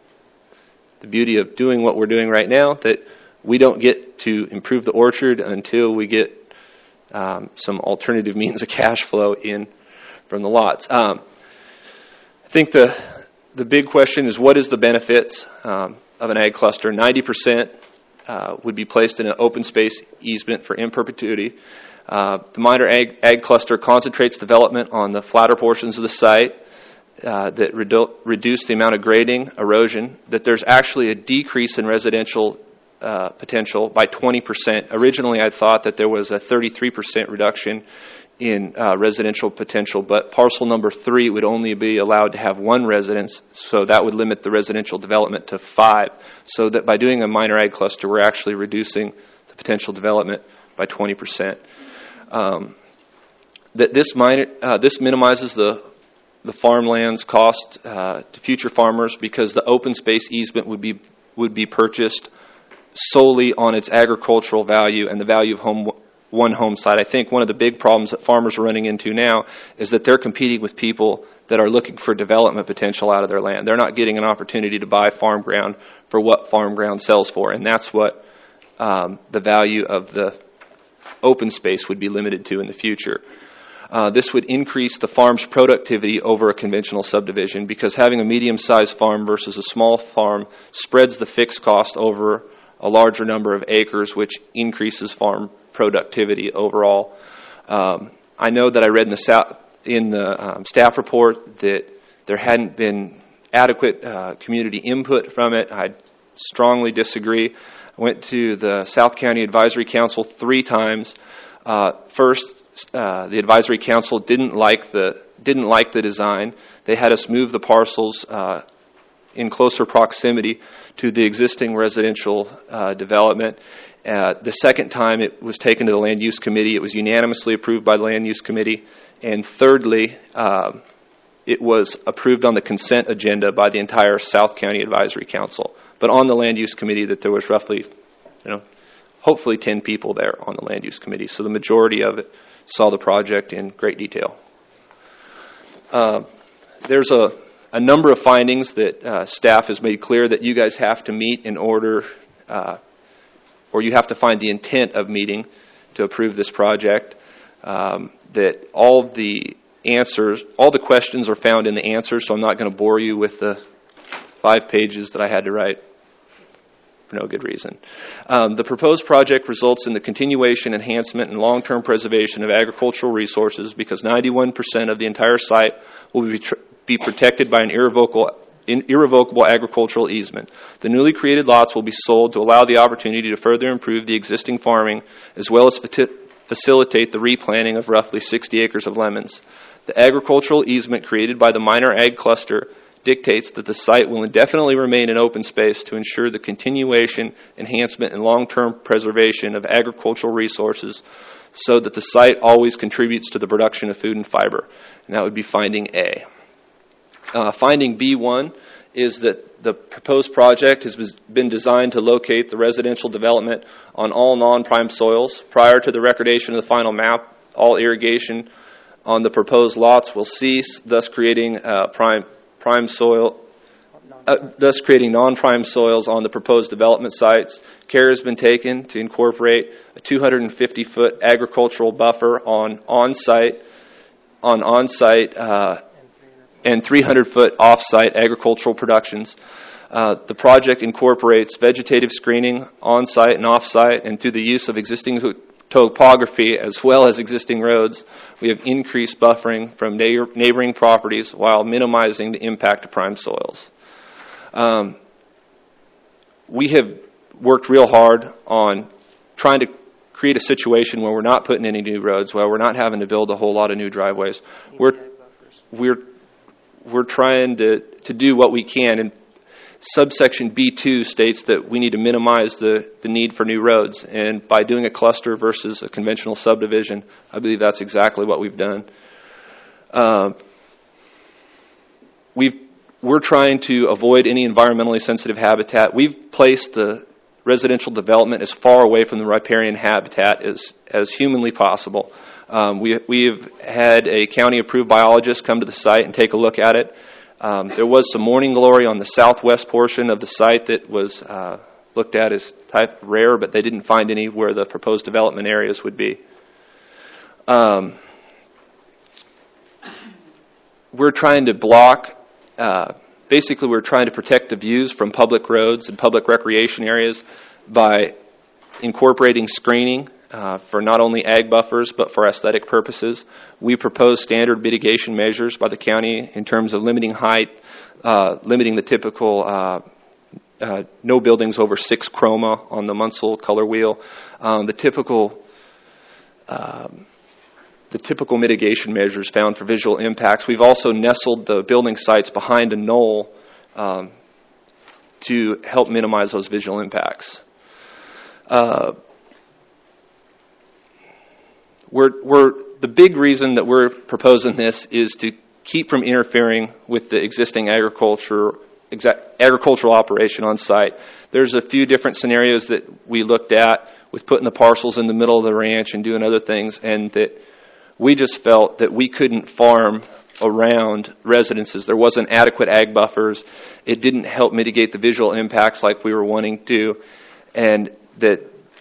the beauty of doing what we're doing right now, that we don't get to improve the orchard until we get um, some alternative means of cash flow in from the lots. Um, I think the the big question is, what is the benefits um, of an ag cluster? ninety percent uh, would be placed in an open space easement for in perpetuity. Uh, the minor ag, ag cluster concentrates development on the flatter portions of the site uh, that redu- reduce the amount of grading, erosion, that there's actually a decrease in residential Uh, potential by twenty percent. Originally, I thought that there was a thirty-three percent reduction in uh, residential potential, but parcel number three would only be allowed to have one residence, so that would limit the residential development to five. So that by doing a minor ag cluster, we're actually reducing the potential development by twenty percent. Um, that this minor, uh, this minimizes the the farmland's cost uh, to future farmers, because the open space easement would be would be purchased solely on its agricultural value and the value of home one home site. I think one of the big problems that farmers are running into now is that they're competing with people that are looking for development potential out of their land. They're not getting an opportunity to buy farm ground for what farm ground sells for, and that's what um, the value of the open space would be limited to in the future. Uh, this would increase the farm's productivity over a conventional subdivision, because having a medium-sized farm versus a small farm spreads the fixed cost over a larger number of acres, which increases farm productivity overall. Um, I know that I read in the, sa- in the um, staff report that there hadn't been adequate uh, community input from it. I strongly disagree. I went to the South County Advisory Council three times. Uh, first, uh, the Advisory Council didn't like the didn't like the design. They had us move the parcels uh, in closer proximity to the existing residential uh, development. Uh, the second time it was taken to the Land Use Committee, it was unanimously approved by the Land Use Committee. And thirdly, uh, it was approved on the consent agenda by the entire South County Advisory Council. But on the Land Use Committee, that there was roughly, you know, hopefully ten people there on the Land Use Committee. So the majority of it saw the project in great detail. Uh, there's a A number of findings that uh, staff has made clear that you guys have to meet in order, uh, or you have to find the intent of meeting to approve this project. Um, that all the answers, all the questions are found in the answers, so I'm not going to bore you with the five pages that I had to write for no good reason. Um, the proposed project results in the continuation, enhancement, and long-term preservation of agricultural resources, because ninety-one percent of the entire site will be tr- be protected by an irrevocable, in, irrevocable agricultural easement. The newly created lots will be sold to allow the opportunity to further improve the existing farming, as well as fa- facilitate the replanting of roughly sixty acres of lemons. The agricultural easement created by the minor ag cluster dictates that the site will indefinitely remain an open space to ensure the continuation, enhancement, and long-term preservation of agricultural resources so that the site always contributes to the production of food and fiber. And that would be finding A. Uh, finding B one is that the proposed project has been designed to locate the residential development on all non-prime soils. Prior to the recordation of the final map, all irrigation on the proposed lots will cease, thus creating uh, prime prime soil, uh, thus creating non-prime soils on the proposed development sites. Care has been taken to incorporate a two hundred fifty foot agricultural buffer on on-site, on on-site, uh, and three hundred foot off-site agricultural productions. Uh, the project incorporates vegetative screening on-site and off-site, and through the use of existing topography as well as existing roads, we have increased buffering from neighboring properties while minimizing the impact of prime soils. Um, we have worked real hard on trying to create a situation where we're not putting any new roads, where we're not having to build a whole lot of new driveways. We're we're we're trying to, to do what we can, and subsection B two states that we need to minimize the, the need for new roads, and by doing a cluster versus a conventional subdivision, I believe that's exactly what we've done. Uh, we've, we're trying to avoid any environmentally sensitive habitat. We've placed the residential development as far away from the riparian habitat as, as humanly possible. Um, we, we've had a county-approved biologist come to the site and take a look at it. Um, there was some morning glory on the southwest portion of the site that was uh, looked at as type rare, but they didn't find any where the proposed development areas would be. Um, we're trying to block, uh, basically we're trying to protect the views from public roads and public recreation areas by incorporating screening Uh, for not only ag buffers but for aesthetic purposes. We propose standard mitigation measures by the county in terms of limiting height, uh, limiting the typical uh, uh, no buildings over six chroma on the Munsell color wheel, um, the typical uh, the typical mitigation measures found for visual impacts. We've also nestled the building sites behind a knoll um, to help minimize those visual impacts. Uh, We're, we're, the big reason that we're proposing this is to keep from interfering with the existing agriculture, exact, agricultural operation on site. There's a few different scenarios that we looked at with putting the parcels in the middle of the ranch and doing other things, and that we just felt that we couldn't farm around residences. There wasn't adequate ag buffers. It didn't help mitigate the visual impacts like we were wanting to, and that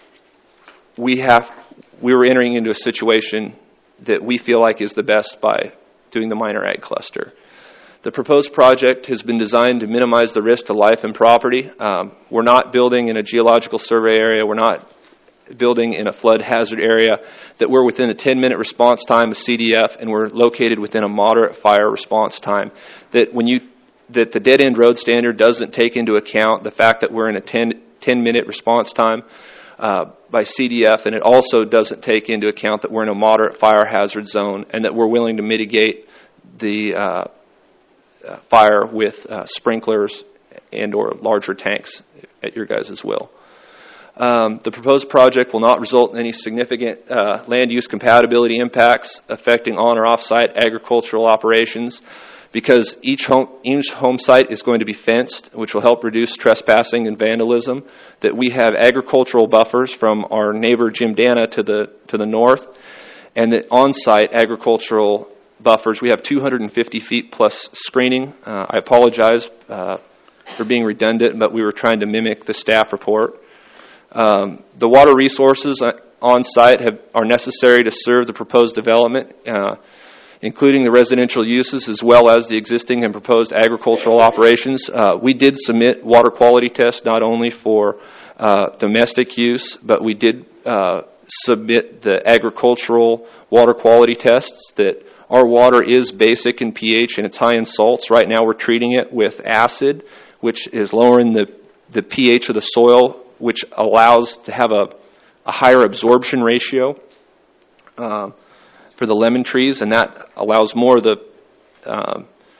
we have we were entering into a situation that we feel like is the best by doing the minor ag cluster. The proposed project has been designed to minimize the risk to life and property. Um, we're not building in a geological survey area. We're not building in a flood hazard area. That we're within a ten minute response time of C D F, and we're located within a moderate fire response time. That when you that the dead end road standard doesn't take into account the fact that we're in a ten minute response time Uh, by C D F, and it also doesn't take into account that we're in a moderate fire hazard zone, and that we're willing to mitigate the uh, uh, fire with uh, sprinklers and or larger tanks at your guys' will. Um, the proposed project will not result in any significant uh, land use compatibility impacts affecting on or off-site agricultural operations, because each home, each home site is going to be fenced, which will help reduce trespassing and vandalism. That we have agricultural buffers from our neighbor Jim Dana to the to the north, and that on-site agricultural buffers, we have two hundred fifty feet plus screening. Uh, I apologize uh, for being redundant, but we were trying to mimic the staff report. Um, the water resources on-site have, are necessary to serve the proposed development, uh, including the residential uses as well as the existing and proposed agricultural operations. Uh, we did submit water quality tests not only for uh, domestic use, but we did uh, submit the agricultural water quality tests. That our water is basic in pH and it's high in salts. Right now we're treating it with acid, which is lowering the, the pH of the soil, which allows to have a, a higher absorption ratio Uh, for the lemon trees, and that allows more of the um,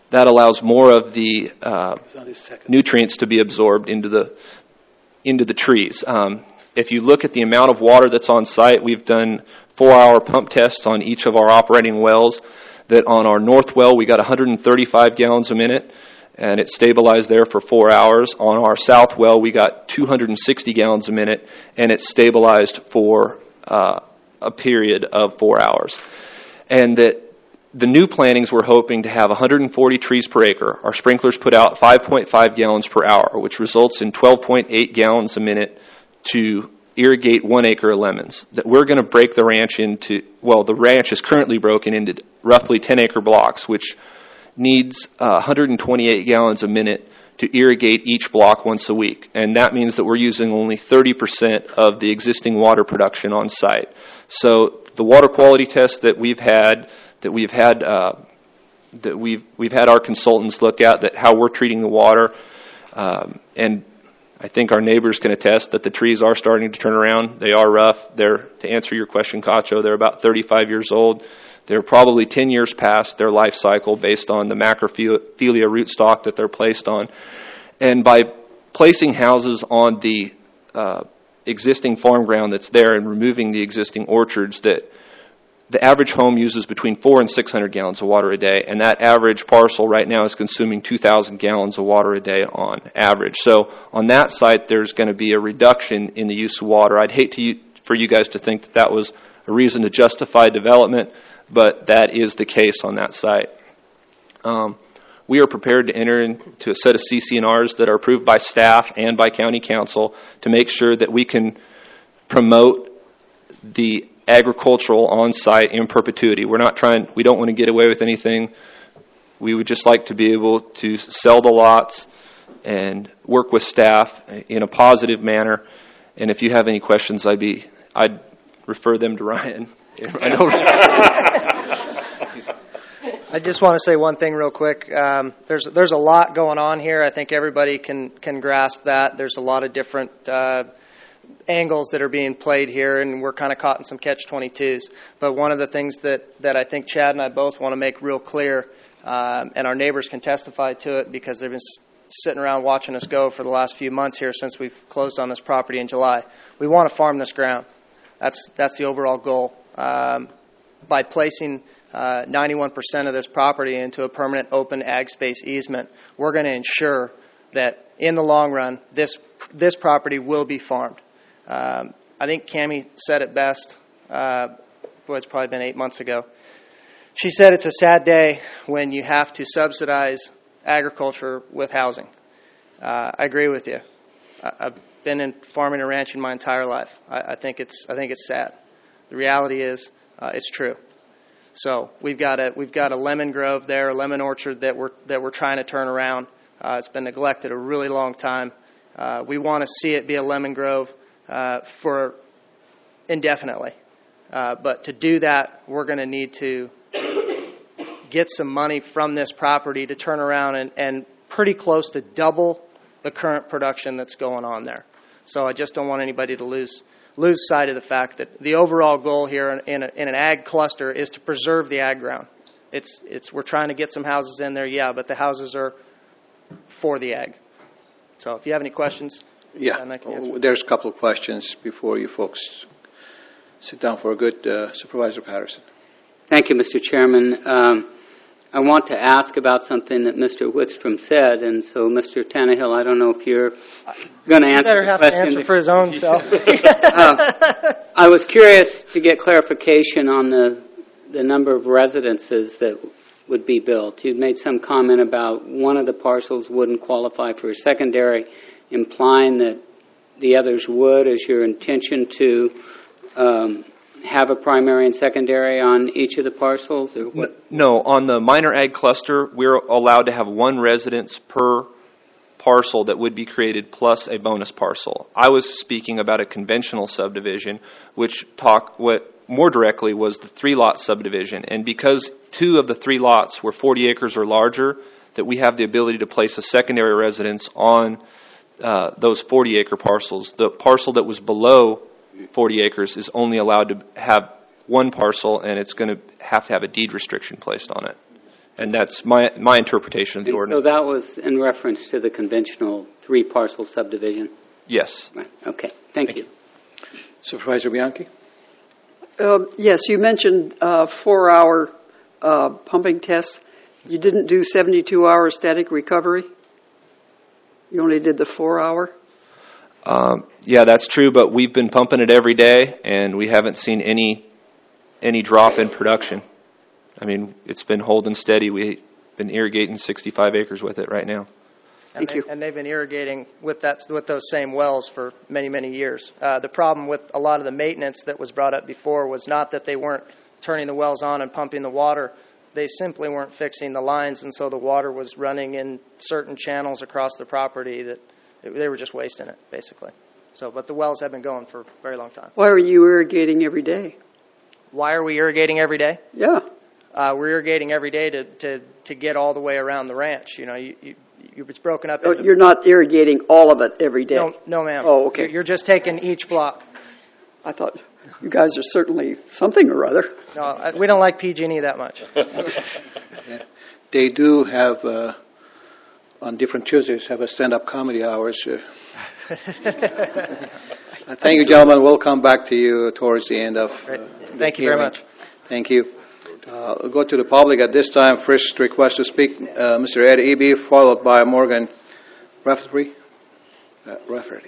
that allows more of the uh, nutrients to be absorbed into the into the trees. Um, if you look at the amount of water that's on site, we've done four-hour pump tests on each of our operating wells. That on our north well, we got one hundred thirty-five gallons a minute, and it stabilized there for four hours. On our south well, we got two hundred sixty gallons a minute, and it stabilized for uh, a period of four hours. And that the new plantings, we're hoping to have one hundred forty trees per acre. Our sprinklers put out five point five gallons per hour, which results in twelve point eight gallons a minute to irrigate one acre of lemons. That we're going to break the ranch into, well, the ranch is currently broken into roughly ten acre blocks, which needs uh, one hundred twenty-eight gallons a minute to irrigate each block once a week. And that means that we're using only thirty percent of the existing water production on site. So the water quality tests that we've had, that we've had, uh, that we've we've had our consultants look at, that how we're treating the water, um, and I think our neighbors can attest that the trees are starting to turn around. They are rough. They're, to answer your question, Cacho, they're about thirty-five years old. They're probably ten years past their life cycle based on the macrophilia rootstock that they're placed on. And by placing houses on the uh, existing farm ground that's there and removing the existing orchards, that the average home uses between four and six hundred gallons of water a day, and that average parcel right now is consuming two thousand gallons of water a day on average. So on that site, there's going to be a reduction in the use of water. I'd hate to, for you guys to think that that was a reason to justify development, but that is the case on that site. Um, we are prepared to enter into a set of C C N Rs that are approved by staff and by county council to make sure that we can promote the agricultural on-site in perpetuity. We're not trying, we don't want to get away with anything. We would just like to be able to sell the lots and work with staff in a positive manner. And if you have any questions, I'd be, I'd refer them to Ryan. I don't. I just want to say one thing real quick. Um, there's there's a lot going on here. I think everybody can can grasp that. There's a lot of different uh, angles that are being played here, and we're kind of caught in some catch twenty-twos. But one of the things that, that I think Chad and I both want to make real clear, um, and our neighbors can testify to it because they've been s- sitting around watching us go for the last few months here since we've closed on this property in July. We want to farm this ground. That's that's the overall goal. Um, by placing uh, ninety-one percent of this property into a permanent open ag space easement, we're going to ensure that in the long run, this this property will be farmed. Um, I think Cammie said it best. Uh, boy, it's probably been eight months ago. She said it's a sad day when you have to subsidize agriculture with housing. Uh, I agree with you. I, I've been in farming and ranching my entire life. I, I think it's I think it's sad. The reality is, uh, it's true. So we've got a we've got a lemon grove there, a lemon orchard that we're that we're trying to turn around. Uh, it's been neglected a really long time. Uh, we want to see it be a lemon grove uh, for indefinitely. Uh, but to do that, we're going to need to get some money from this property to turn around and, and pretty close to double the current production that's going on there. So I just don't want anybody to lose lose sight of the fact that the overall goal here in, in, a, in an ag cluster is to preserve the ag ground. It's it's we're trying to get some houses in there, yeah, but the houses are for the ag. So if you have any questions, yeah, there's a couple of questions before you folks sit down for a good uh, Supervisor Patterson. Thank you, Mister Chairman. Um, I want to ask about something that Mister Whitstrom said, and so, Mister Tannehill, I don't know if you're going to answer better the have question. to answer for his own self. uh, I was curious to get clarification on the the number of residences that would be built. You'd made some comment about one of the parcels wouldn't qualify for a secondary, implying that the others would. Is your intention to um, have a primary and secondary on each of the parcels? Or what? No, on the minor ag cluster, we're allowed to have one residence per parcel that would be created plus a bonus parcel. I was speaking about a conventional subdivision, which talk what more directly was the three-lot subdivision. And because two of the three lots were forty acres or larger, that we have the ability to place a secondary residence on uh, those forty-acre parcels. The parcel that was below forty acres is only allowed to have one parcel, and it's going to have to have a deed restriction placed on it. And that's my, my interpretation of the And ordinance. so that was in reference to the conventional three-parcel subdivision? Yes. Right. Okay. Thank, Thank you. you. Supervisor Bianchi? Uh, yes, you mentioned uh, four-hour uh, pumping test. You didn't do seventy-two hour static recovery? You only did the four-hour? Um, yeah, that's true, but we've been pumping it every day, and we haven't seen any any drop in production. I mean, it's been holding steady. We've been irrigating sixty-five acres with it right now. And, they, and they've been irrigating with that with those same wells for many, many years. Uh, the problem with a lot of the maintenance that was brought up before was not that they weren't turning the wells on and pumping the water. They simply weren't fixing the lines, and so the water was running in certain channels across the property that it, they were just wasting it, basically. So, but the wells have been going for a very long time. Why are you irrigating every day? Why are we irrigating every day? Yeah. Uh, we're irrigating every day to, to, to get all the way around the ranch. You know, you, you, you, it's broken up. Oh, into, you're not irrigating all of it every day? No, no, ma'am. Oh, okay. You're, you're just taking each block. I thought you guys are certainly something or other. No, I, we don't like P G and E that much. Yeah. They do have, uh, on different Tuesdays, have a stand-up comedy hours. Uh, thank you, gentlemen. We'll come back to you towards the end of uh, the Thank you hearing. very much. Thank you. Uh, we'll go to the public at this time. First request to speak, uh, Mister Ed Eby, followed by Morgan Rafferty. Uh, Rafferty.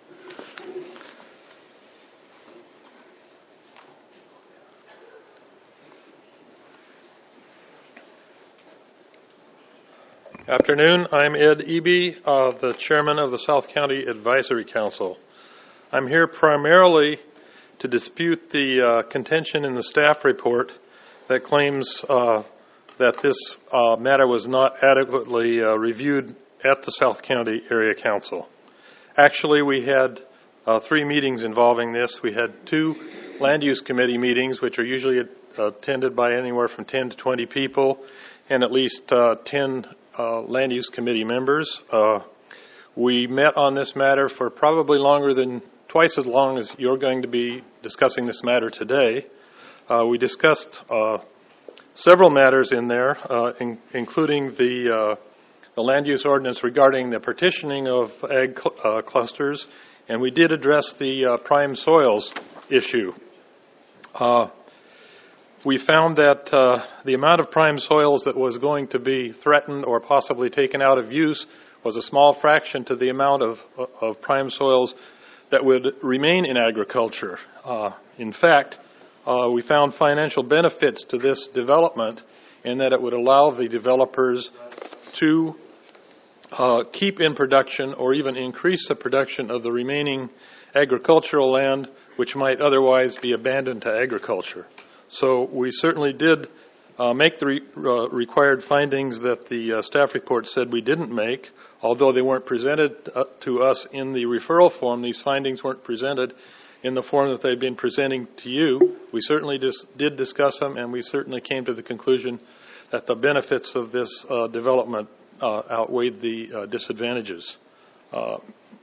Afternoon. I'm Ed Eby, uh, the chairman of the South County Advisory Council. I'm here primarily to dispute the uh, contention in the staff report that claims uh, that this uh, matter was not adequately uh, reviewed at the South County Area Council. Actually, we had uh, three meetings involving this. We had two land use committee meetings, which are usually attended by anywhere from ten to twenty people, and at least uh, ten uh, land use committee members. Uh, we met on this matter for probably longer than twice as long as you're going to be discussing this matter today. Uh, we discussed uh, several matters in there, uh, in, including the, uh, the land use ordinance regarding the partitioning of ag cl- uh, clusters, and we did address the uh, prime soils issue. Uh, we found that uh, the amount of prime soils that was going to be threatened or possibly taken out of use was a small fraction to the amount of, of prime soils that would remain in agriculture. Uh, in fact, uh, we found financial benefits to this development in that it would allow the developers to uh, keep in production or even increase the production of the remaining agricultural land, which might otherwise be abandoned to agriculture. So we certainly did uh, make the re- uh, required findings that the uh, staff report said we didn't make. Although they weren't presented uh, to us in the referral form, these findings weren't presented in the form that they've been presenting to you. We certainly dis- did discuss them, and we certainly came to the conclusion that the benefits of this uh, development uh, outweighed the uh, disadvantages. Uh,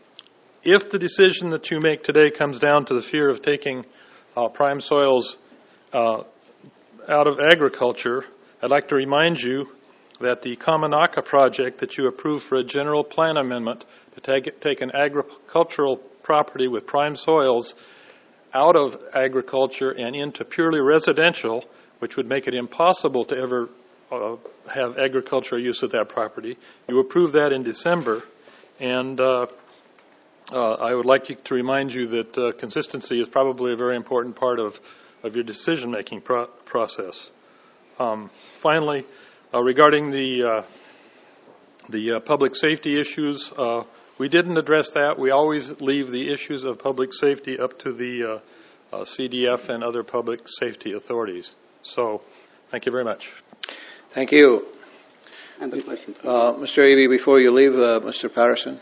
if the decision that you make today comes down to the fear of taking uh, prime soils uh, out of agriculture, I'd like to remind you that the Kamanaka project that you approved for a general plan amendment to take, take an agricultural property with prime soils out of agriculture and into purely residential, which would make it impossible to ever uh, have agricultural use of that property. You approved that in December, and uh, uh, I would like to remind you that uh, consistency is probably a very important part of, of your decision-making pro- process. Um, finally, Uh, regarding the uh, the uh, public safety issues, uh, we didn't address that. We always leave the issues of public safety up to the uh, uh, C D F and other public safety authorities. So, thank you very much. Thank you. I have a question. Uh, Mister Eby, before you leave, uh, Mister Patterson.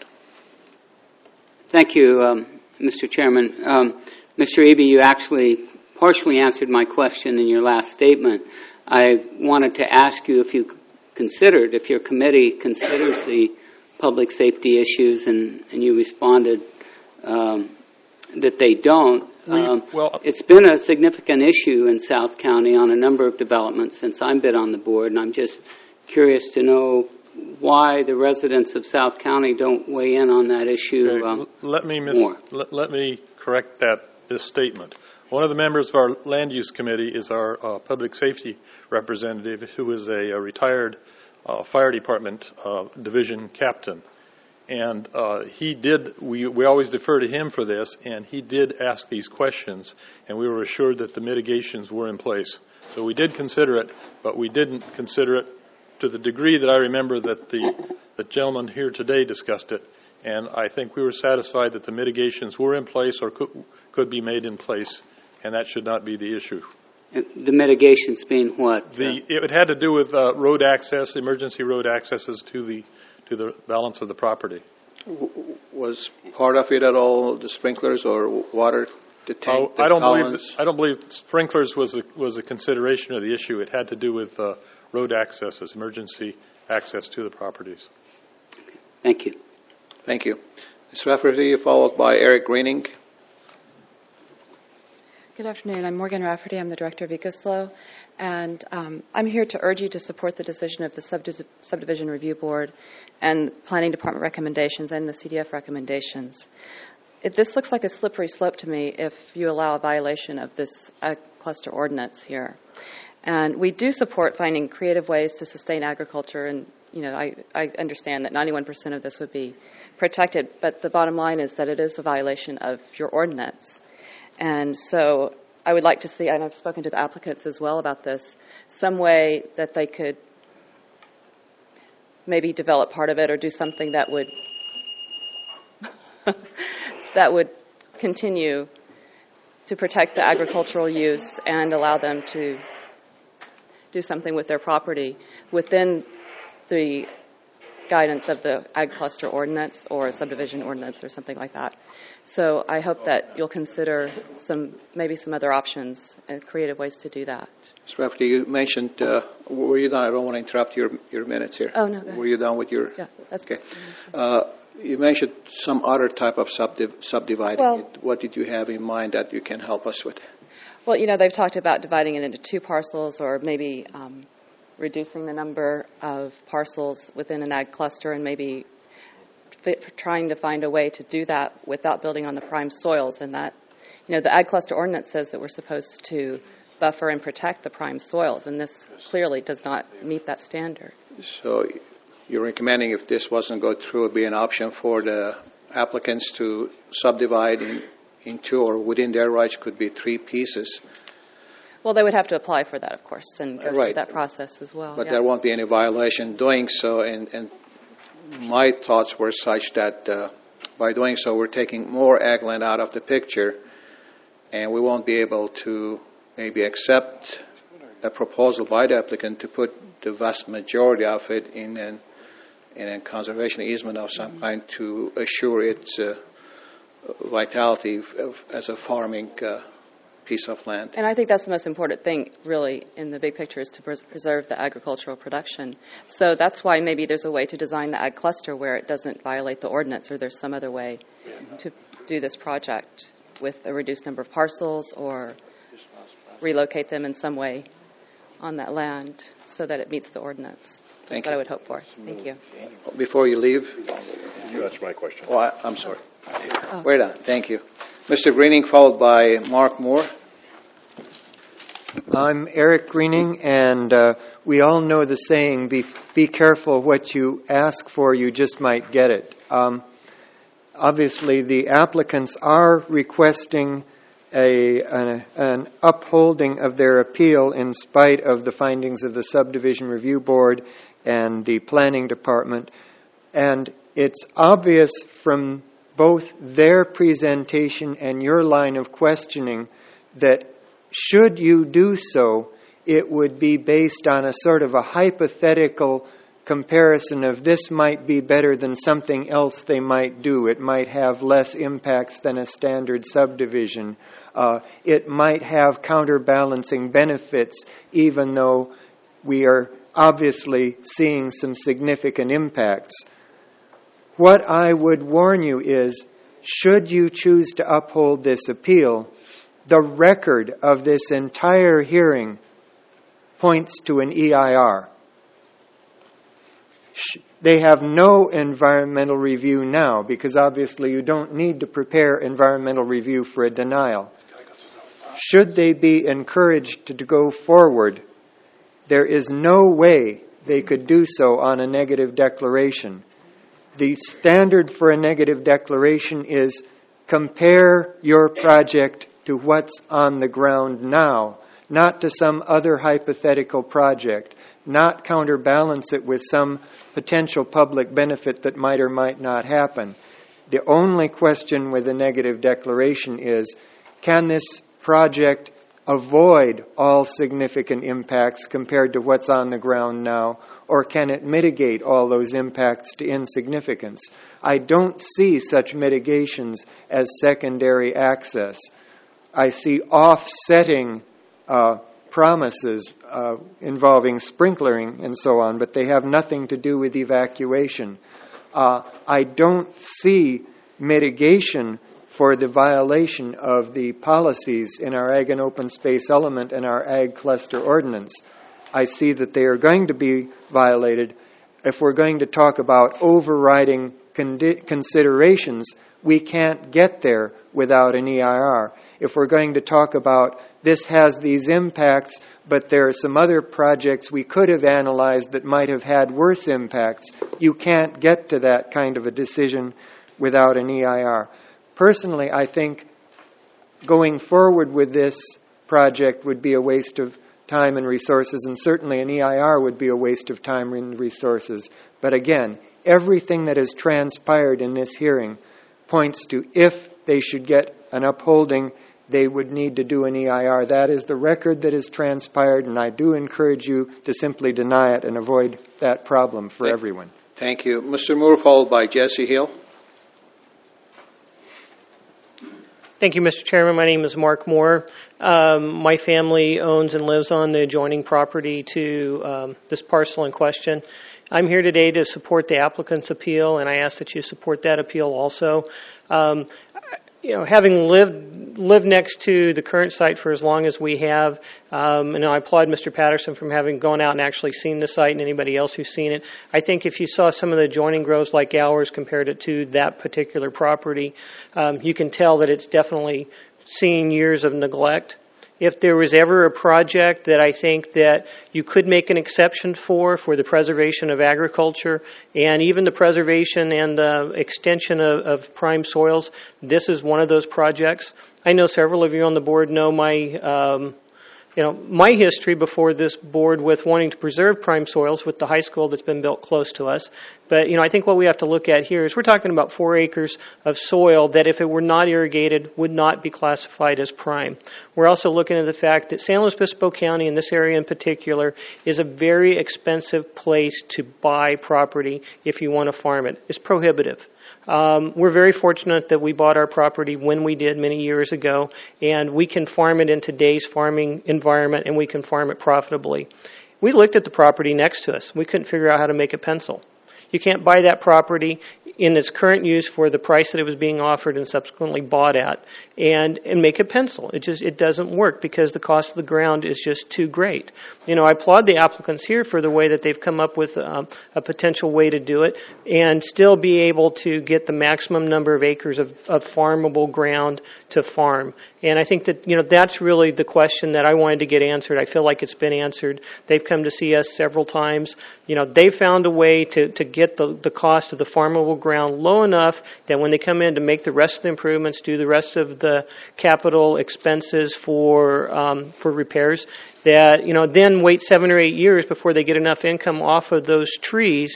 Thank you, um, Mister Chairman. Um, Mister Eby, you actually partially answered my question in your last statement. I wanted to ask you if you considered, if your committee considers the public safety issues, and, and you responded um, that they don't. Um, well, it's been a significant issue in South County on a number of developments since I've been on the board, and I'm just curious to know why the residents of South County don't weigh in on that issue Okay, um, let me mis- more. Let, let me correct that misstatement. One of the members of our land use committee is our uh, public safety representative, who is a, a retired uh, fire department uh, division captain. And uh, he did, we, we always defer to him for this, and he did ask these questions, and we were assured that the mitigations were in place. So we did consider it, but we didn't consider it to the degree that I remember that the, the gentleman here today discussed it. And I think we were satisfied that the mitigations were in place or could, could be made in place, and that should not be the issue. The mitigations being what? The, it had to do with uh, road access, emergency road accesses to the to the balance of the property. Was part of it at all the sprinklers or water to tank? Oh, I don't believe that, I don't believe sprinklers was a, was a consideration of the issue. It had to do with uh, road accesses, emergency access to the properties. Thank you. Thank you. Miz Rafferty, followed by Eric Greening. Good afternoon. I'm Morgan Rafferty. I'm the director of EcoSlow, and um, I'm here to urge you to support the decision of the Subdi- Subdivision Review Board and Planning Department recommendations and the C D F recommendations. It, this looks like a slippery slope to me if you allow a violation of this ag cluster ordinance here. And we do support finding creative ways to sustain agriculture, and you know, I, I understand that ninety-one percent of this would be protected, but the bottom line is that it is a violation of your ordinance. And so I would like to see, and I've spoken to the applicants as well about this, some way that they could maybe develop part of it or do something that would that would continue to protect the agricultural use and allow them to do something with their property within the guidance of the ag cluster ordinance or a subdivision ordinance or something like that. So I hope that you'll consider some, maybe some other options and creative ways to do that. Miz Rafferty, you mentioned, uh, were you done? I don't want to interrupt your, your minutes here. Oh, no, go ahead. Were you done with your? Yeah, that's okay. Uh, you mentioned some other type of subdiv- subdividing. Well, what did you have in mind that you can help us with? Well, you know, they've talked about dividing it into two parcels or maybe um, reducing the number of parcels within an ag cluster and maybe fit, trying to find a way to do that without building on the prime soils. And that, you know, the ag cluster ordinance says that we're supposed to buffer and protect the prime soils, and this clearly does not meet that standard. So you're recommending if this wasn't go through, it would be an option for the applicants to subdivide in, into or within their rights could be three pieces. Well, they would have to apply for that, of course, and go right. through that process as well. But yeah. there won't be any violation doing so, and, and my thoughts were such that uh, by doing so, we're taking more ag land out of the picture, and we won't be able to maybe accept a proposal by the applicant to put the vast majority of it in an in a conservation easement of some kind to assure its uh, vitality of, as a farming uh, piece of land. And I think that's the most important thing, really, in the big picture, is to pres- preserve the agricultural production. So that's why maybe there's a way to design the ag cluster where it doesn't violate the ordinance, or there's some other way to do this project with a reduced number of parcels or relocate them in some way on that land so that it meets the ordinance. Thank That's what you. I would hope for. Thank you. Before you leave. You answer my question. Oh, I, I'm sorry. Oh. We're done. Thank you. Mister Greening, followed by Mark Moore. I'm Eric Greening, and uh, we all know the saying, be, be careful what you ask for, you just might get it. Um, obviously, the applicants are requesting a, an, an upholding of their appeal in spite of the findings of the Subdivision Review Board and the Planning Department. And it's obvious from both their presentation and your line of questioning that should you do so, it would be based on a sort of a hypothetical comparison of this might be better than something else they might do. It might have less impacts than a standard subdivision. Uh, it might have counterbalancing benefits, even though we are obviously seeing some significant impacts. What I would warn you is, should you choose to uphold this appeal, The record of this entire hearing points to an E I R. They have no environmental review now because obviously you don't need to prepare environmental review for a denial. Should they be encouraged to go forward, there is no way they could do so on a negative declaration. The standard for a negative declaration is compare your project to what's on the ground now, not to some other hypothetical project, not counterbalance it with some potential public benefit that might or might not happen. The only question with a negative declaration is, can this project avoid all significant impacts compared to what's on the ground now, or can it mitigate all those impacts to insignificance? I don't see such mitigations as secondary access. I see offsetting uh, promises uh, involving sprinklering and so on, but they have nothing to do with evacuation. Uh, I don't see mitigation for the violation of the policies in our ag and open space element and our ag cluster ordinance. I see that they are going to be violated. If we're going to talk about overriding condi- considerations, we can't get there without an E I R. If we're going to talk about this has these impacts, but there are some other projects we could have analyzed that might have had worse impacts, you can't get to that kind of a decision without an E I R. Personally, I think going forward with this project would be a waste of time and resources, and certainly an E I R would be a waste of time and resources. But again, everything that has transpired in this hearing points to if they should get an upholding, they would need to do an E I R. That is the record that has transpired, and I do encourage you to simply deny it and avoid that problem for Thank, everyone. Thank you. Mister Moore, followed by Jesse Hill. Thank you, Mister Chairman. My name is Mark Moore. Um, my family owns and lives on the adjoining property to um, this parcel in question. I'm here today to support the applicant's appeal, and I ask that you support that appeal also. Um, you know, having lived lived next to the current site for as long as we have, um, and I applaud Mister Patterson from having gone out and actually seen the site and anybody else who's seen it. I think if you saw some of the adjoining groves like ours compared it to that particular property, um, you can tell that it's definitely seen years of neglect. If there was ever a project that I think that you could make an exception for, for the preservation of agriculture and even the preservation and the extension of, of prime soils, this is one of those projects. I know several of you on the board know my, um, you know, my history before this board with wanting to preserve prime soils with the high school that's been built close to us. But, you know, I think what we have to look at here is we're talking about four acres of soil that if it were not irrigated would not be classified as prime. We're also looking at the fact that San Luis Obispo County, in this area in particular, is a very expensive place to buy property if you want to farm it. It's prohibitive. Um, we're very fortunate that we bought our property when we did many years ago, and we can farm it in today's farming environment, and we can farm it profitably. We looked at the property next to us. We couldn't figure out how to make it pencil. You can't buy that property in its current use for the price that it was being offered and subsequently bought at and, and make it pencil. It just it doesn't work because the cost of the ground is just too great. You know, I applaud the applicants here for the way that they've come up with um, a potential way to do it and still be able to get the maximum number of acres of, of farmable ground to farm. And I think that, you know, that's really the question that I wanted to get answered. I feel like it's been answered. They've come to see us several times. You know, they found a way to, to get the, the cost of the farmable ground low enough that when they come in to make the rest of the improvements, do the rest of the capital expenses for um, for repairs, that, you know, then wait seven or eight years before they get enough income off of those trees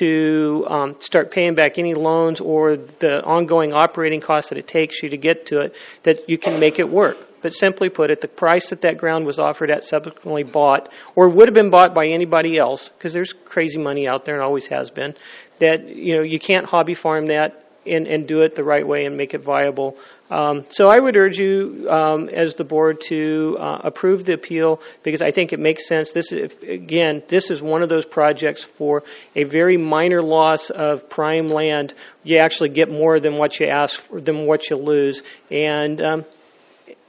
to um, start paying back any loans or the ongoing operating costs that it takes you to get to it, that you can make it work. But simply put it, the price that that ground was offered at subsequently bought, or would have been bought by anybody else, because there's crazy money out there and always has been, that, you know, you can't hobby farm that and, and do it the right way and make it viable. Um, so I would urge you, um, as the board, to uh, approve the appeal because I think it makes sense. This is, again, this is one of those projects for a very minor loss of prime land. You actually get more than what you ask for, than what you lose, and um,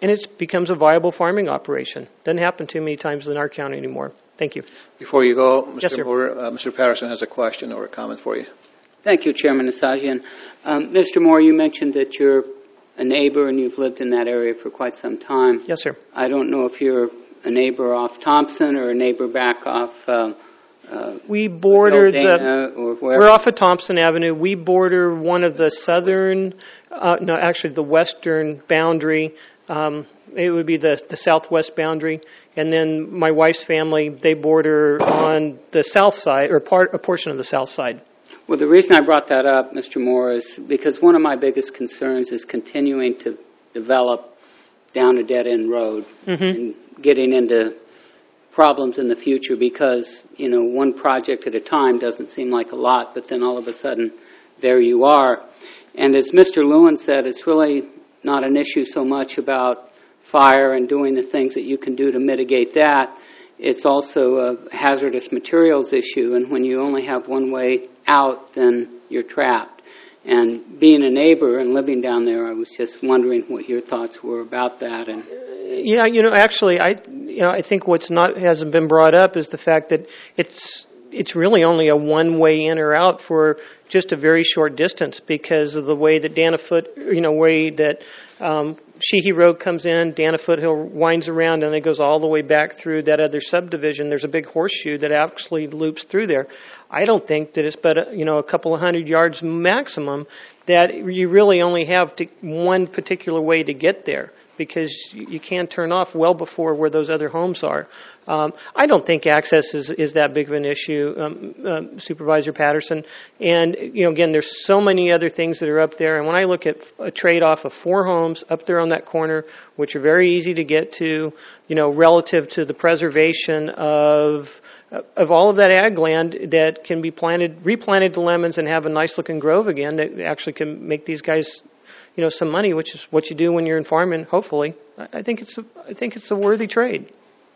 and it becomes a viable farming operation. Doesn't happen too many times in our county anymore. Thank you. Before you go, Mister Yes, sir. Moore, uh, Mister Patterson has a question or a comment for you. Thank you, Chairman Nasajian. Um, Mister Moore, you mentioned that you're a neighbor and you've lived in that area for quite some time. Yes, sir. I don't know if you're a neighbor off Thompson or a neighbor back off uh, uh, We border Dana the. or where? We're off of Thompson Avenue. We border one of the southern, uh, no, actually the western boundary. Um, it would be the the southwest boundary, and then my wife's family, they border on the south side or part a portion of the south side. Well, the reason I brought that up, Mister Moore, is because one of my biggest concerns is continuing to develop down a dead-end road Mm-hmm. and getting into problems in the future because, you know, one project at a time doesn't seem like a lot, but then all of a sudden there you are. And as Mister Lewin said, it's really not an issue so much about fire and doing the things that you can do to mitigate that. It's also a hazardous materials issue, and when you only have one way out, then you're trapped. And being a neighbor and living down there, I was just wondering what your thoughts were about that. And Yeah, you know, actually, I, you know, I think what's not hasn't been brought up is the fact that it's it's really only a one-way in or out for just a very short distance because of the way that Dana Foot, you know, way that um, Sheehy Road comes in, Dana Foothill winds around, and it goes all the way back through that other subdivision. There's a big horseshoe that actually loops through there. I don't think that it's but you know a couple of hundred yards maximum that you really only have to, one particular way to get there, because you can't turn off well before where those other homes are. Um, I don't think access is, is that big of an issue, um, um, Supervisor Patterson. And, you know, again, there's so many other things that are up there. And when I look at a trade-off of four homes up there on that corner, which are very easy to get to, you know, relative to the preservation of of all of that ag land that can be planted, replanted to lemons and have a nice-looking grove again that actually can make these guys, you know, some money, which is what you do when you're in farming. Hopefully, I think it's a, I think it's a worthy trade.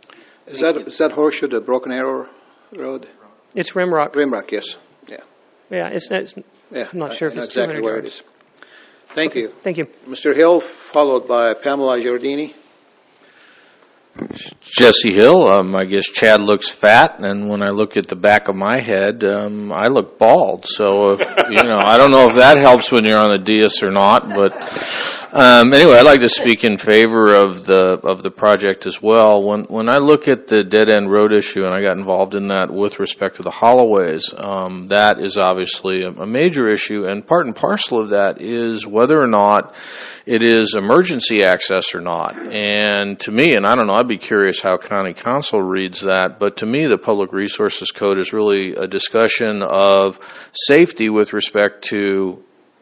Is that is that horseshoe the Broken Arrow Road? It's Rimrock. Rimrock, yes. Yeah. Yeah, it's, it's Yeah. I'm not sure I if know it's exactly where it yards. is. Thank you. Thank you, Mister Hill, followed by Pamela Giardini. Jesse Hill. Um, I guess Chad looks fat, and when I look at the back of my head, um, I look bald. So, if, you know, I don't know if that helps when you're on the dais or not. But um, anyway, I'd like to speak in favor of the of the project as well. When when I look at the dead end road issue, and I got involved in that with respect to the Holloways, um, that is obviously a, a major issue, and part and parcel of that is whether or not it is emergency access or not. And to me, and I don't know, I'd be curious how county council reads that, but to me the Public Resources Code is really a discussion of safety with respect to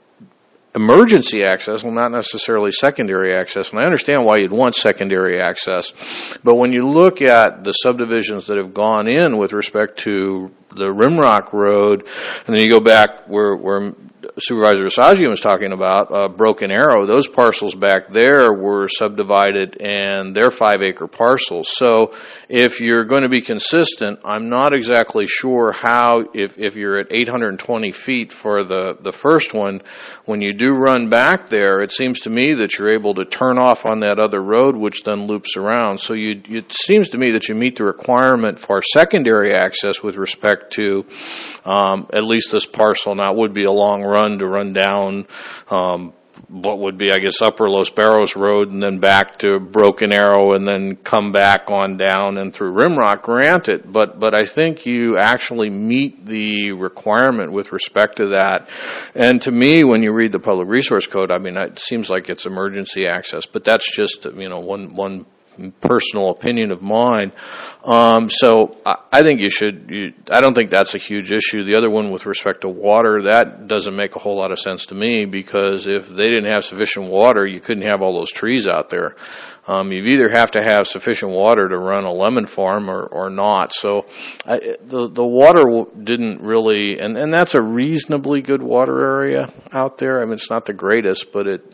emergency access, well, not necessarily secondary access. And I understand why you'd want secondary access, but when you look at the subdivisions that have gone in with respect to the Rimrock Road, and then you go back where, where Supervisor Asajian was talking about, uh, Broken Arrow, those parcels back there were subdivided and they're five acre parcels. So if you're going to be consistent, I'm not exactly sure how, if, if you're at eight hundred twenty feet for the, the first one, when you do run back there, it seems to me that you're able to turn off on that other road, which then loops around. So you, it seems to me that you meet the requirement for secondary access with respect to um, at least this parcel. Now, it would be a long run to run down um, what would be, I guess, Upper Los Barros Road and then back to Broken Arrow and then come back on down and through Rimrock, granted. But, but I think you actually meet the requirement with respect to that. And to me, when you read the Public Resource Code, I mean, it seems like it's emergency access, but that's just, you know, one, one personal opinion of mine. Um, so I, I think you should, you, I don't think that's a huge issue. The other one with respect to water, that doesn't make a whole lot of sense to me, because if they didn't have sufficient water, you couldn't have all those trees out there. Um, you either have to have sufficient water to run a lemon farm or, or not. So I, the, the water didn't really, and, and that's a reasonably good water area out there. I mean, it's not the greatest, but it, it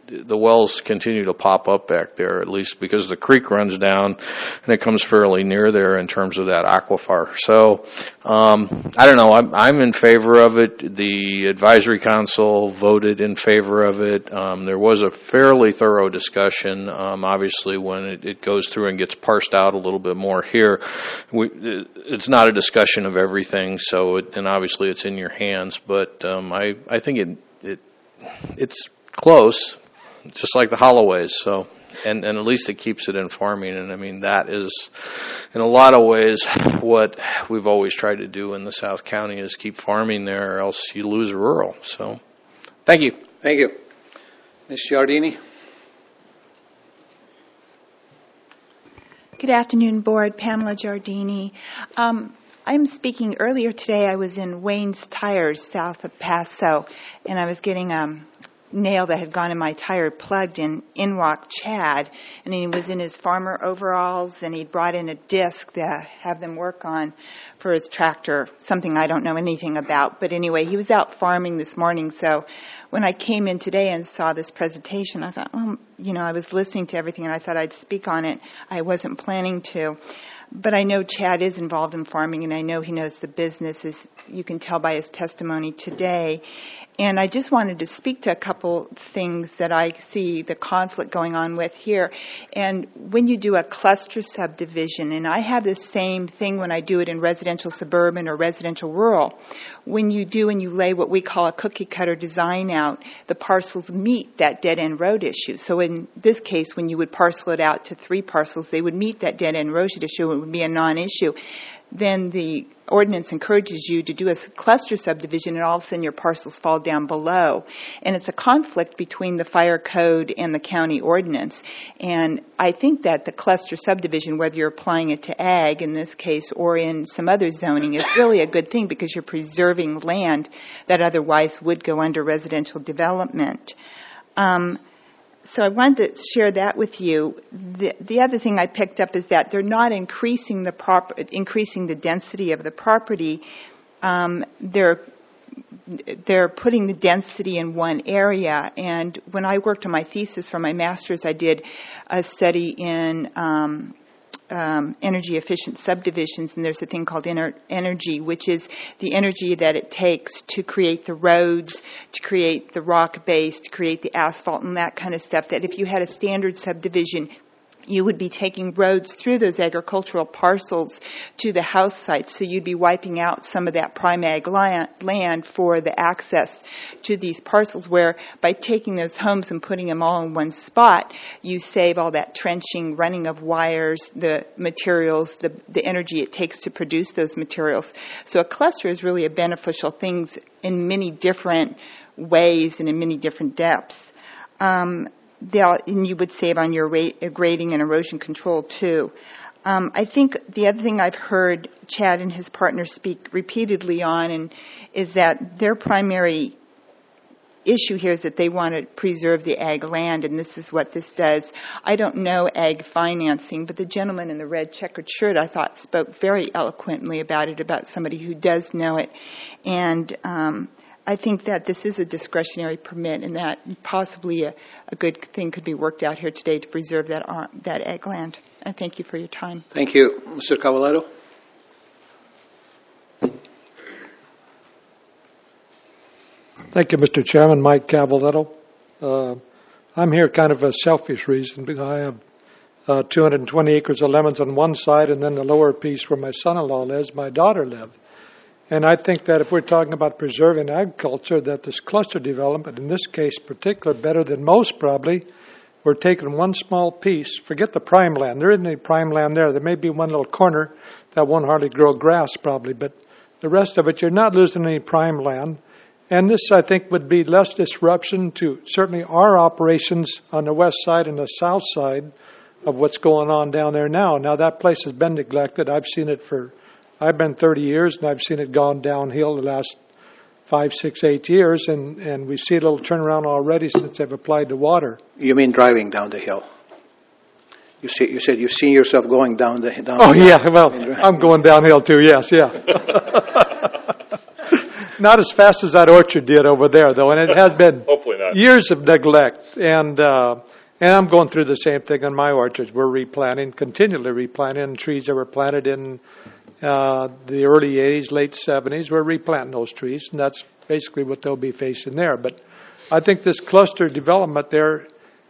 the wells continue to pop up back there, at least because the creek runs down and it comes fairly near there in terms of that aquifer. So um, I don't know. I'm, I'm in favor of it. The advisory council voted in favor of it. Um, there was a fairly thorough discussion. Um, obviously, when it, it goes through and gets parsed out a little bit more here, we, it's not a discussion of everything. So, it, and obviously, it's in your hands. But um, I, I think it, it, it's close, just like the Holloways. So, and, and at least it keeps it in farming. And I mean, that is, in a lot of ways, what we've always tried to do in the South County is keep farming there, or else you lose rural. So, thank you. Thank you. Miz Giardini. Good afternoon, Board. Pamela Giardini. Um, I'm speaking earlier today. I was in Wayne's Tires south of Paso, and I was getting a nail that had gone in my tire plugged in. In walked Chad, and he was in his farmer overalls, and he'd brought in a disc to have them work on for his tractor, something I don't know anything about. But anyway, he was out farming this morning, so when I came in today and saw this presentation, I thought, well, you know, I was listening to everything, and I thought I'd speak on it. I wasn't planning to. But I know Chad is involved in farming, and I know he knows the business, as you can tell by his testimony today. And I just wanted to speak to a couple things that I see the conflict going on with here. And when you do a cluster subdivision, and I have the same thing when I do it in residential suburban or residential rural, when you do and you lay what we call a cookie cutter design out, the parcels meet that dead end road issue. So in this case, when you would parcel it out to three parcels, they would meet that dead end road issue. It would be a non-issue. Then the ordinance encourages you to do a cluster subdivision, and all of a sudden your parcels fall down below. And it's a conflict between the fire code and the county ordinance. And I think that the cluster subdivision, whether you're applying it to ag in this case or in some other zoning, is really a good thing because you're preserving land that otherwise would go under residential development. Um, So I wanted to share that with you. The, the other thing I picked up is that they're not increasing the prop, increasing the density of the property. Um, they're they're putting the density in one area. And when I worked on my thesis for my master's, I did a study in um, Um, energy efficient subdivisions, and there's a thing called ener- energy, which is the energy that it takes to create the roads, to create the rock base, to create the asphalt and that kind of stuff, that if you had a standard subdivision, you would be taking roads through those agricultural parcels to the house sites. So you'd be wiping out some of that prime ag land for the access to these parcels, where by taking those homes and putting them all in one spot, you save all that trenching, running of wires, the materials, the, the energy it takes to produce those materials. So a cluster is really a beneficial thing in many different ways and in many different depths. Um, and you would save on your rate, grading and erosion control, too. Um, I think the other thing I've heard Chad and his partner speak repeatedly on and is that their primary issue here is that they want to preserve the ag land, and this is what this does. I don't know ag financing, but the gentleman in the red checkered shirt, I thought, spoke very eloquently about it, about somebody who does know it. And um, I think that this is a discretionary permit, and that possibly a, a good thing could be worked out here today to preserve that uh, that ag land. I thank you for your time. Thank you. Mister Cavallaro? Thank you, Mister Chairman. Mike Cavallaro. Uh, I'm here kind of a selfish reason, because I have uh, two hundred twenty acres of lemons on one side, and then the lower piece where my son-in-law lives, my daughter lives. And I think that if we're talking about preserving agriculture, that this cluster development, in this case particular, better than most probably, we're taking one small piece. Forget the prime land. There isn't any prime land there. There may be one little corner that won't hardly grow grass probably, but the rest of it, you're not losing any prime land. And this, I think, would be less disruption to certainly our operations on the west side and the south side of what's going on down there now. Now, that place has been neglected. I've seen it for I've been thirty years, and I've seen it gone downhill the last five, six, eight years, and, and we see a little turnaround already since they've applied the water. You mean driving down the hill? You see, you said you see yourself going down the down. Oh the yeah, well, I'm going downhill too. Yes, yeah. not as fast as that orchard did over there, though, and it has been Hopefully not. years of neglect. And uh, and I'm going through the same thing on my orchards. We're replanting, continually replanting trees that were planted in uh, the early eighties, late seventies. We're replanting those trees, and that's basically what they'll be facing there. But I think this cluster development there,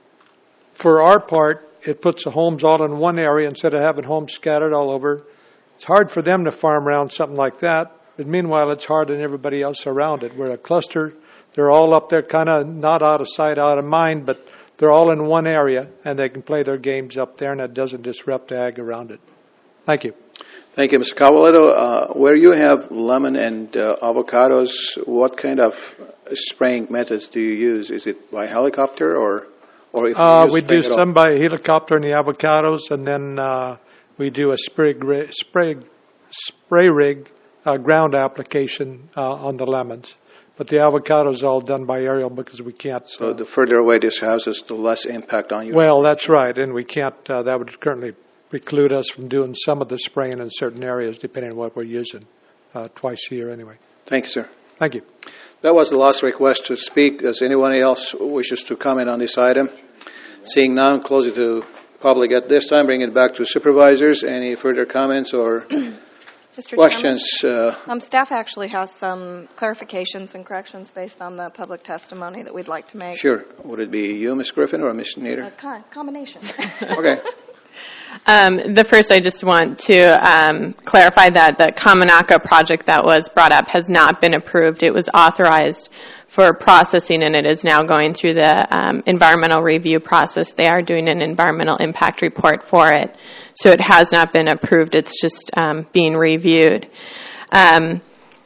for our part, it puts the homes all in one area instead of having homes scattered all over. It's hard for them to farm around something like that, but meanwhile, it's hard on everybody else around it. We're a cluster. They're all up there, kind of not out of sight, out of mind, but they're all in one area, and they can play their games up there, and it doesn't disrupt the ag around it. Thank you. Thank you, Mister Cavaletto. Uh, where you have lemon and uh, avocados, what kind of spraying methods do you use? Is it by helicopter or, or if you Uh, use we do spraying at all? some by helicopter in the avocados, and then uh, we do a spray gri- spray spray rig uh, ground application uh, on the lemons. But the avocados is all done by aerial because we can't. So the further away this house is, the less impact on you. Well, that's right, and we can't. Uh, that would currently preclude us from doing some of the spraying in certain areas, depending on what we're using, uh, twice a year anyway. Thank you, sir. Thank you. That was the last request to speak. Does anyone else wishes to comment on this item? Seeing none, close it to public at this time. Bring it back to supervisors. Any further comments or Mister questions? Uh, Um, staff actually has some clarifications and corrections based on the public testimony that we'd like to make. sure. Would it be you, Miz Griffin, or Miz Nader? A con- combination. Okay. Um, the first, I just want to um, clarify that the Kamanaka project that was brought up has not been approved. It was authorized for processing, and it is now going through the um, environmental review process. They are doing an environmental impact report for it. So it has not been approved. It's just um, being reviewed. Um,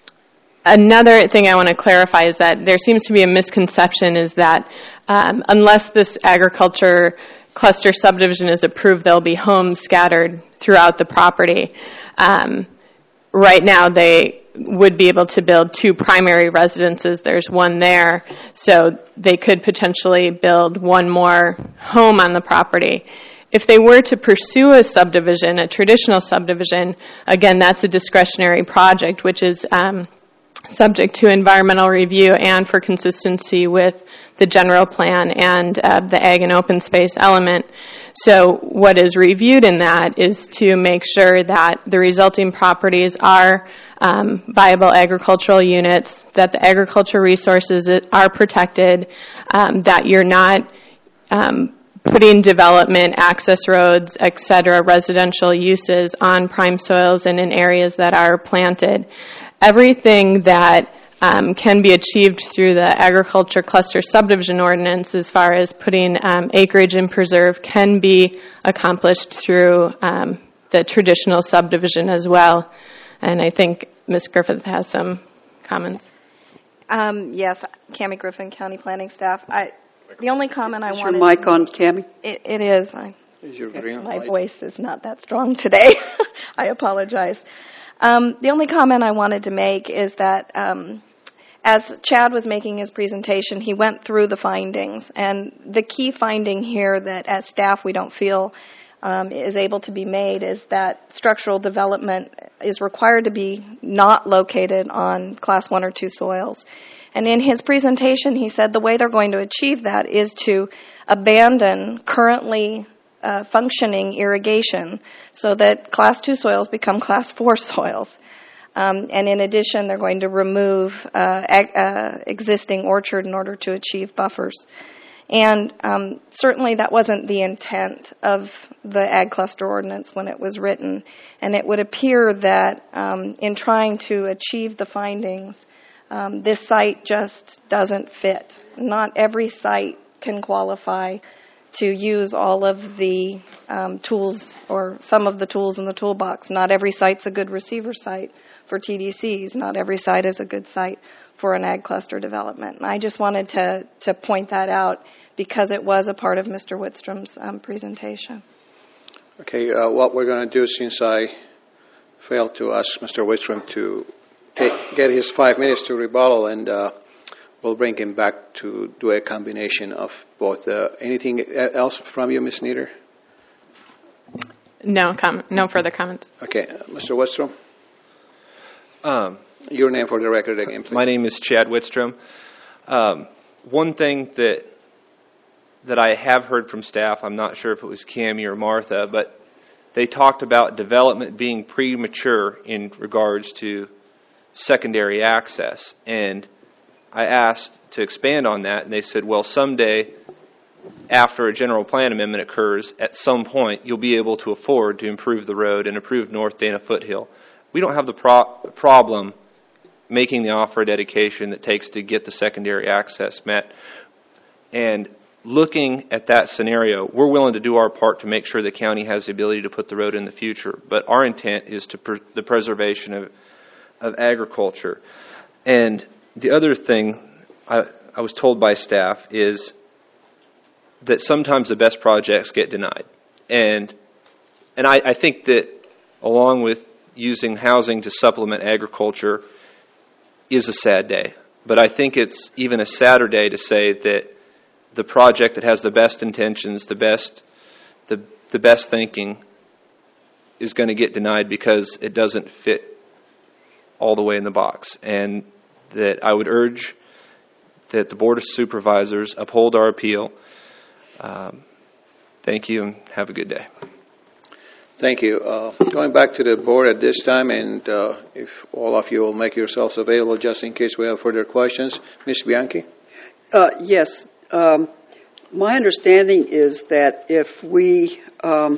another thing I want to clarify is that there seems to be a misconception is that um, unless this agriculture cluster subdivision is approved, there'll be homes scattered throughout the property. Um, right now, they would be able to build two primary residences. There's one there, so they could potentially build one more home on the property. If they were to pursue a subdivision, a traditional subdivision, again, that's a discretionary project, which is um, subject to environmental review and for consistency with the general plan and uh, the ag and open space element. So what is reviewed in that is to make sure that the resulting properties are um, viable agricultural units, that the agricultural resources are protected, um, that you're not um, putting development, access roads, et cetera, residential uses on prime soils and in areas that are planted. Everything that um, can be achieved through the agriculture cluster subdivision ordinance as far as putting um, acreage in preserve can be accomplished through um, the traditional subdivision as well. And I think Miz Griffith has some comments. Um, yes, Cammie Griffin, County Planning Staff. I, the only comment I Is wanted... your mic on, Cammie? It, it is. I, Is your green my light? voice is not that strong today. I apologize. Um, the only comment I wanted to make is that um, as Chad was making his presentation, he went through the findings. And the key finding here that as staff we don't feel um, is able to be made is that structural development is required to be not located on class one or two soils. And in his presentation, he said the way they're going to achieve that is to abandon currently uh, functioning irrigation so that class two soils become class four soils. Um, and in addition, they're going to remove uh, ag- uh, existing orchard in order to achieve buffers. And um, certainly that wasn't the intent of the Ag Cluster Ordinance when it was written. And it would appear that um, in trying to achieve the findings, um, this site just doesn't fit. Not every site can qualify to use all of the um, tools or some of the tools in the toolbox. Not every site's a good receiver site for T D Cs. Not every site is a good site for an ag cluster development. And I just wanted to, to point that out because it was a part of Mister Whitstrom's um, presentation. Okay, uh, what we're going to do, since I failed to ask Mister Whitstrom to take, get his five minutes to rebuttal, and uh, we'll bring him back to do a combination of both. Uh, anything else from you, Miz Nieder? No, com- no further comments. Okay, uh, Mister Whitstrom? Um, Your name for the record again, please. My name is Chad Whitstrom. Um, one thing that that I have heard from staff, I'm not sure if it was Cammie or Martha, but they talked about development being premature in regards to secondary access. And I asked to expand on that, and they said, well, someday after a general plan amendment occurs, at some point you'll be able to afford to improve the road and improve North Dana Foothill. We don't have the pro- problem making the offer of dedication that takes to get the secondary access met. And looking at that scenario, we're willing to do our part to make sure the county has the ability to put the road in the future. But our intent is to pr- the preservation of, of agriculture. And the other thing I, I was told by staff is that sometimes the best projects get denied. And and I, I think that along with using housing to supplement agriculture is a sad day. But I think it's even a sadder day to say that the project that has the best intentions, the best the the best thinking is going to get denied because it doesn't fit all the way in the box. And that I would urge that the Board of Supervisors uphold our appeal. Um, thank you and have a good day. Thank you. Uh, going back to the board at this time, and uh, if all of you will make yourselves available just in case we have further questions. Miz Bianchi? Uh, yes. Um, my understanding is that if we um,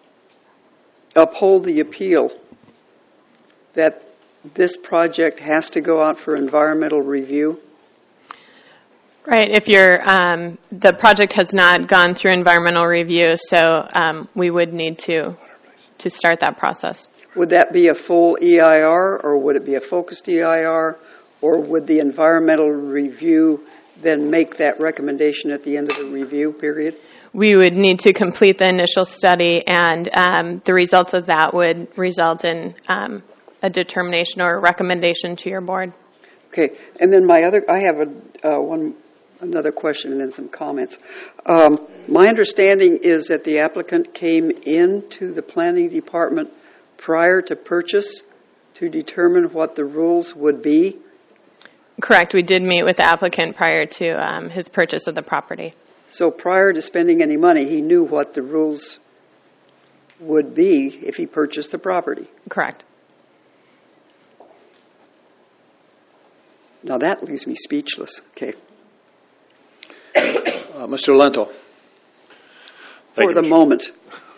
uphold the appeal, that this project has to go out for environmental review. Right. If you're, um, the project has not gone through environmental review, so um, we would need to to start that process. Would that be a full E I R, or would it be a focused E I R, or would the environmental review then make that recommendation at the end of the review period? We would need to complete the initial study, and um, the results of that would result in um, a determination or a recommendation to your board. Okay, and then my other, I have a uh, one another question and then some comments. Um, my understanding is that the applicant came into the planning department prior to purchase to determine what the rules would be. Correct. We did meet with the applicant prior to um, his purchase of the property. So prior to spending any money, he knew what the rules would be if he purchased the property. Correct. Now that leaves me speechless. Okay. Uh, Mister Lento. For the moment.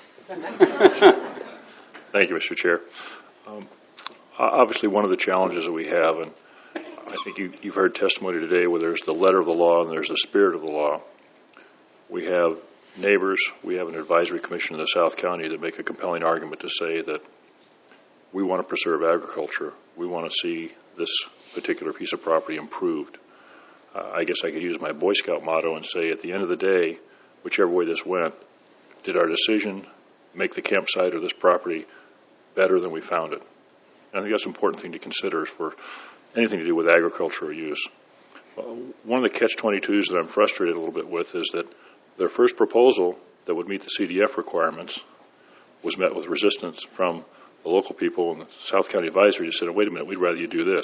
Thank you, Mister Chair. Um, obviously, one of the challenges that we have, and I think you, you've heard testimony today where there's the letter of the law and there's the spirit of the law. We have neighbors, we have an advisory commission in the South County that make a compelling argument to say that we want to preserve agriculture. We want to see this particular piece of property improved. Uh, I guess I could use my Boy Scout motto and say, at the end of the day, whichever way this went, did our decision make the campsite or this property better than we found it? And I think that's an important thing to consider for anything to do with agricultural use. Uh, one of the catch twenty-twos that I'm frustrated a little bit with is that their first proposal that would meet the C D F requirements was met with resistance from the local people in the South County Advisory who said, wait a minute, we'd rather you do this.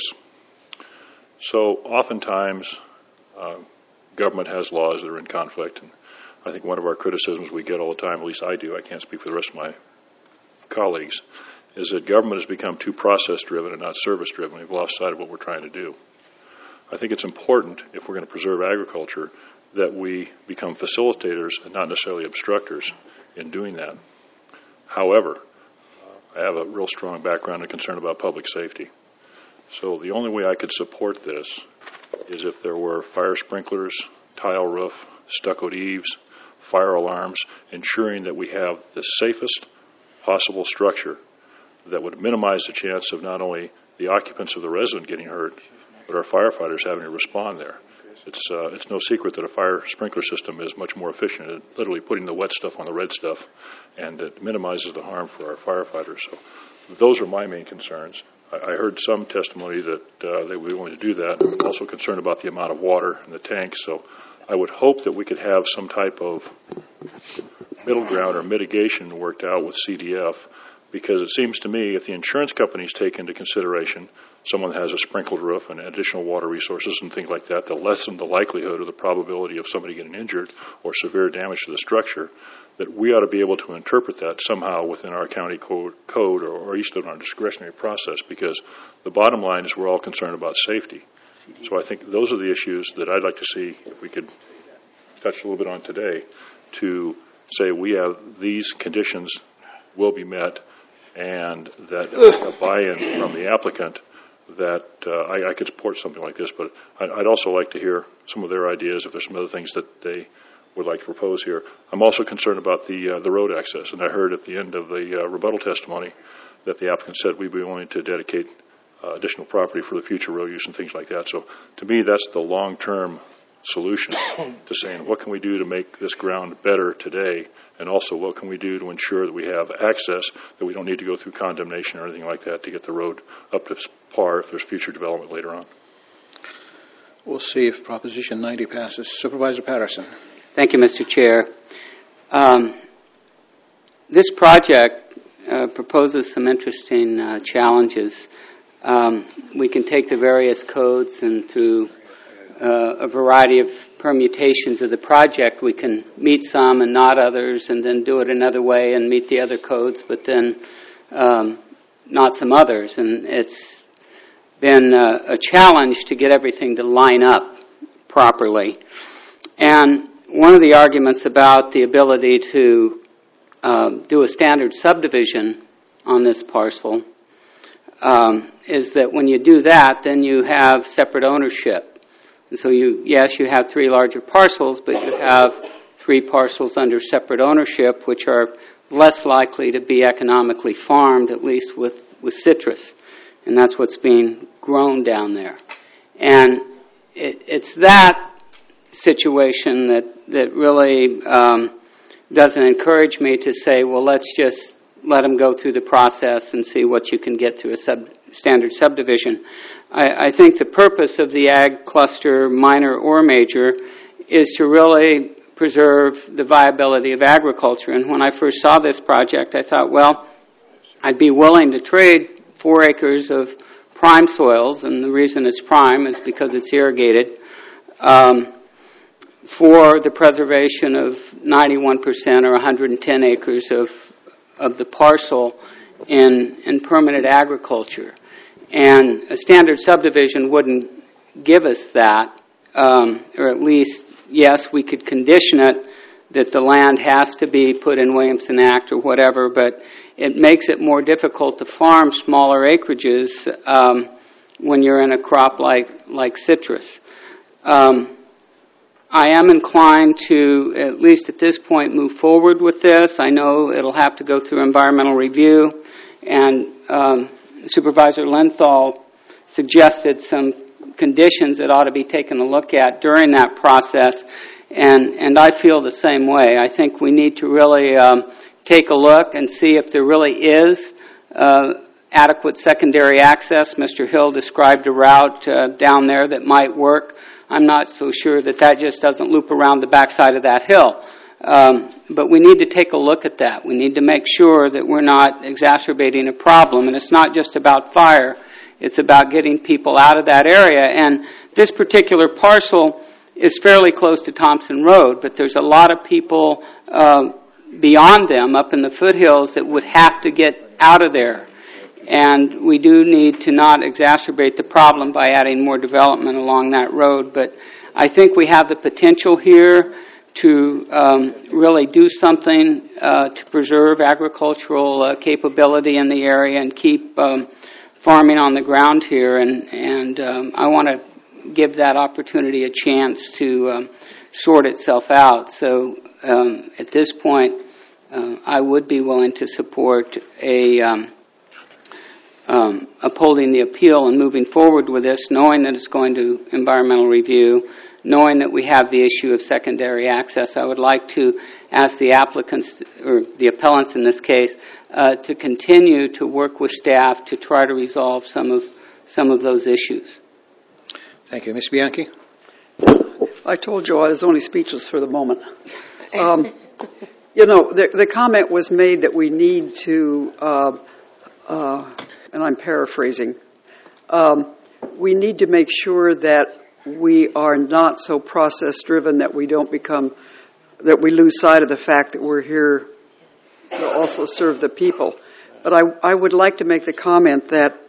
So oftentimes, uh, government has laws that are in conflict, and I think one of our criticisms we get all the time, at least I do, I can't speak for the rest of my colleagues, is that government has become too process-driven and not service-driven. We've lost sight of what we're trying to do. I think it's important, if we're going to preserve agriculture, that we become facilitators and not necessarily obstructors in doing that. However, uh, I have a real strong background and concern about public safety. So the only way I could support this is if there were fire sprinklers, tile roof, stuccoed eaves, fire alarms, ensuring that we have the safest possible structure that would minimize the chance of not only the occupants of the resident getting hurt, but our firefighters having to respond there. It's uh, it's no secret that a fire sprinkler system is much more efficient at literally putting the wet stuff on the red stuff, and it minimizes the harm for our firefighters. So those are my main concerns. I, I heard some testimony that uh, they would be willing to do that. I'm also concerned about the amount of water in the tanks. So I would hope that we could have some type of middle ground or mitigation worked out with C D F because it seems to me if the insurance companies take into consideration someone has a sprinkled roof and additional water resources and things like that to lessen the likelihood or the probability of somebody getting injured or severe damage to the structure, that we ought to be able to interpret that somehow within our county code, code or, or at least in our discretionary process, because the bottom line is we're all concerned about safety. So I think those are the issues that I'd like to see if we could touch a little bit on today, to say we have these conditions will be met, and that a buy-in from the applicant that uh, I, I could support something like this. But I'd, I'd also like to hear some of their ideas if there's some other things that they would like to propose here. I'm also concerned about the uh, the road access, and I heard at the end of the uh, rebuttal testimony that the applicant said we'd be willing to dedicate uh, additional property for the future road use and things like that. So to me, that's the long-term solution to saying what can we do to make this ground better today, and also what can we do to ensure that we have access, that we don't need to go through condemnation or anything like that to get the road up to par if there's future development later on. We'll see if Proposition ninety passes. Supervisor Patterson. Thank you, Mister Chair. Um, this project uh, proposes some interesting uh, challenges. Um, we can take the various codes and through Uh, a variety of permutations of the project. We can meet some and not others, and then do it another way and meet the other codes, but then um, not some others. And it's been a, a challenge to get everything to line up properly. And one of the arguments about the ability to um, do a standard subdivision on this parcel um, is that when you do that, then you have separate ownership. And so you, yes, you have three larger parcels, but you have three parcels under separate ownership, which are less likely to be economically farmed, at least with, with citrus. And that's what's being grown down there. And it, it's that situation that, that really um, doesn't encourage me to say, well, let's just let them go through the process and see what you can get to a sub, standard subdivision. I, I think the purpose of the ag cluster, minor or major, is to really preserve the viability of agriculture. And when I first saw this project, I thought, well, I'd be willing to trade four acres of prime soils, and the reason it's prime is because it's irrigated, um, for the preservation of ninety-one percent or one hundred ten acres of of the parcel in, in permanent agriculture. And a standard subdivision wouldn't give us that, um, or at least, yes, we could condition it that the land has to be put in Williamson Act or whatever, but it makes it more difficult to farm smaller acreages um, when you're in a crop like, like citrus. Um, I am inclined to, at least at this point, move forward with this. I know it'll have to go through environmental review, and um, Supervisor Lenthal suggested some conditions that ought to be taken a look at during that process, and, and I feel the same way. I think we need to really um, take a look and see if there really is uh, adequate secondary access. Mister Hill described a route uh, down there that might work. I'm not so sure that that just doesn't loop around the backside of that hill. Um, but we need to take a look at that. We need to make sure that we're not exacerbating a problem. And it's not just about fire. It's about getting people out of that area. And this particular parcel is fairly close to Thompson Road, but there's a lot of people uh, beyond them up in the foothills that would have to get out of there. And we do need to not exacerbate the problem by adding more development along that road. But I think we have the potential here to um, really do something uh, to preserve agricultural uh, capability in the area and keep um, farming on the ground here. And, and um, I want to give that opportunity a chance to um, sort itself out. So um, at this point, uh, I would be willing to support a... Um, Um, upholding the appeal and moving forward with this, knowing that it's going to environmental review, knowing that we have the issue of secondary access. I would like to ask the applicants, or the appellants in this case, uh, to continue to work with staff to try to resolve some of some of those issues. Thank you. Miz Bianchi? I told you I was only speechless for the moment. Um, You know, the, the comment was made that we need to, uh, uh, and I'm paraphrasing, um, we need to make sure that we are not so process-driven that we don't become, that we lose sight of the fact that we're here to also serve the people. But I, I would like to make the comment that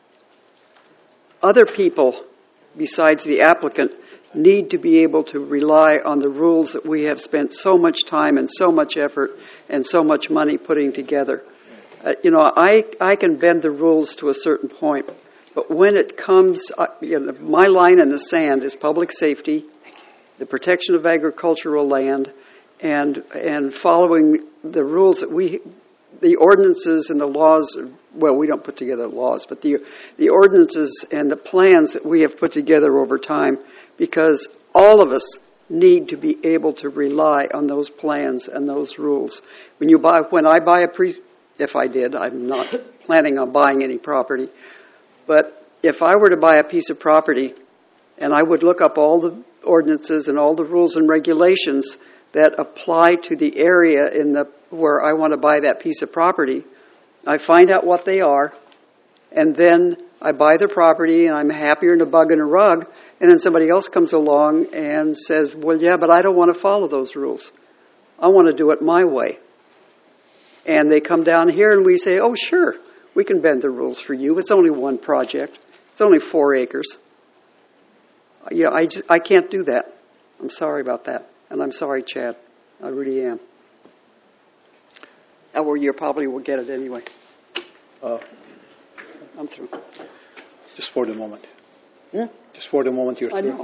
other people, besides the applicant, need to be able to rely on the rules that we have spent so much time and so much effort and so much money putting together. Uh, you know, I, I can bend the rules to a certain point, but when it comes, uh, you know, my line in the sand is public safety, the protection of agricultural land, and and following the rules that we, the ordinances and the laws, well, we don't put together laws, but the the ordinances and the plans that we have put together over time, because all of us need to be able to rely on those plans and those rules. When you buy, when I buy a pre, if I did, I'm not planning on buying any property, but if I were to buy a piece of property, and I would look up all the ordinances and all the rules and regulations that apply to the area in the where I want to buy that piece of property, I find out what they are, and then I buy the property, and I'm happier than a bug in a rug, and then somebody else comes along and says, well, yeah, but I don't want to follow those rules. I want to do it my way. And they come down here, and we say, oh, sure, we can bend the rules for you. It's only one project. It's only four acres. You know, I, just, I can't do that. I'm sorry about that. And I'm sorry, Chad. I really am. Oh, well, you probably will get it anyway. Uh, I'm through. Just for the moment. Hmm? Just for the moment, you're I through. know.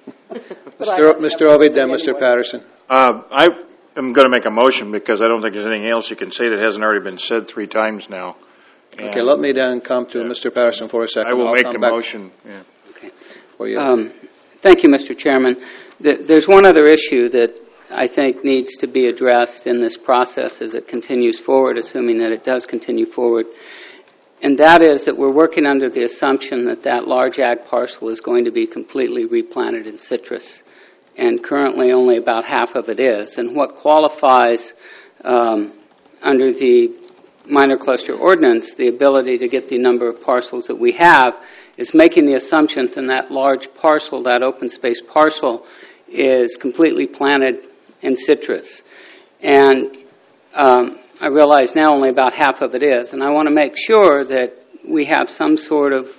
Mister Mister Ovid, then Mister Patterson. Uh, I am going to make a motion because I don't think there's anything else you can say that hasn't already been said three times now. And okay, let me then come to yeah. Mister Patterson for a second. I will I'll make come the back motion. Yeah. Okay. For you. Um, thank you, Mister Chairman. There's one other issue that I think needs to be addressed in this process as it continues forward, assuming that it does continue forward. And that is that we're working under the assumption that that large ag parcel is going to be completely replanted in citrus. And currently only about half of it is. And what qualifies um, under the minor cluster ordinance, the ability to get the number of parcels that we have, is making the assumption that that large parcel, that open space parcel, is completely planted in citrus. And um, I realize now only about half of it is. And I want to make sure that we have some sort of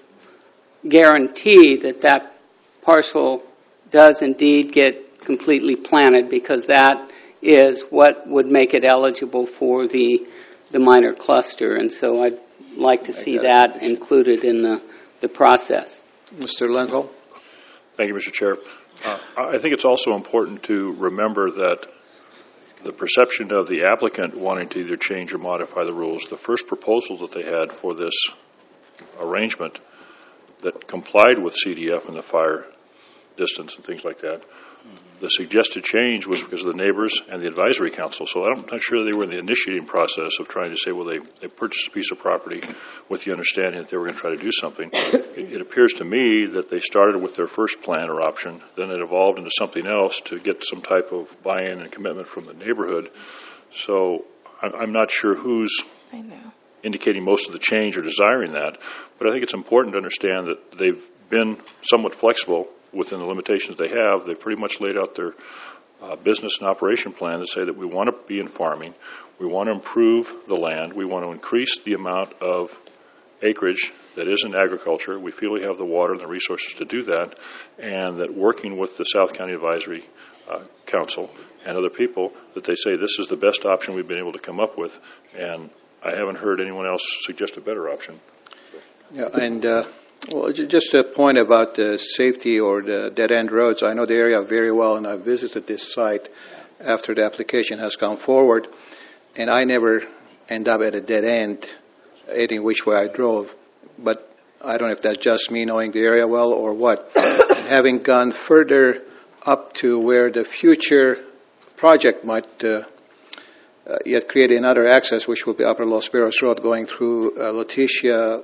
guarantee that that parcel does indeed get completely planted, because that is what would make it eligible for the the minor cluster. And so I'd like to see that included in the, the process. Mister Lenkel. Thank you, Mister Chair. Uh, I think it's also important to remember that the perception of the applicant wanting to either change or modify the rules, the first proposal that they had for this arrangement that complied with C D F and the fire distance and things like that, the suggested change was because of the neighbors and the advisory council. So I'm not sure they were in the initiating process of trying to say, well, they, they purchased a piece of property with the understanding that they were going to try to do something. It, it appears to me that they started with their first plan or option, then it evolved into something else to get some type of buy-in and commitment from the neighborhood. So I'm, I'm not sure who's I know. indicating most of the change or desiring that, but I think it's important to understand that they've been somewhat flexible within the limitations they have. They've pretty much laid out their uh, business and operation plan to say that we want to be in farming, we want to improve the land, we want to increase the amount of acreage that is in agriculture. We feel we have the water and the resources to do that, and that working with the South County Advisory uh, Council and other people, that they say this is the best option we've been able to come up with, and I haven't heard anyone else suggest a better option. Yeah, and uh, well, just a point about the safety or the dead-end roads. I know the area very well, and I visited this site after the application has come forward, and I never end up at a dead end, any which way I drove. But I don't know if that's just me knowing the area well or what. Having gone further up to where the future project might uh, uh, yet create another access, which will be Upper Los Barros Road going through uh, Leticia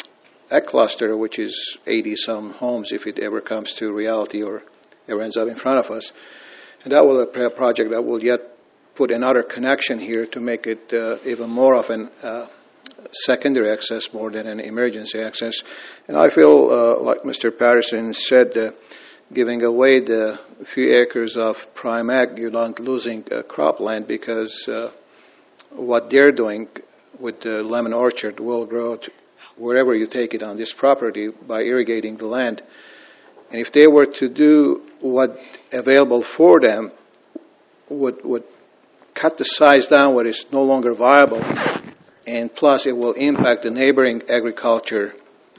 Egg Cluster, which is eighty-some homes if it ever comes to reality or ever ends up in front of us. And that will be a project that will yet put another connection here to make it uh, even more of an uh, secondary access more than an emergency access. And I feel, uh, like Mister Patterson said, uh, giving away the few acres of prime ag, you're not losing uh, cropland, because uh, what they're doing with the lemon orchard will grow to wherever you take it on this property by irrigating the land. And if they were to do what available for them would would cut the size down where it's no longer viable, and plus it will impact the neighboring agriculture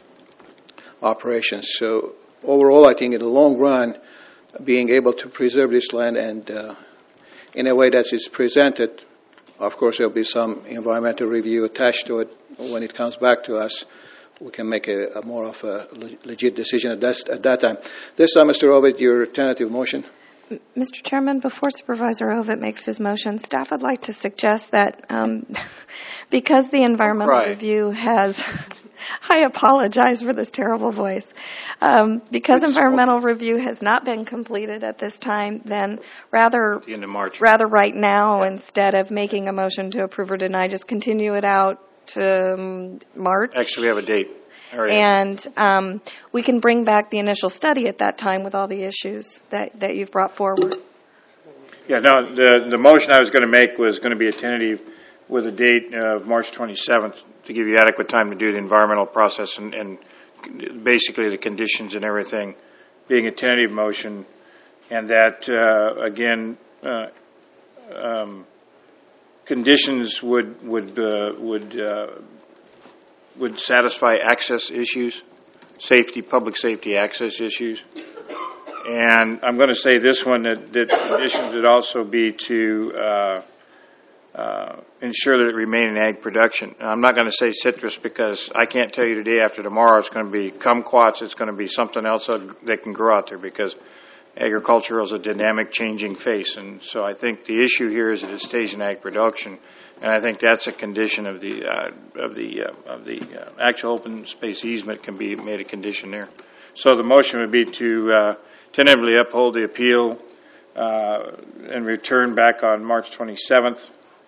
operations. So overall, I think in the long run, being able to preserve this land and uh, in a way that it's presented, of course there will be some environmental review attached to it when it comes back to us. We can make a, a more of a legit decision at that, at that time. This time, Mister Ovid, your tentative motion. Mister Chairman, before Supervisor Ovitt makes his motion, staff would like to suggest that um, because the environmental Right. review has, I apologize for this terrible voice, um, because environmental review has not been completed at this time, then rather, the end of March. rather right now, instead of making a motion to approve or deny, just continue it out to um, March. Actually, we have a date. Already. And um, we can bring back the initial study at that time with all the issues that, that you've brought forward. Yeah, no, the, the motion I was going to make was going to be a tentative with a date of March twenty-seventh to give you adequate time to do the environmental process and, and basically the conditions and everything being a tentative motion, and that, uh, again, uh, um, conditions would, would, uh, would, uh, would satisfy access issues, safety, public safety access issues. And I'm going to say this one, that, that conditions would also be to uh, uh, ensure that it remain in ag production. And I'm not going to say citrus, because I can't tell you today after tomorrow it's going to be kumquats, it's going to be something else that can grow out there, because agriculture is a dynamic, changing face. And so I think the issue here is that it stays in ag production. And I think that's a condition of the uh, of the uh, of the uh, actual open space easement can be made a condition there. So the motion would be to uh, tentatively uphold the appeal uh, and return back on March twenty-seventh,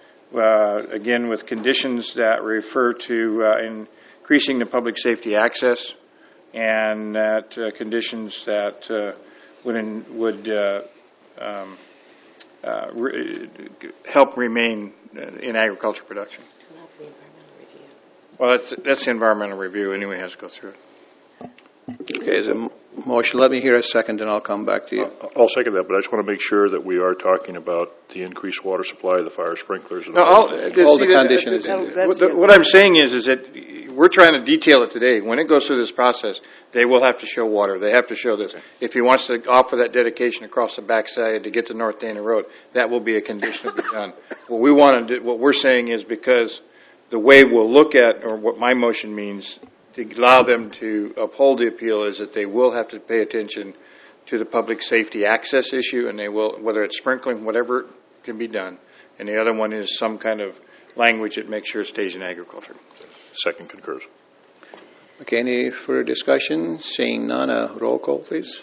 uh, again with conditions that refer to uh, increasing the public safety access, and that uh, conditions that uh, would in, would uh, um, uh, re- help remain in agriculture production. Well, that's, that's the environmental review. Anyway, has to go through it. Okay, as a motion, let me hear a second, and I'll come back to you. I'll second that, but I just want to make sure that we are talking about the increased water supply, the fire sprinklers, and No, all, all, all the conditions. What, the, what I'm saying is, is that we're trying to detail it today. When it goes through this process, they will have to show water. They have to show this. If he wants to offer that dedication across the backside to get to North Dana Road, that will be a condition to be done. What we want to do, what we're saying is, because the way we'll look at, or what my motion means, to allow them to uphold the appeal, is that they will have to pay attention to the public safety access issue, and they will, whether it's sprinkling, whatever can be done. And the other one is some kind of language that makes sure it stays in agriculture. Second concurs. Okay, any further discussion? Seeing none, a roll call, please.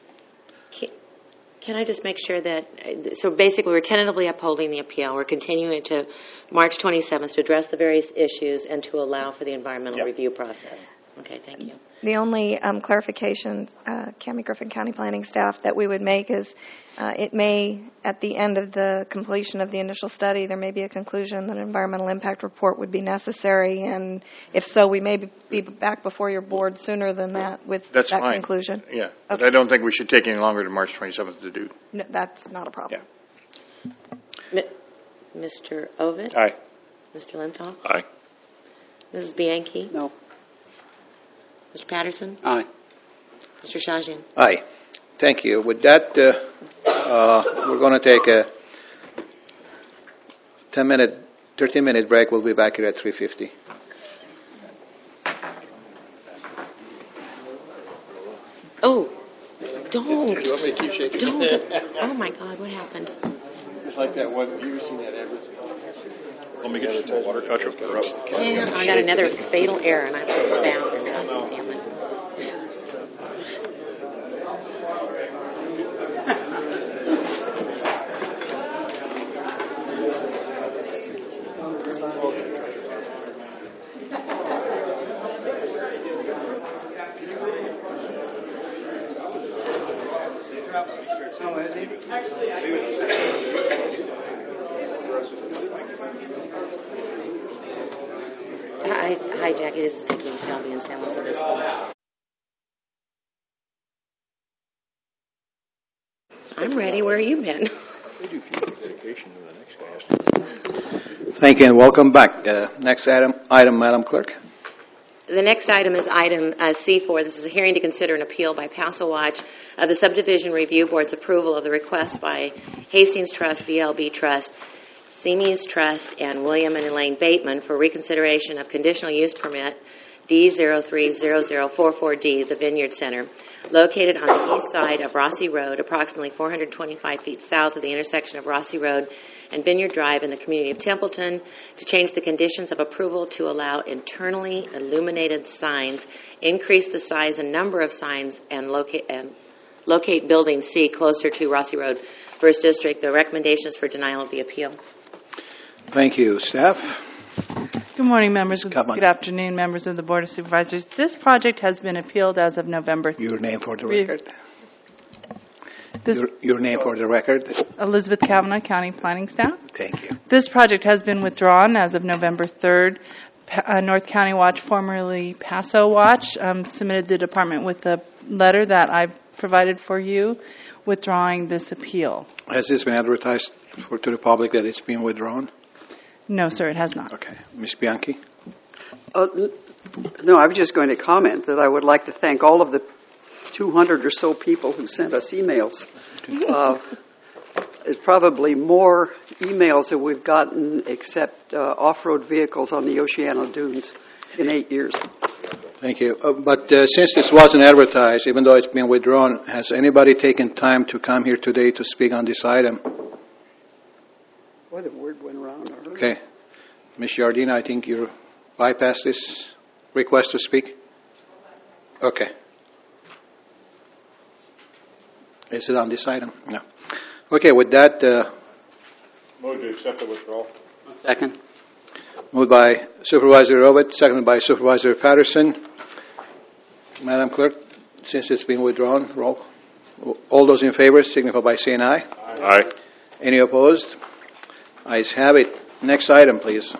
Can I just make sure that, so basically we're tentatively upholding the appeal. We're continuing it to March twenty-seventh to address the various issues and to allow for the environmental Yep. review process. Okay, thank you. The only um, clarification, uh, Cami Griffin County Planning staff, that we would make is uh, it may, at the end of the completion of the initial study, there may be a conclusion that an environmental impact report would be necessary, and if so, we may be back before your board sooner than that with That's that fine. conclusion. Yeah, but Okay. I don't think we should take any longer than March twenty-seventh to do. No, that's not a problem. Mi- Mister Ovid? Aye. Mister Lenthal? Aye. Missus Bianchi? No. Mister Patterson? Aye. Mister Shajian? Aye. Thank you. With that, uh, uh, we're going to take a ten-minute, thirteen-minute break. We'll be back here at three fifty. Oh, don't. Do you want me to keep shaking? Don't. Oh, my God, what happened? It's like that one. You ever seen that advertisement? Let me get you some water, touch up. Yeah, I got another fatal error, and I found it. Oh, damn it. Hi, hi, Jackie. This is Vicki Shelby in San Luis Obispo. I'm ready. Where have you been? Thank you and welcome back. Uh, next item, item, Madam Clerk. The next item is item uh, C four. This is a hearing to consider an appeal by Paso Watch of the Subdivision Review Board's approval of the request by Hastings Trust, V L B Trust, Seamees Trust, and William and Elaine Bateman for reconsideration of conditional use permit D zero three zero zero four four D, the Vineyard Center, located on the east side of Rossi Road, approximately four hundred twenty-five feet south of the intersection of Rossi Road and Vineyard Drive in the community of Templeton, to change the conditions of approval to allow internally illuminated signs, increase the size and number of signs, and locate, and locate Building C closer to Rossi Road, First District. The recommendation is for denial of the appeal. Thank you. Staff? Good morning, members. Come on. Good afternoon, members of the Board of Supervisors. This project has been appealed as of November. Your name for the Re- record. This Your, your name for the record. Elizabeth Kavanaugh, County Planning Staff. Thank you. This project has been withdrawn as of November third. Pa- uh, North County Watch, formerly Paso Watch, um, submitted the department with a letter that I've provided for you withdrawing this appeal. Has this been advertised for to the public that it's been withdrawn? No, sir, it has not. Okay. Miz Bianchi? Uh, no, I was just going to comment that I would like to thank all of the two hundred or so people who sent us emails. Uh, it's probably more emails that we've gotten except uh, off-road vehicles on the Oceano Dunes in eight years. Thank you. Uh, but uh, since this wasn't advertised, even though it's been withdrawn, has anybody taken time to come here today to speak on this item? Boy, the word went around. Okay. Miz Jardina, I think you bypassed this request to speak? Okay. Is it on this item? No. Okay, with that... Uh, Move to accept the withdrawal. Second. moved by Supervisor Robert, seconded by Supervisor Patterson. Madam Clerk, since it's been withdrawn, roll. All those in favor signify by saying aye. Aye. Any opposed? Ayes have it. Next item, please.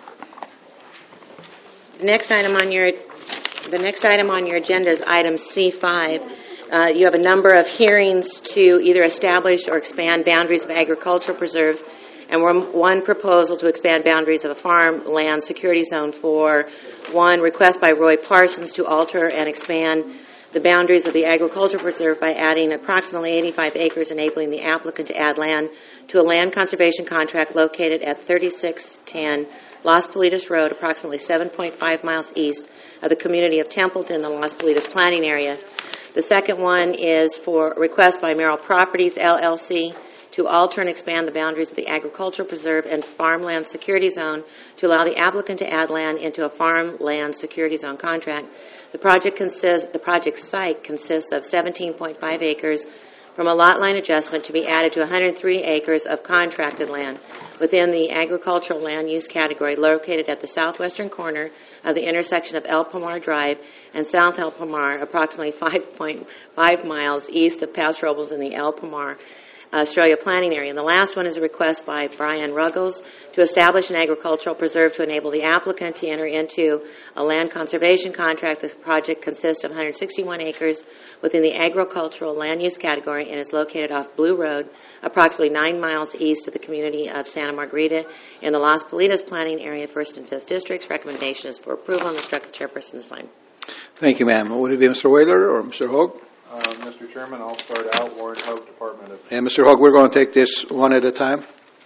The next item on your, the next item on your agenda is item C five. Uh, you have a number of hearings to either establish or expand boundaries of agricultural preserves, and one proposal to expand boundaries of a farmland security zone for one request by Roy Parsons to alter and expand the boundaries of the agricultural preserve by adding approximately eighty-five acres, enabling the applicant to add land to a land conservation contract located at thirty-six ten Las Politas Road, approximately seven point five miles east of the community of Templeton, the Las Politas planning area. The second one is for a request by Merrill Properties, L L C, to alter and expand the boundaries of the agricultural preserve and farmland security zone to allow the applicant to add land into a farmland security zone contract. The project consists, the project site consists of seventeen point five acres from a lot line adjustment to be added to one hundred three acres of contracted land within the agricultural land use category located at the southwestern corner of the intersection of El Pomar Drive and South El Pomar, approximately five point five miles east of Paso Robles in the El Pomar Australia planning area. And the last one is a request by Brian Ruggles to establish an agricultural preserve to enable the applicant to enter into a land conservation contract. This project consists of one hundred sixty-one acres within the agricultural land use category and is located off Blue Road, approximately nine miles east of the community of Santa Margarita in the Las Politas planning area, first and fifth districts. Recommendation is for approval and instruct the chairperson to sign. Thank you, ma'am. Would it be Mister Whaler or Mister Hogue? Uh, Mister Chairman, I'll start out. Warren Hope, Department of... And Mister Hogue, we're going to take this one at a time.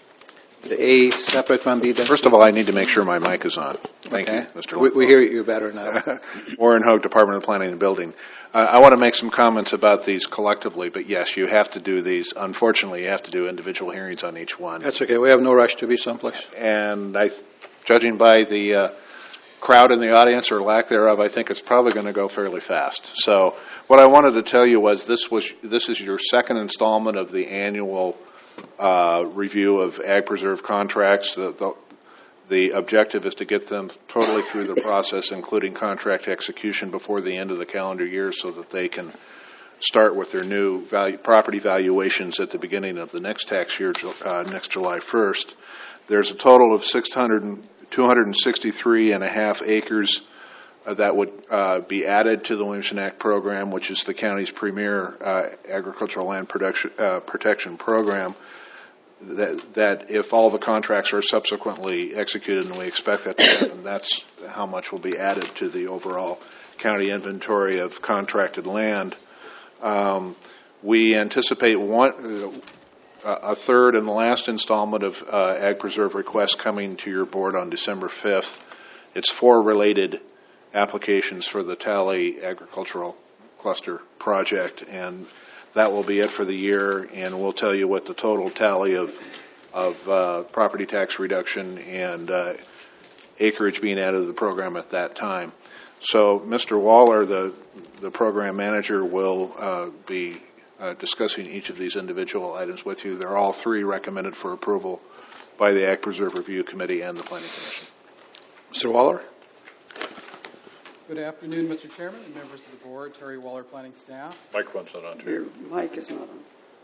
The A separate from B. First of all, I need to make sure my mic is on. Thank okay. you, Mister We, we hear you better now. Warren Hogue, Department of Planning and Building. Uh, I want to make some comments about these collectively, but yes, you have to do these. Unfortunately, you have to do individual hearings on each one. That's okay. We have no rush to be someplace. And I, judging by the uh, crowd in the audience or lack thereof, I think it's probably going to go fairly fast. So what I wanted to tell you was this was this is your second installment of the annual uh, review of ag preserve contracts. The, the, the objective is to get them totally through the process, including contract execution, before the end of the calendar year so that they can start with their new value, property valuations at the beginning of the next tax year, uh, next July first. There's a total of six hundred, two hundred sixty-three and a half acres uh, that would uh, be added to the Williamson Act program, which is the county's premier uh, agricultural land production, uh, protection program. That, that if all the contracts are subsequently executed, and we expect that to happen, that's how much will be added to the overall county inventory of contracted land. Um, we anticipate one, uh, a third and the last installment of uh, Ag Preserve requests coming to your board on December fifth. It's four related applications for the Tally Agricultural Cluster Project, and that will be it for the year, and we'll tell you what the total tally of of uh, property tax reduction and uh, acreage being added to the program at that time. So Mister Waller, the the program manager, will uh, be uh, discussing each of these individual items with you. They're all three recommended for approval by the Ag Preserve Review Committee and the Planning Commission. Mister Waller. Good afternoon, Mister Chairman and members of the board. Terry Waller, planning staff. Microphone's not on. Your mic is not on.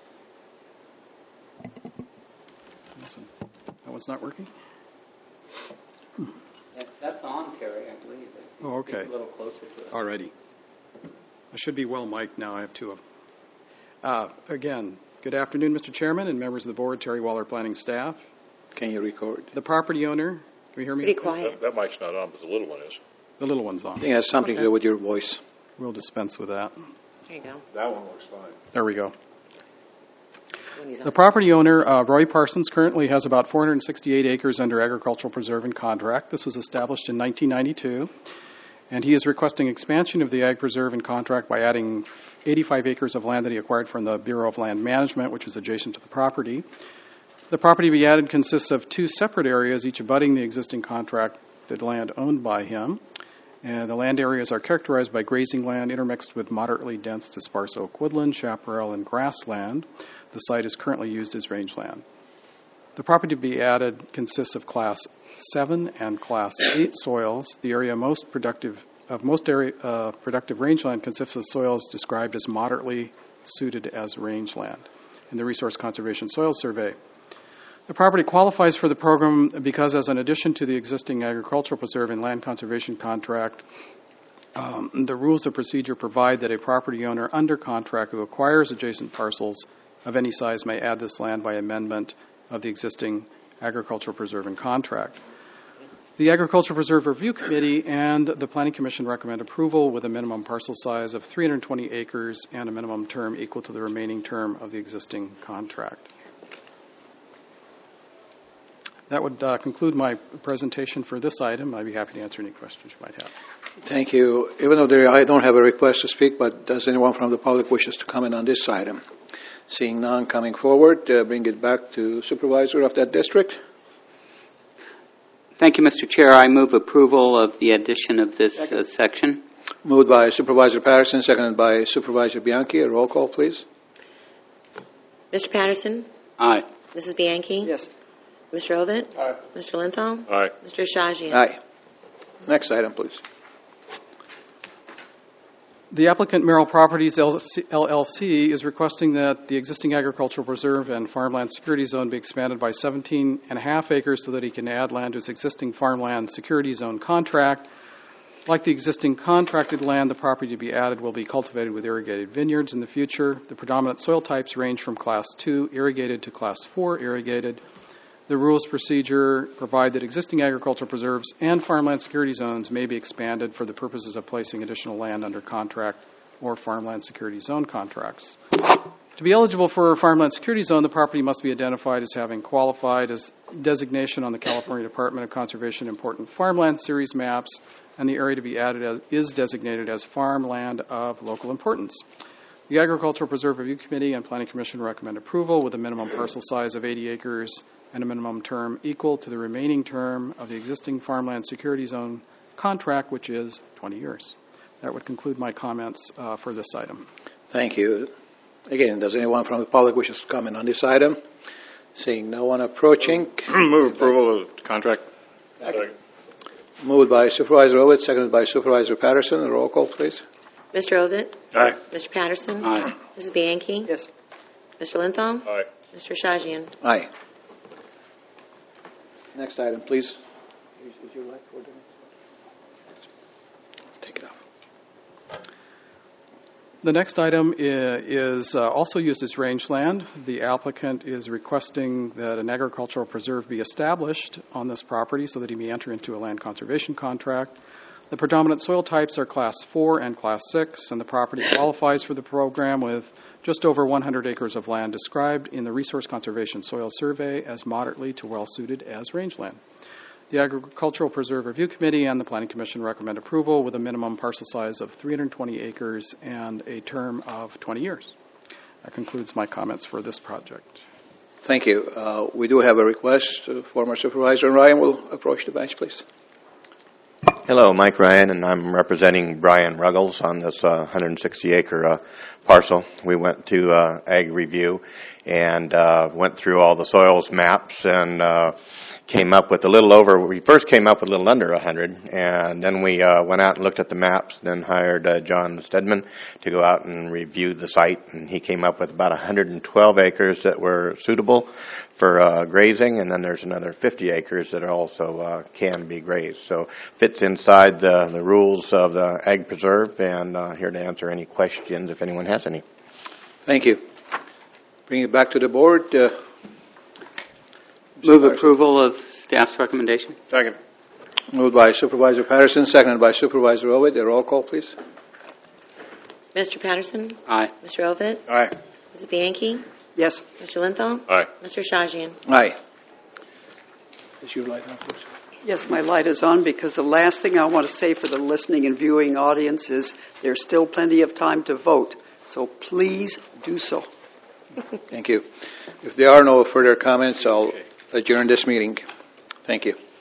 This one. That one's not working? Yeah, that's on, Terry, I believe. Oh, okay. Get a little closer to it. Alrighty. I should be well mic'd now. I have two of them. Uh, again, good afternoon, Mister Chairman and members of the board. Terry Waller, planning staff. Can you record? The property owner. Can you hear me? Pretty quiet. That, that mic's not on, but the little one is. The little one's on. I think it has something okay. to do with your voice. We'll dispense with that. There you go. That one works fine. There we go. The property owner, uh, Roy Parsons, currently has about four hundred sixty-eight acres under agricultural preserve and contract. This was established in nineteen ninety-two, and he is requesting expansion of the ag preserve and contract by adding eighty-five acres of land that he acquired from the Bureau of Land Management, which is adjacent to the property. The property to be added consists of two separate areas, each abutting the existing contracted land owned by him. And the land areas are characterized by grazing land intermixed with moderately dense to sparse oak woodland, chaparral, and grassland. The site is currently used as rangeland. The property to be added consists of Class seven and Class eight soils. The area most productive of most area uh, productive rangeland consists of soils described as moderately suited as rangeland in the Resource Conservation Soil Survey. The property qualifies for the program because, as an addition to the existing agricultural preserve and land conservation contract, um, the rules of procedure provide that a property owner under contract who acquires adjacent parcels of any size may add this land by amendment of the existing agricultural preserve and contract. The Agricultural Preserve Review Committee and the Planning Commission recommend approval with a minimum parcel size of three hundred twenty acres and a minimum term equal to the remaining term of the existing contract. That would uh, conclude my presentation for this item. I'd be happy to answer any questions you might have. Thank you. Even though there, I don't have a request to speak, but does anyone from the public wishes to comment on this item? Seeing none coming forward, uh, bring it back to supervisor of that district. Thank you, Mister Chair. I move approval of the addition of this uh, section. Moved by Supervisor Patterson, seconded by Supervisor Bianchi. A roll call, please. Mister Patterson? Aye. Missus Bianchi? Yes. Mister Ovett? Aye. Mister Linthal? Aye. Mister Shajian? Aye. Next item, please. The applicant, Merrill Properties L L C, is requesting that the existing agricultural preserve and farmland security zone be expanded by seventeen and a half acres so that he can add land to his existing farmland security zone contract. Like the existing contracted land, the property to be added will be cultivated with irrigated vineyards in the future. The predominant soil types range from Class two irrigated to Class four irrigated. The rules procedure provide that existing agricultural preserves and farmland security zones may be expanded for the purposes of placing additional land under contract or farmland security zone contracts. To be eligible for a farmland security zone, the property must be identified as having qualified as designation on the California Department of Conservation Important Farmland Series maps, and the area to be added as, is designated as farmland of local importance. The Agricultural Preserve Review Committee and Planning Commission recommend approval with a minimum parcel size of eighty acres and a minimum term equal to the remaining term of the existing farmland security zone contract, which is twenty years. That would conclude my comments uh, for this item. Thank you. Again, does anyone from the public wishes to comment on this item? Seeing no one approaching. Move approval of the contract. Second. Moved by Supervisor Ovett, seconded by Supervisor Patterson. A roll call, please. Mister Ovitt? Aye. Mister Patterson? Aye. Missus Bianchi? Yes. Mister Linthal? Aye. Mister Shajian? Aye. Next item, please. Would you like to take it off? The next item i- is uh, also used as rangeland. The applicant is requesting that an agricultural preserve be established on this property so that he may enter into a land conservation contract. The predominant soil types are Class four and Class six, and the property qualifies for the program with just over one hundred acres of land described in the Resource Conservation Soil Survey as moderately to well-suited as rangeland. The Agricultural Preserve Review Committee and the Planning Commission recommend approval with a minimum parcel size of three hundred twenty acres and a term of twenty years. That concludes my comments for this project. Thank you. Uh, we do have a request. Uh, former Supervisor Ryan will approach the bench, please. Hello, Mike Ryan, and I'm representing Brian Ruggles on this uh, one hundred sixty acre uh, parcel. We went to uh, Ag Review and uh, went through all the soils maps and uh, came up with a little over, we first came up with a little under one hundred, and then we uh, went out and looked at the maps, then hired uh, John Stedman to go out and review the site, and he came up with about one hundred twelve acres that were suitable for uh, grazing, and then there's another fifty acres that also uh, can be grazed. So fits inside the, the rules of the Ag Preserve, and uh, here to answer any questions if anyone has any. Thank you. Bring it back to the board. Uh, Move approval of staff's recommendation. Second. Moved by Supervisor Patterson, seconded by Supervisor Ovitt. A roll call, please. Mister Patterson? Aye. Mister Ovitt? Aye. Missus Bianchi? Yes. Mister Linthal? Aye. Mister Shajian? Aye. Is your light on, please? Yes, my light is on because the last thing I want to say for the listening and viewing audience is there's still plenty of time to vote. So please do so. Thank you. If there are no further comments, I'll adjourn this meeting. Thank you.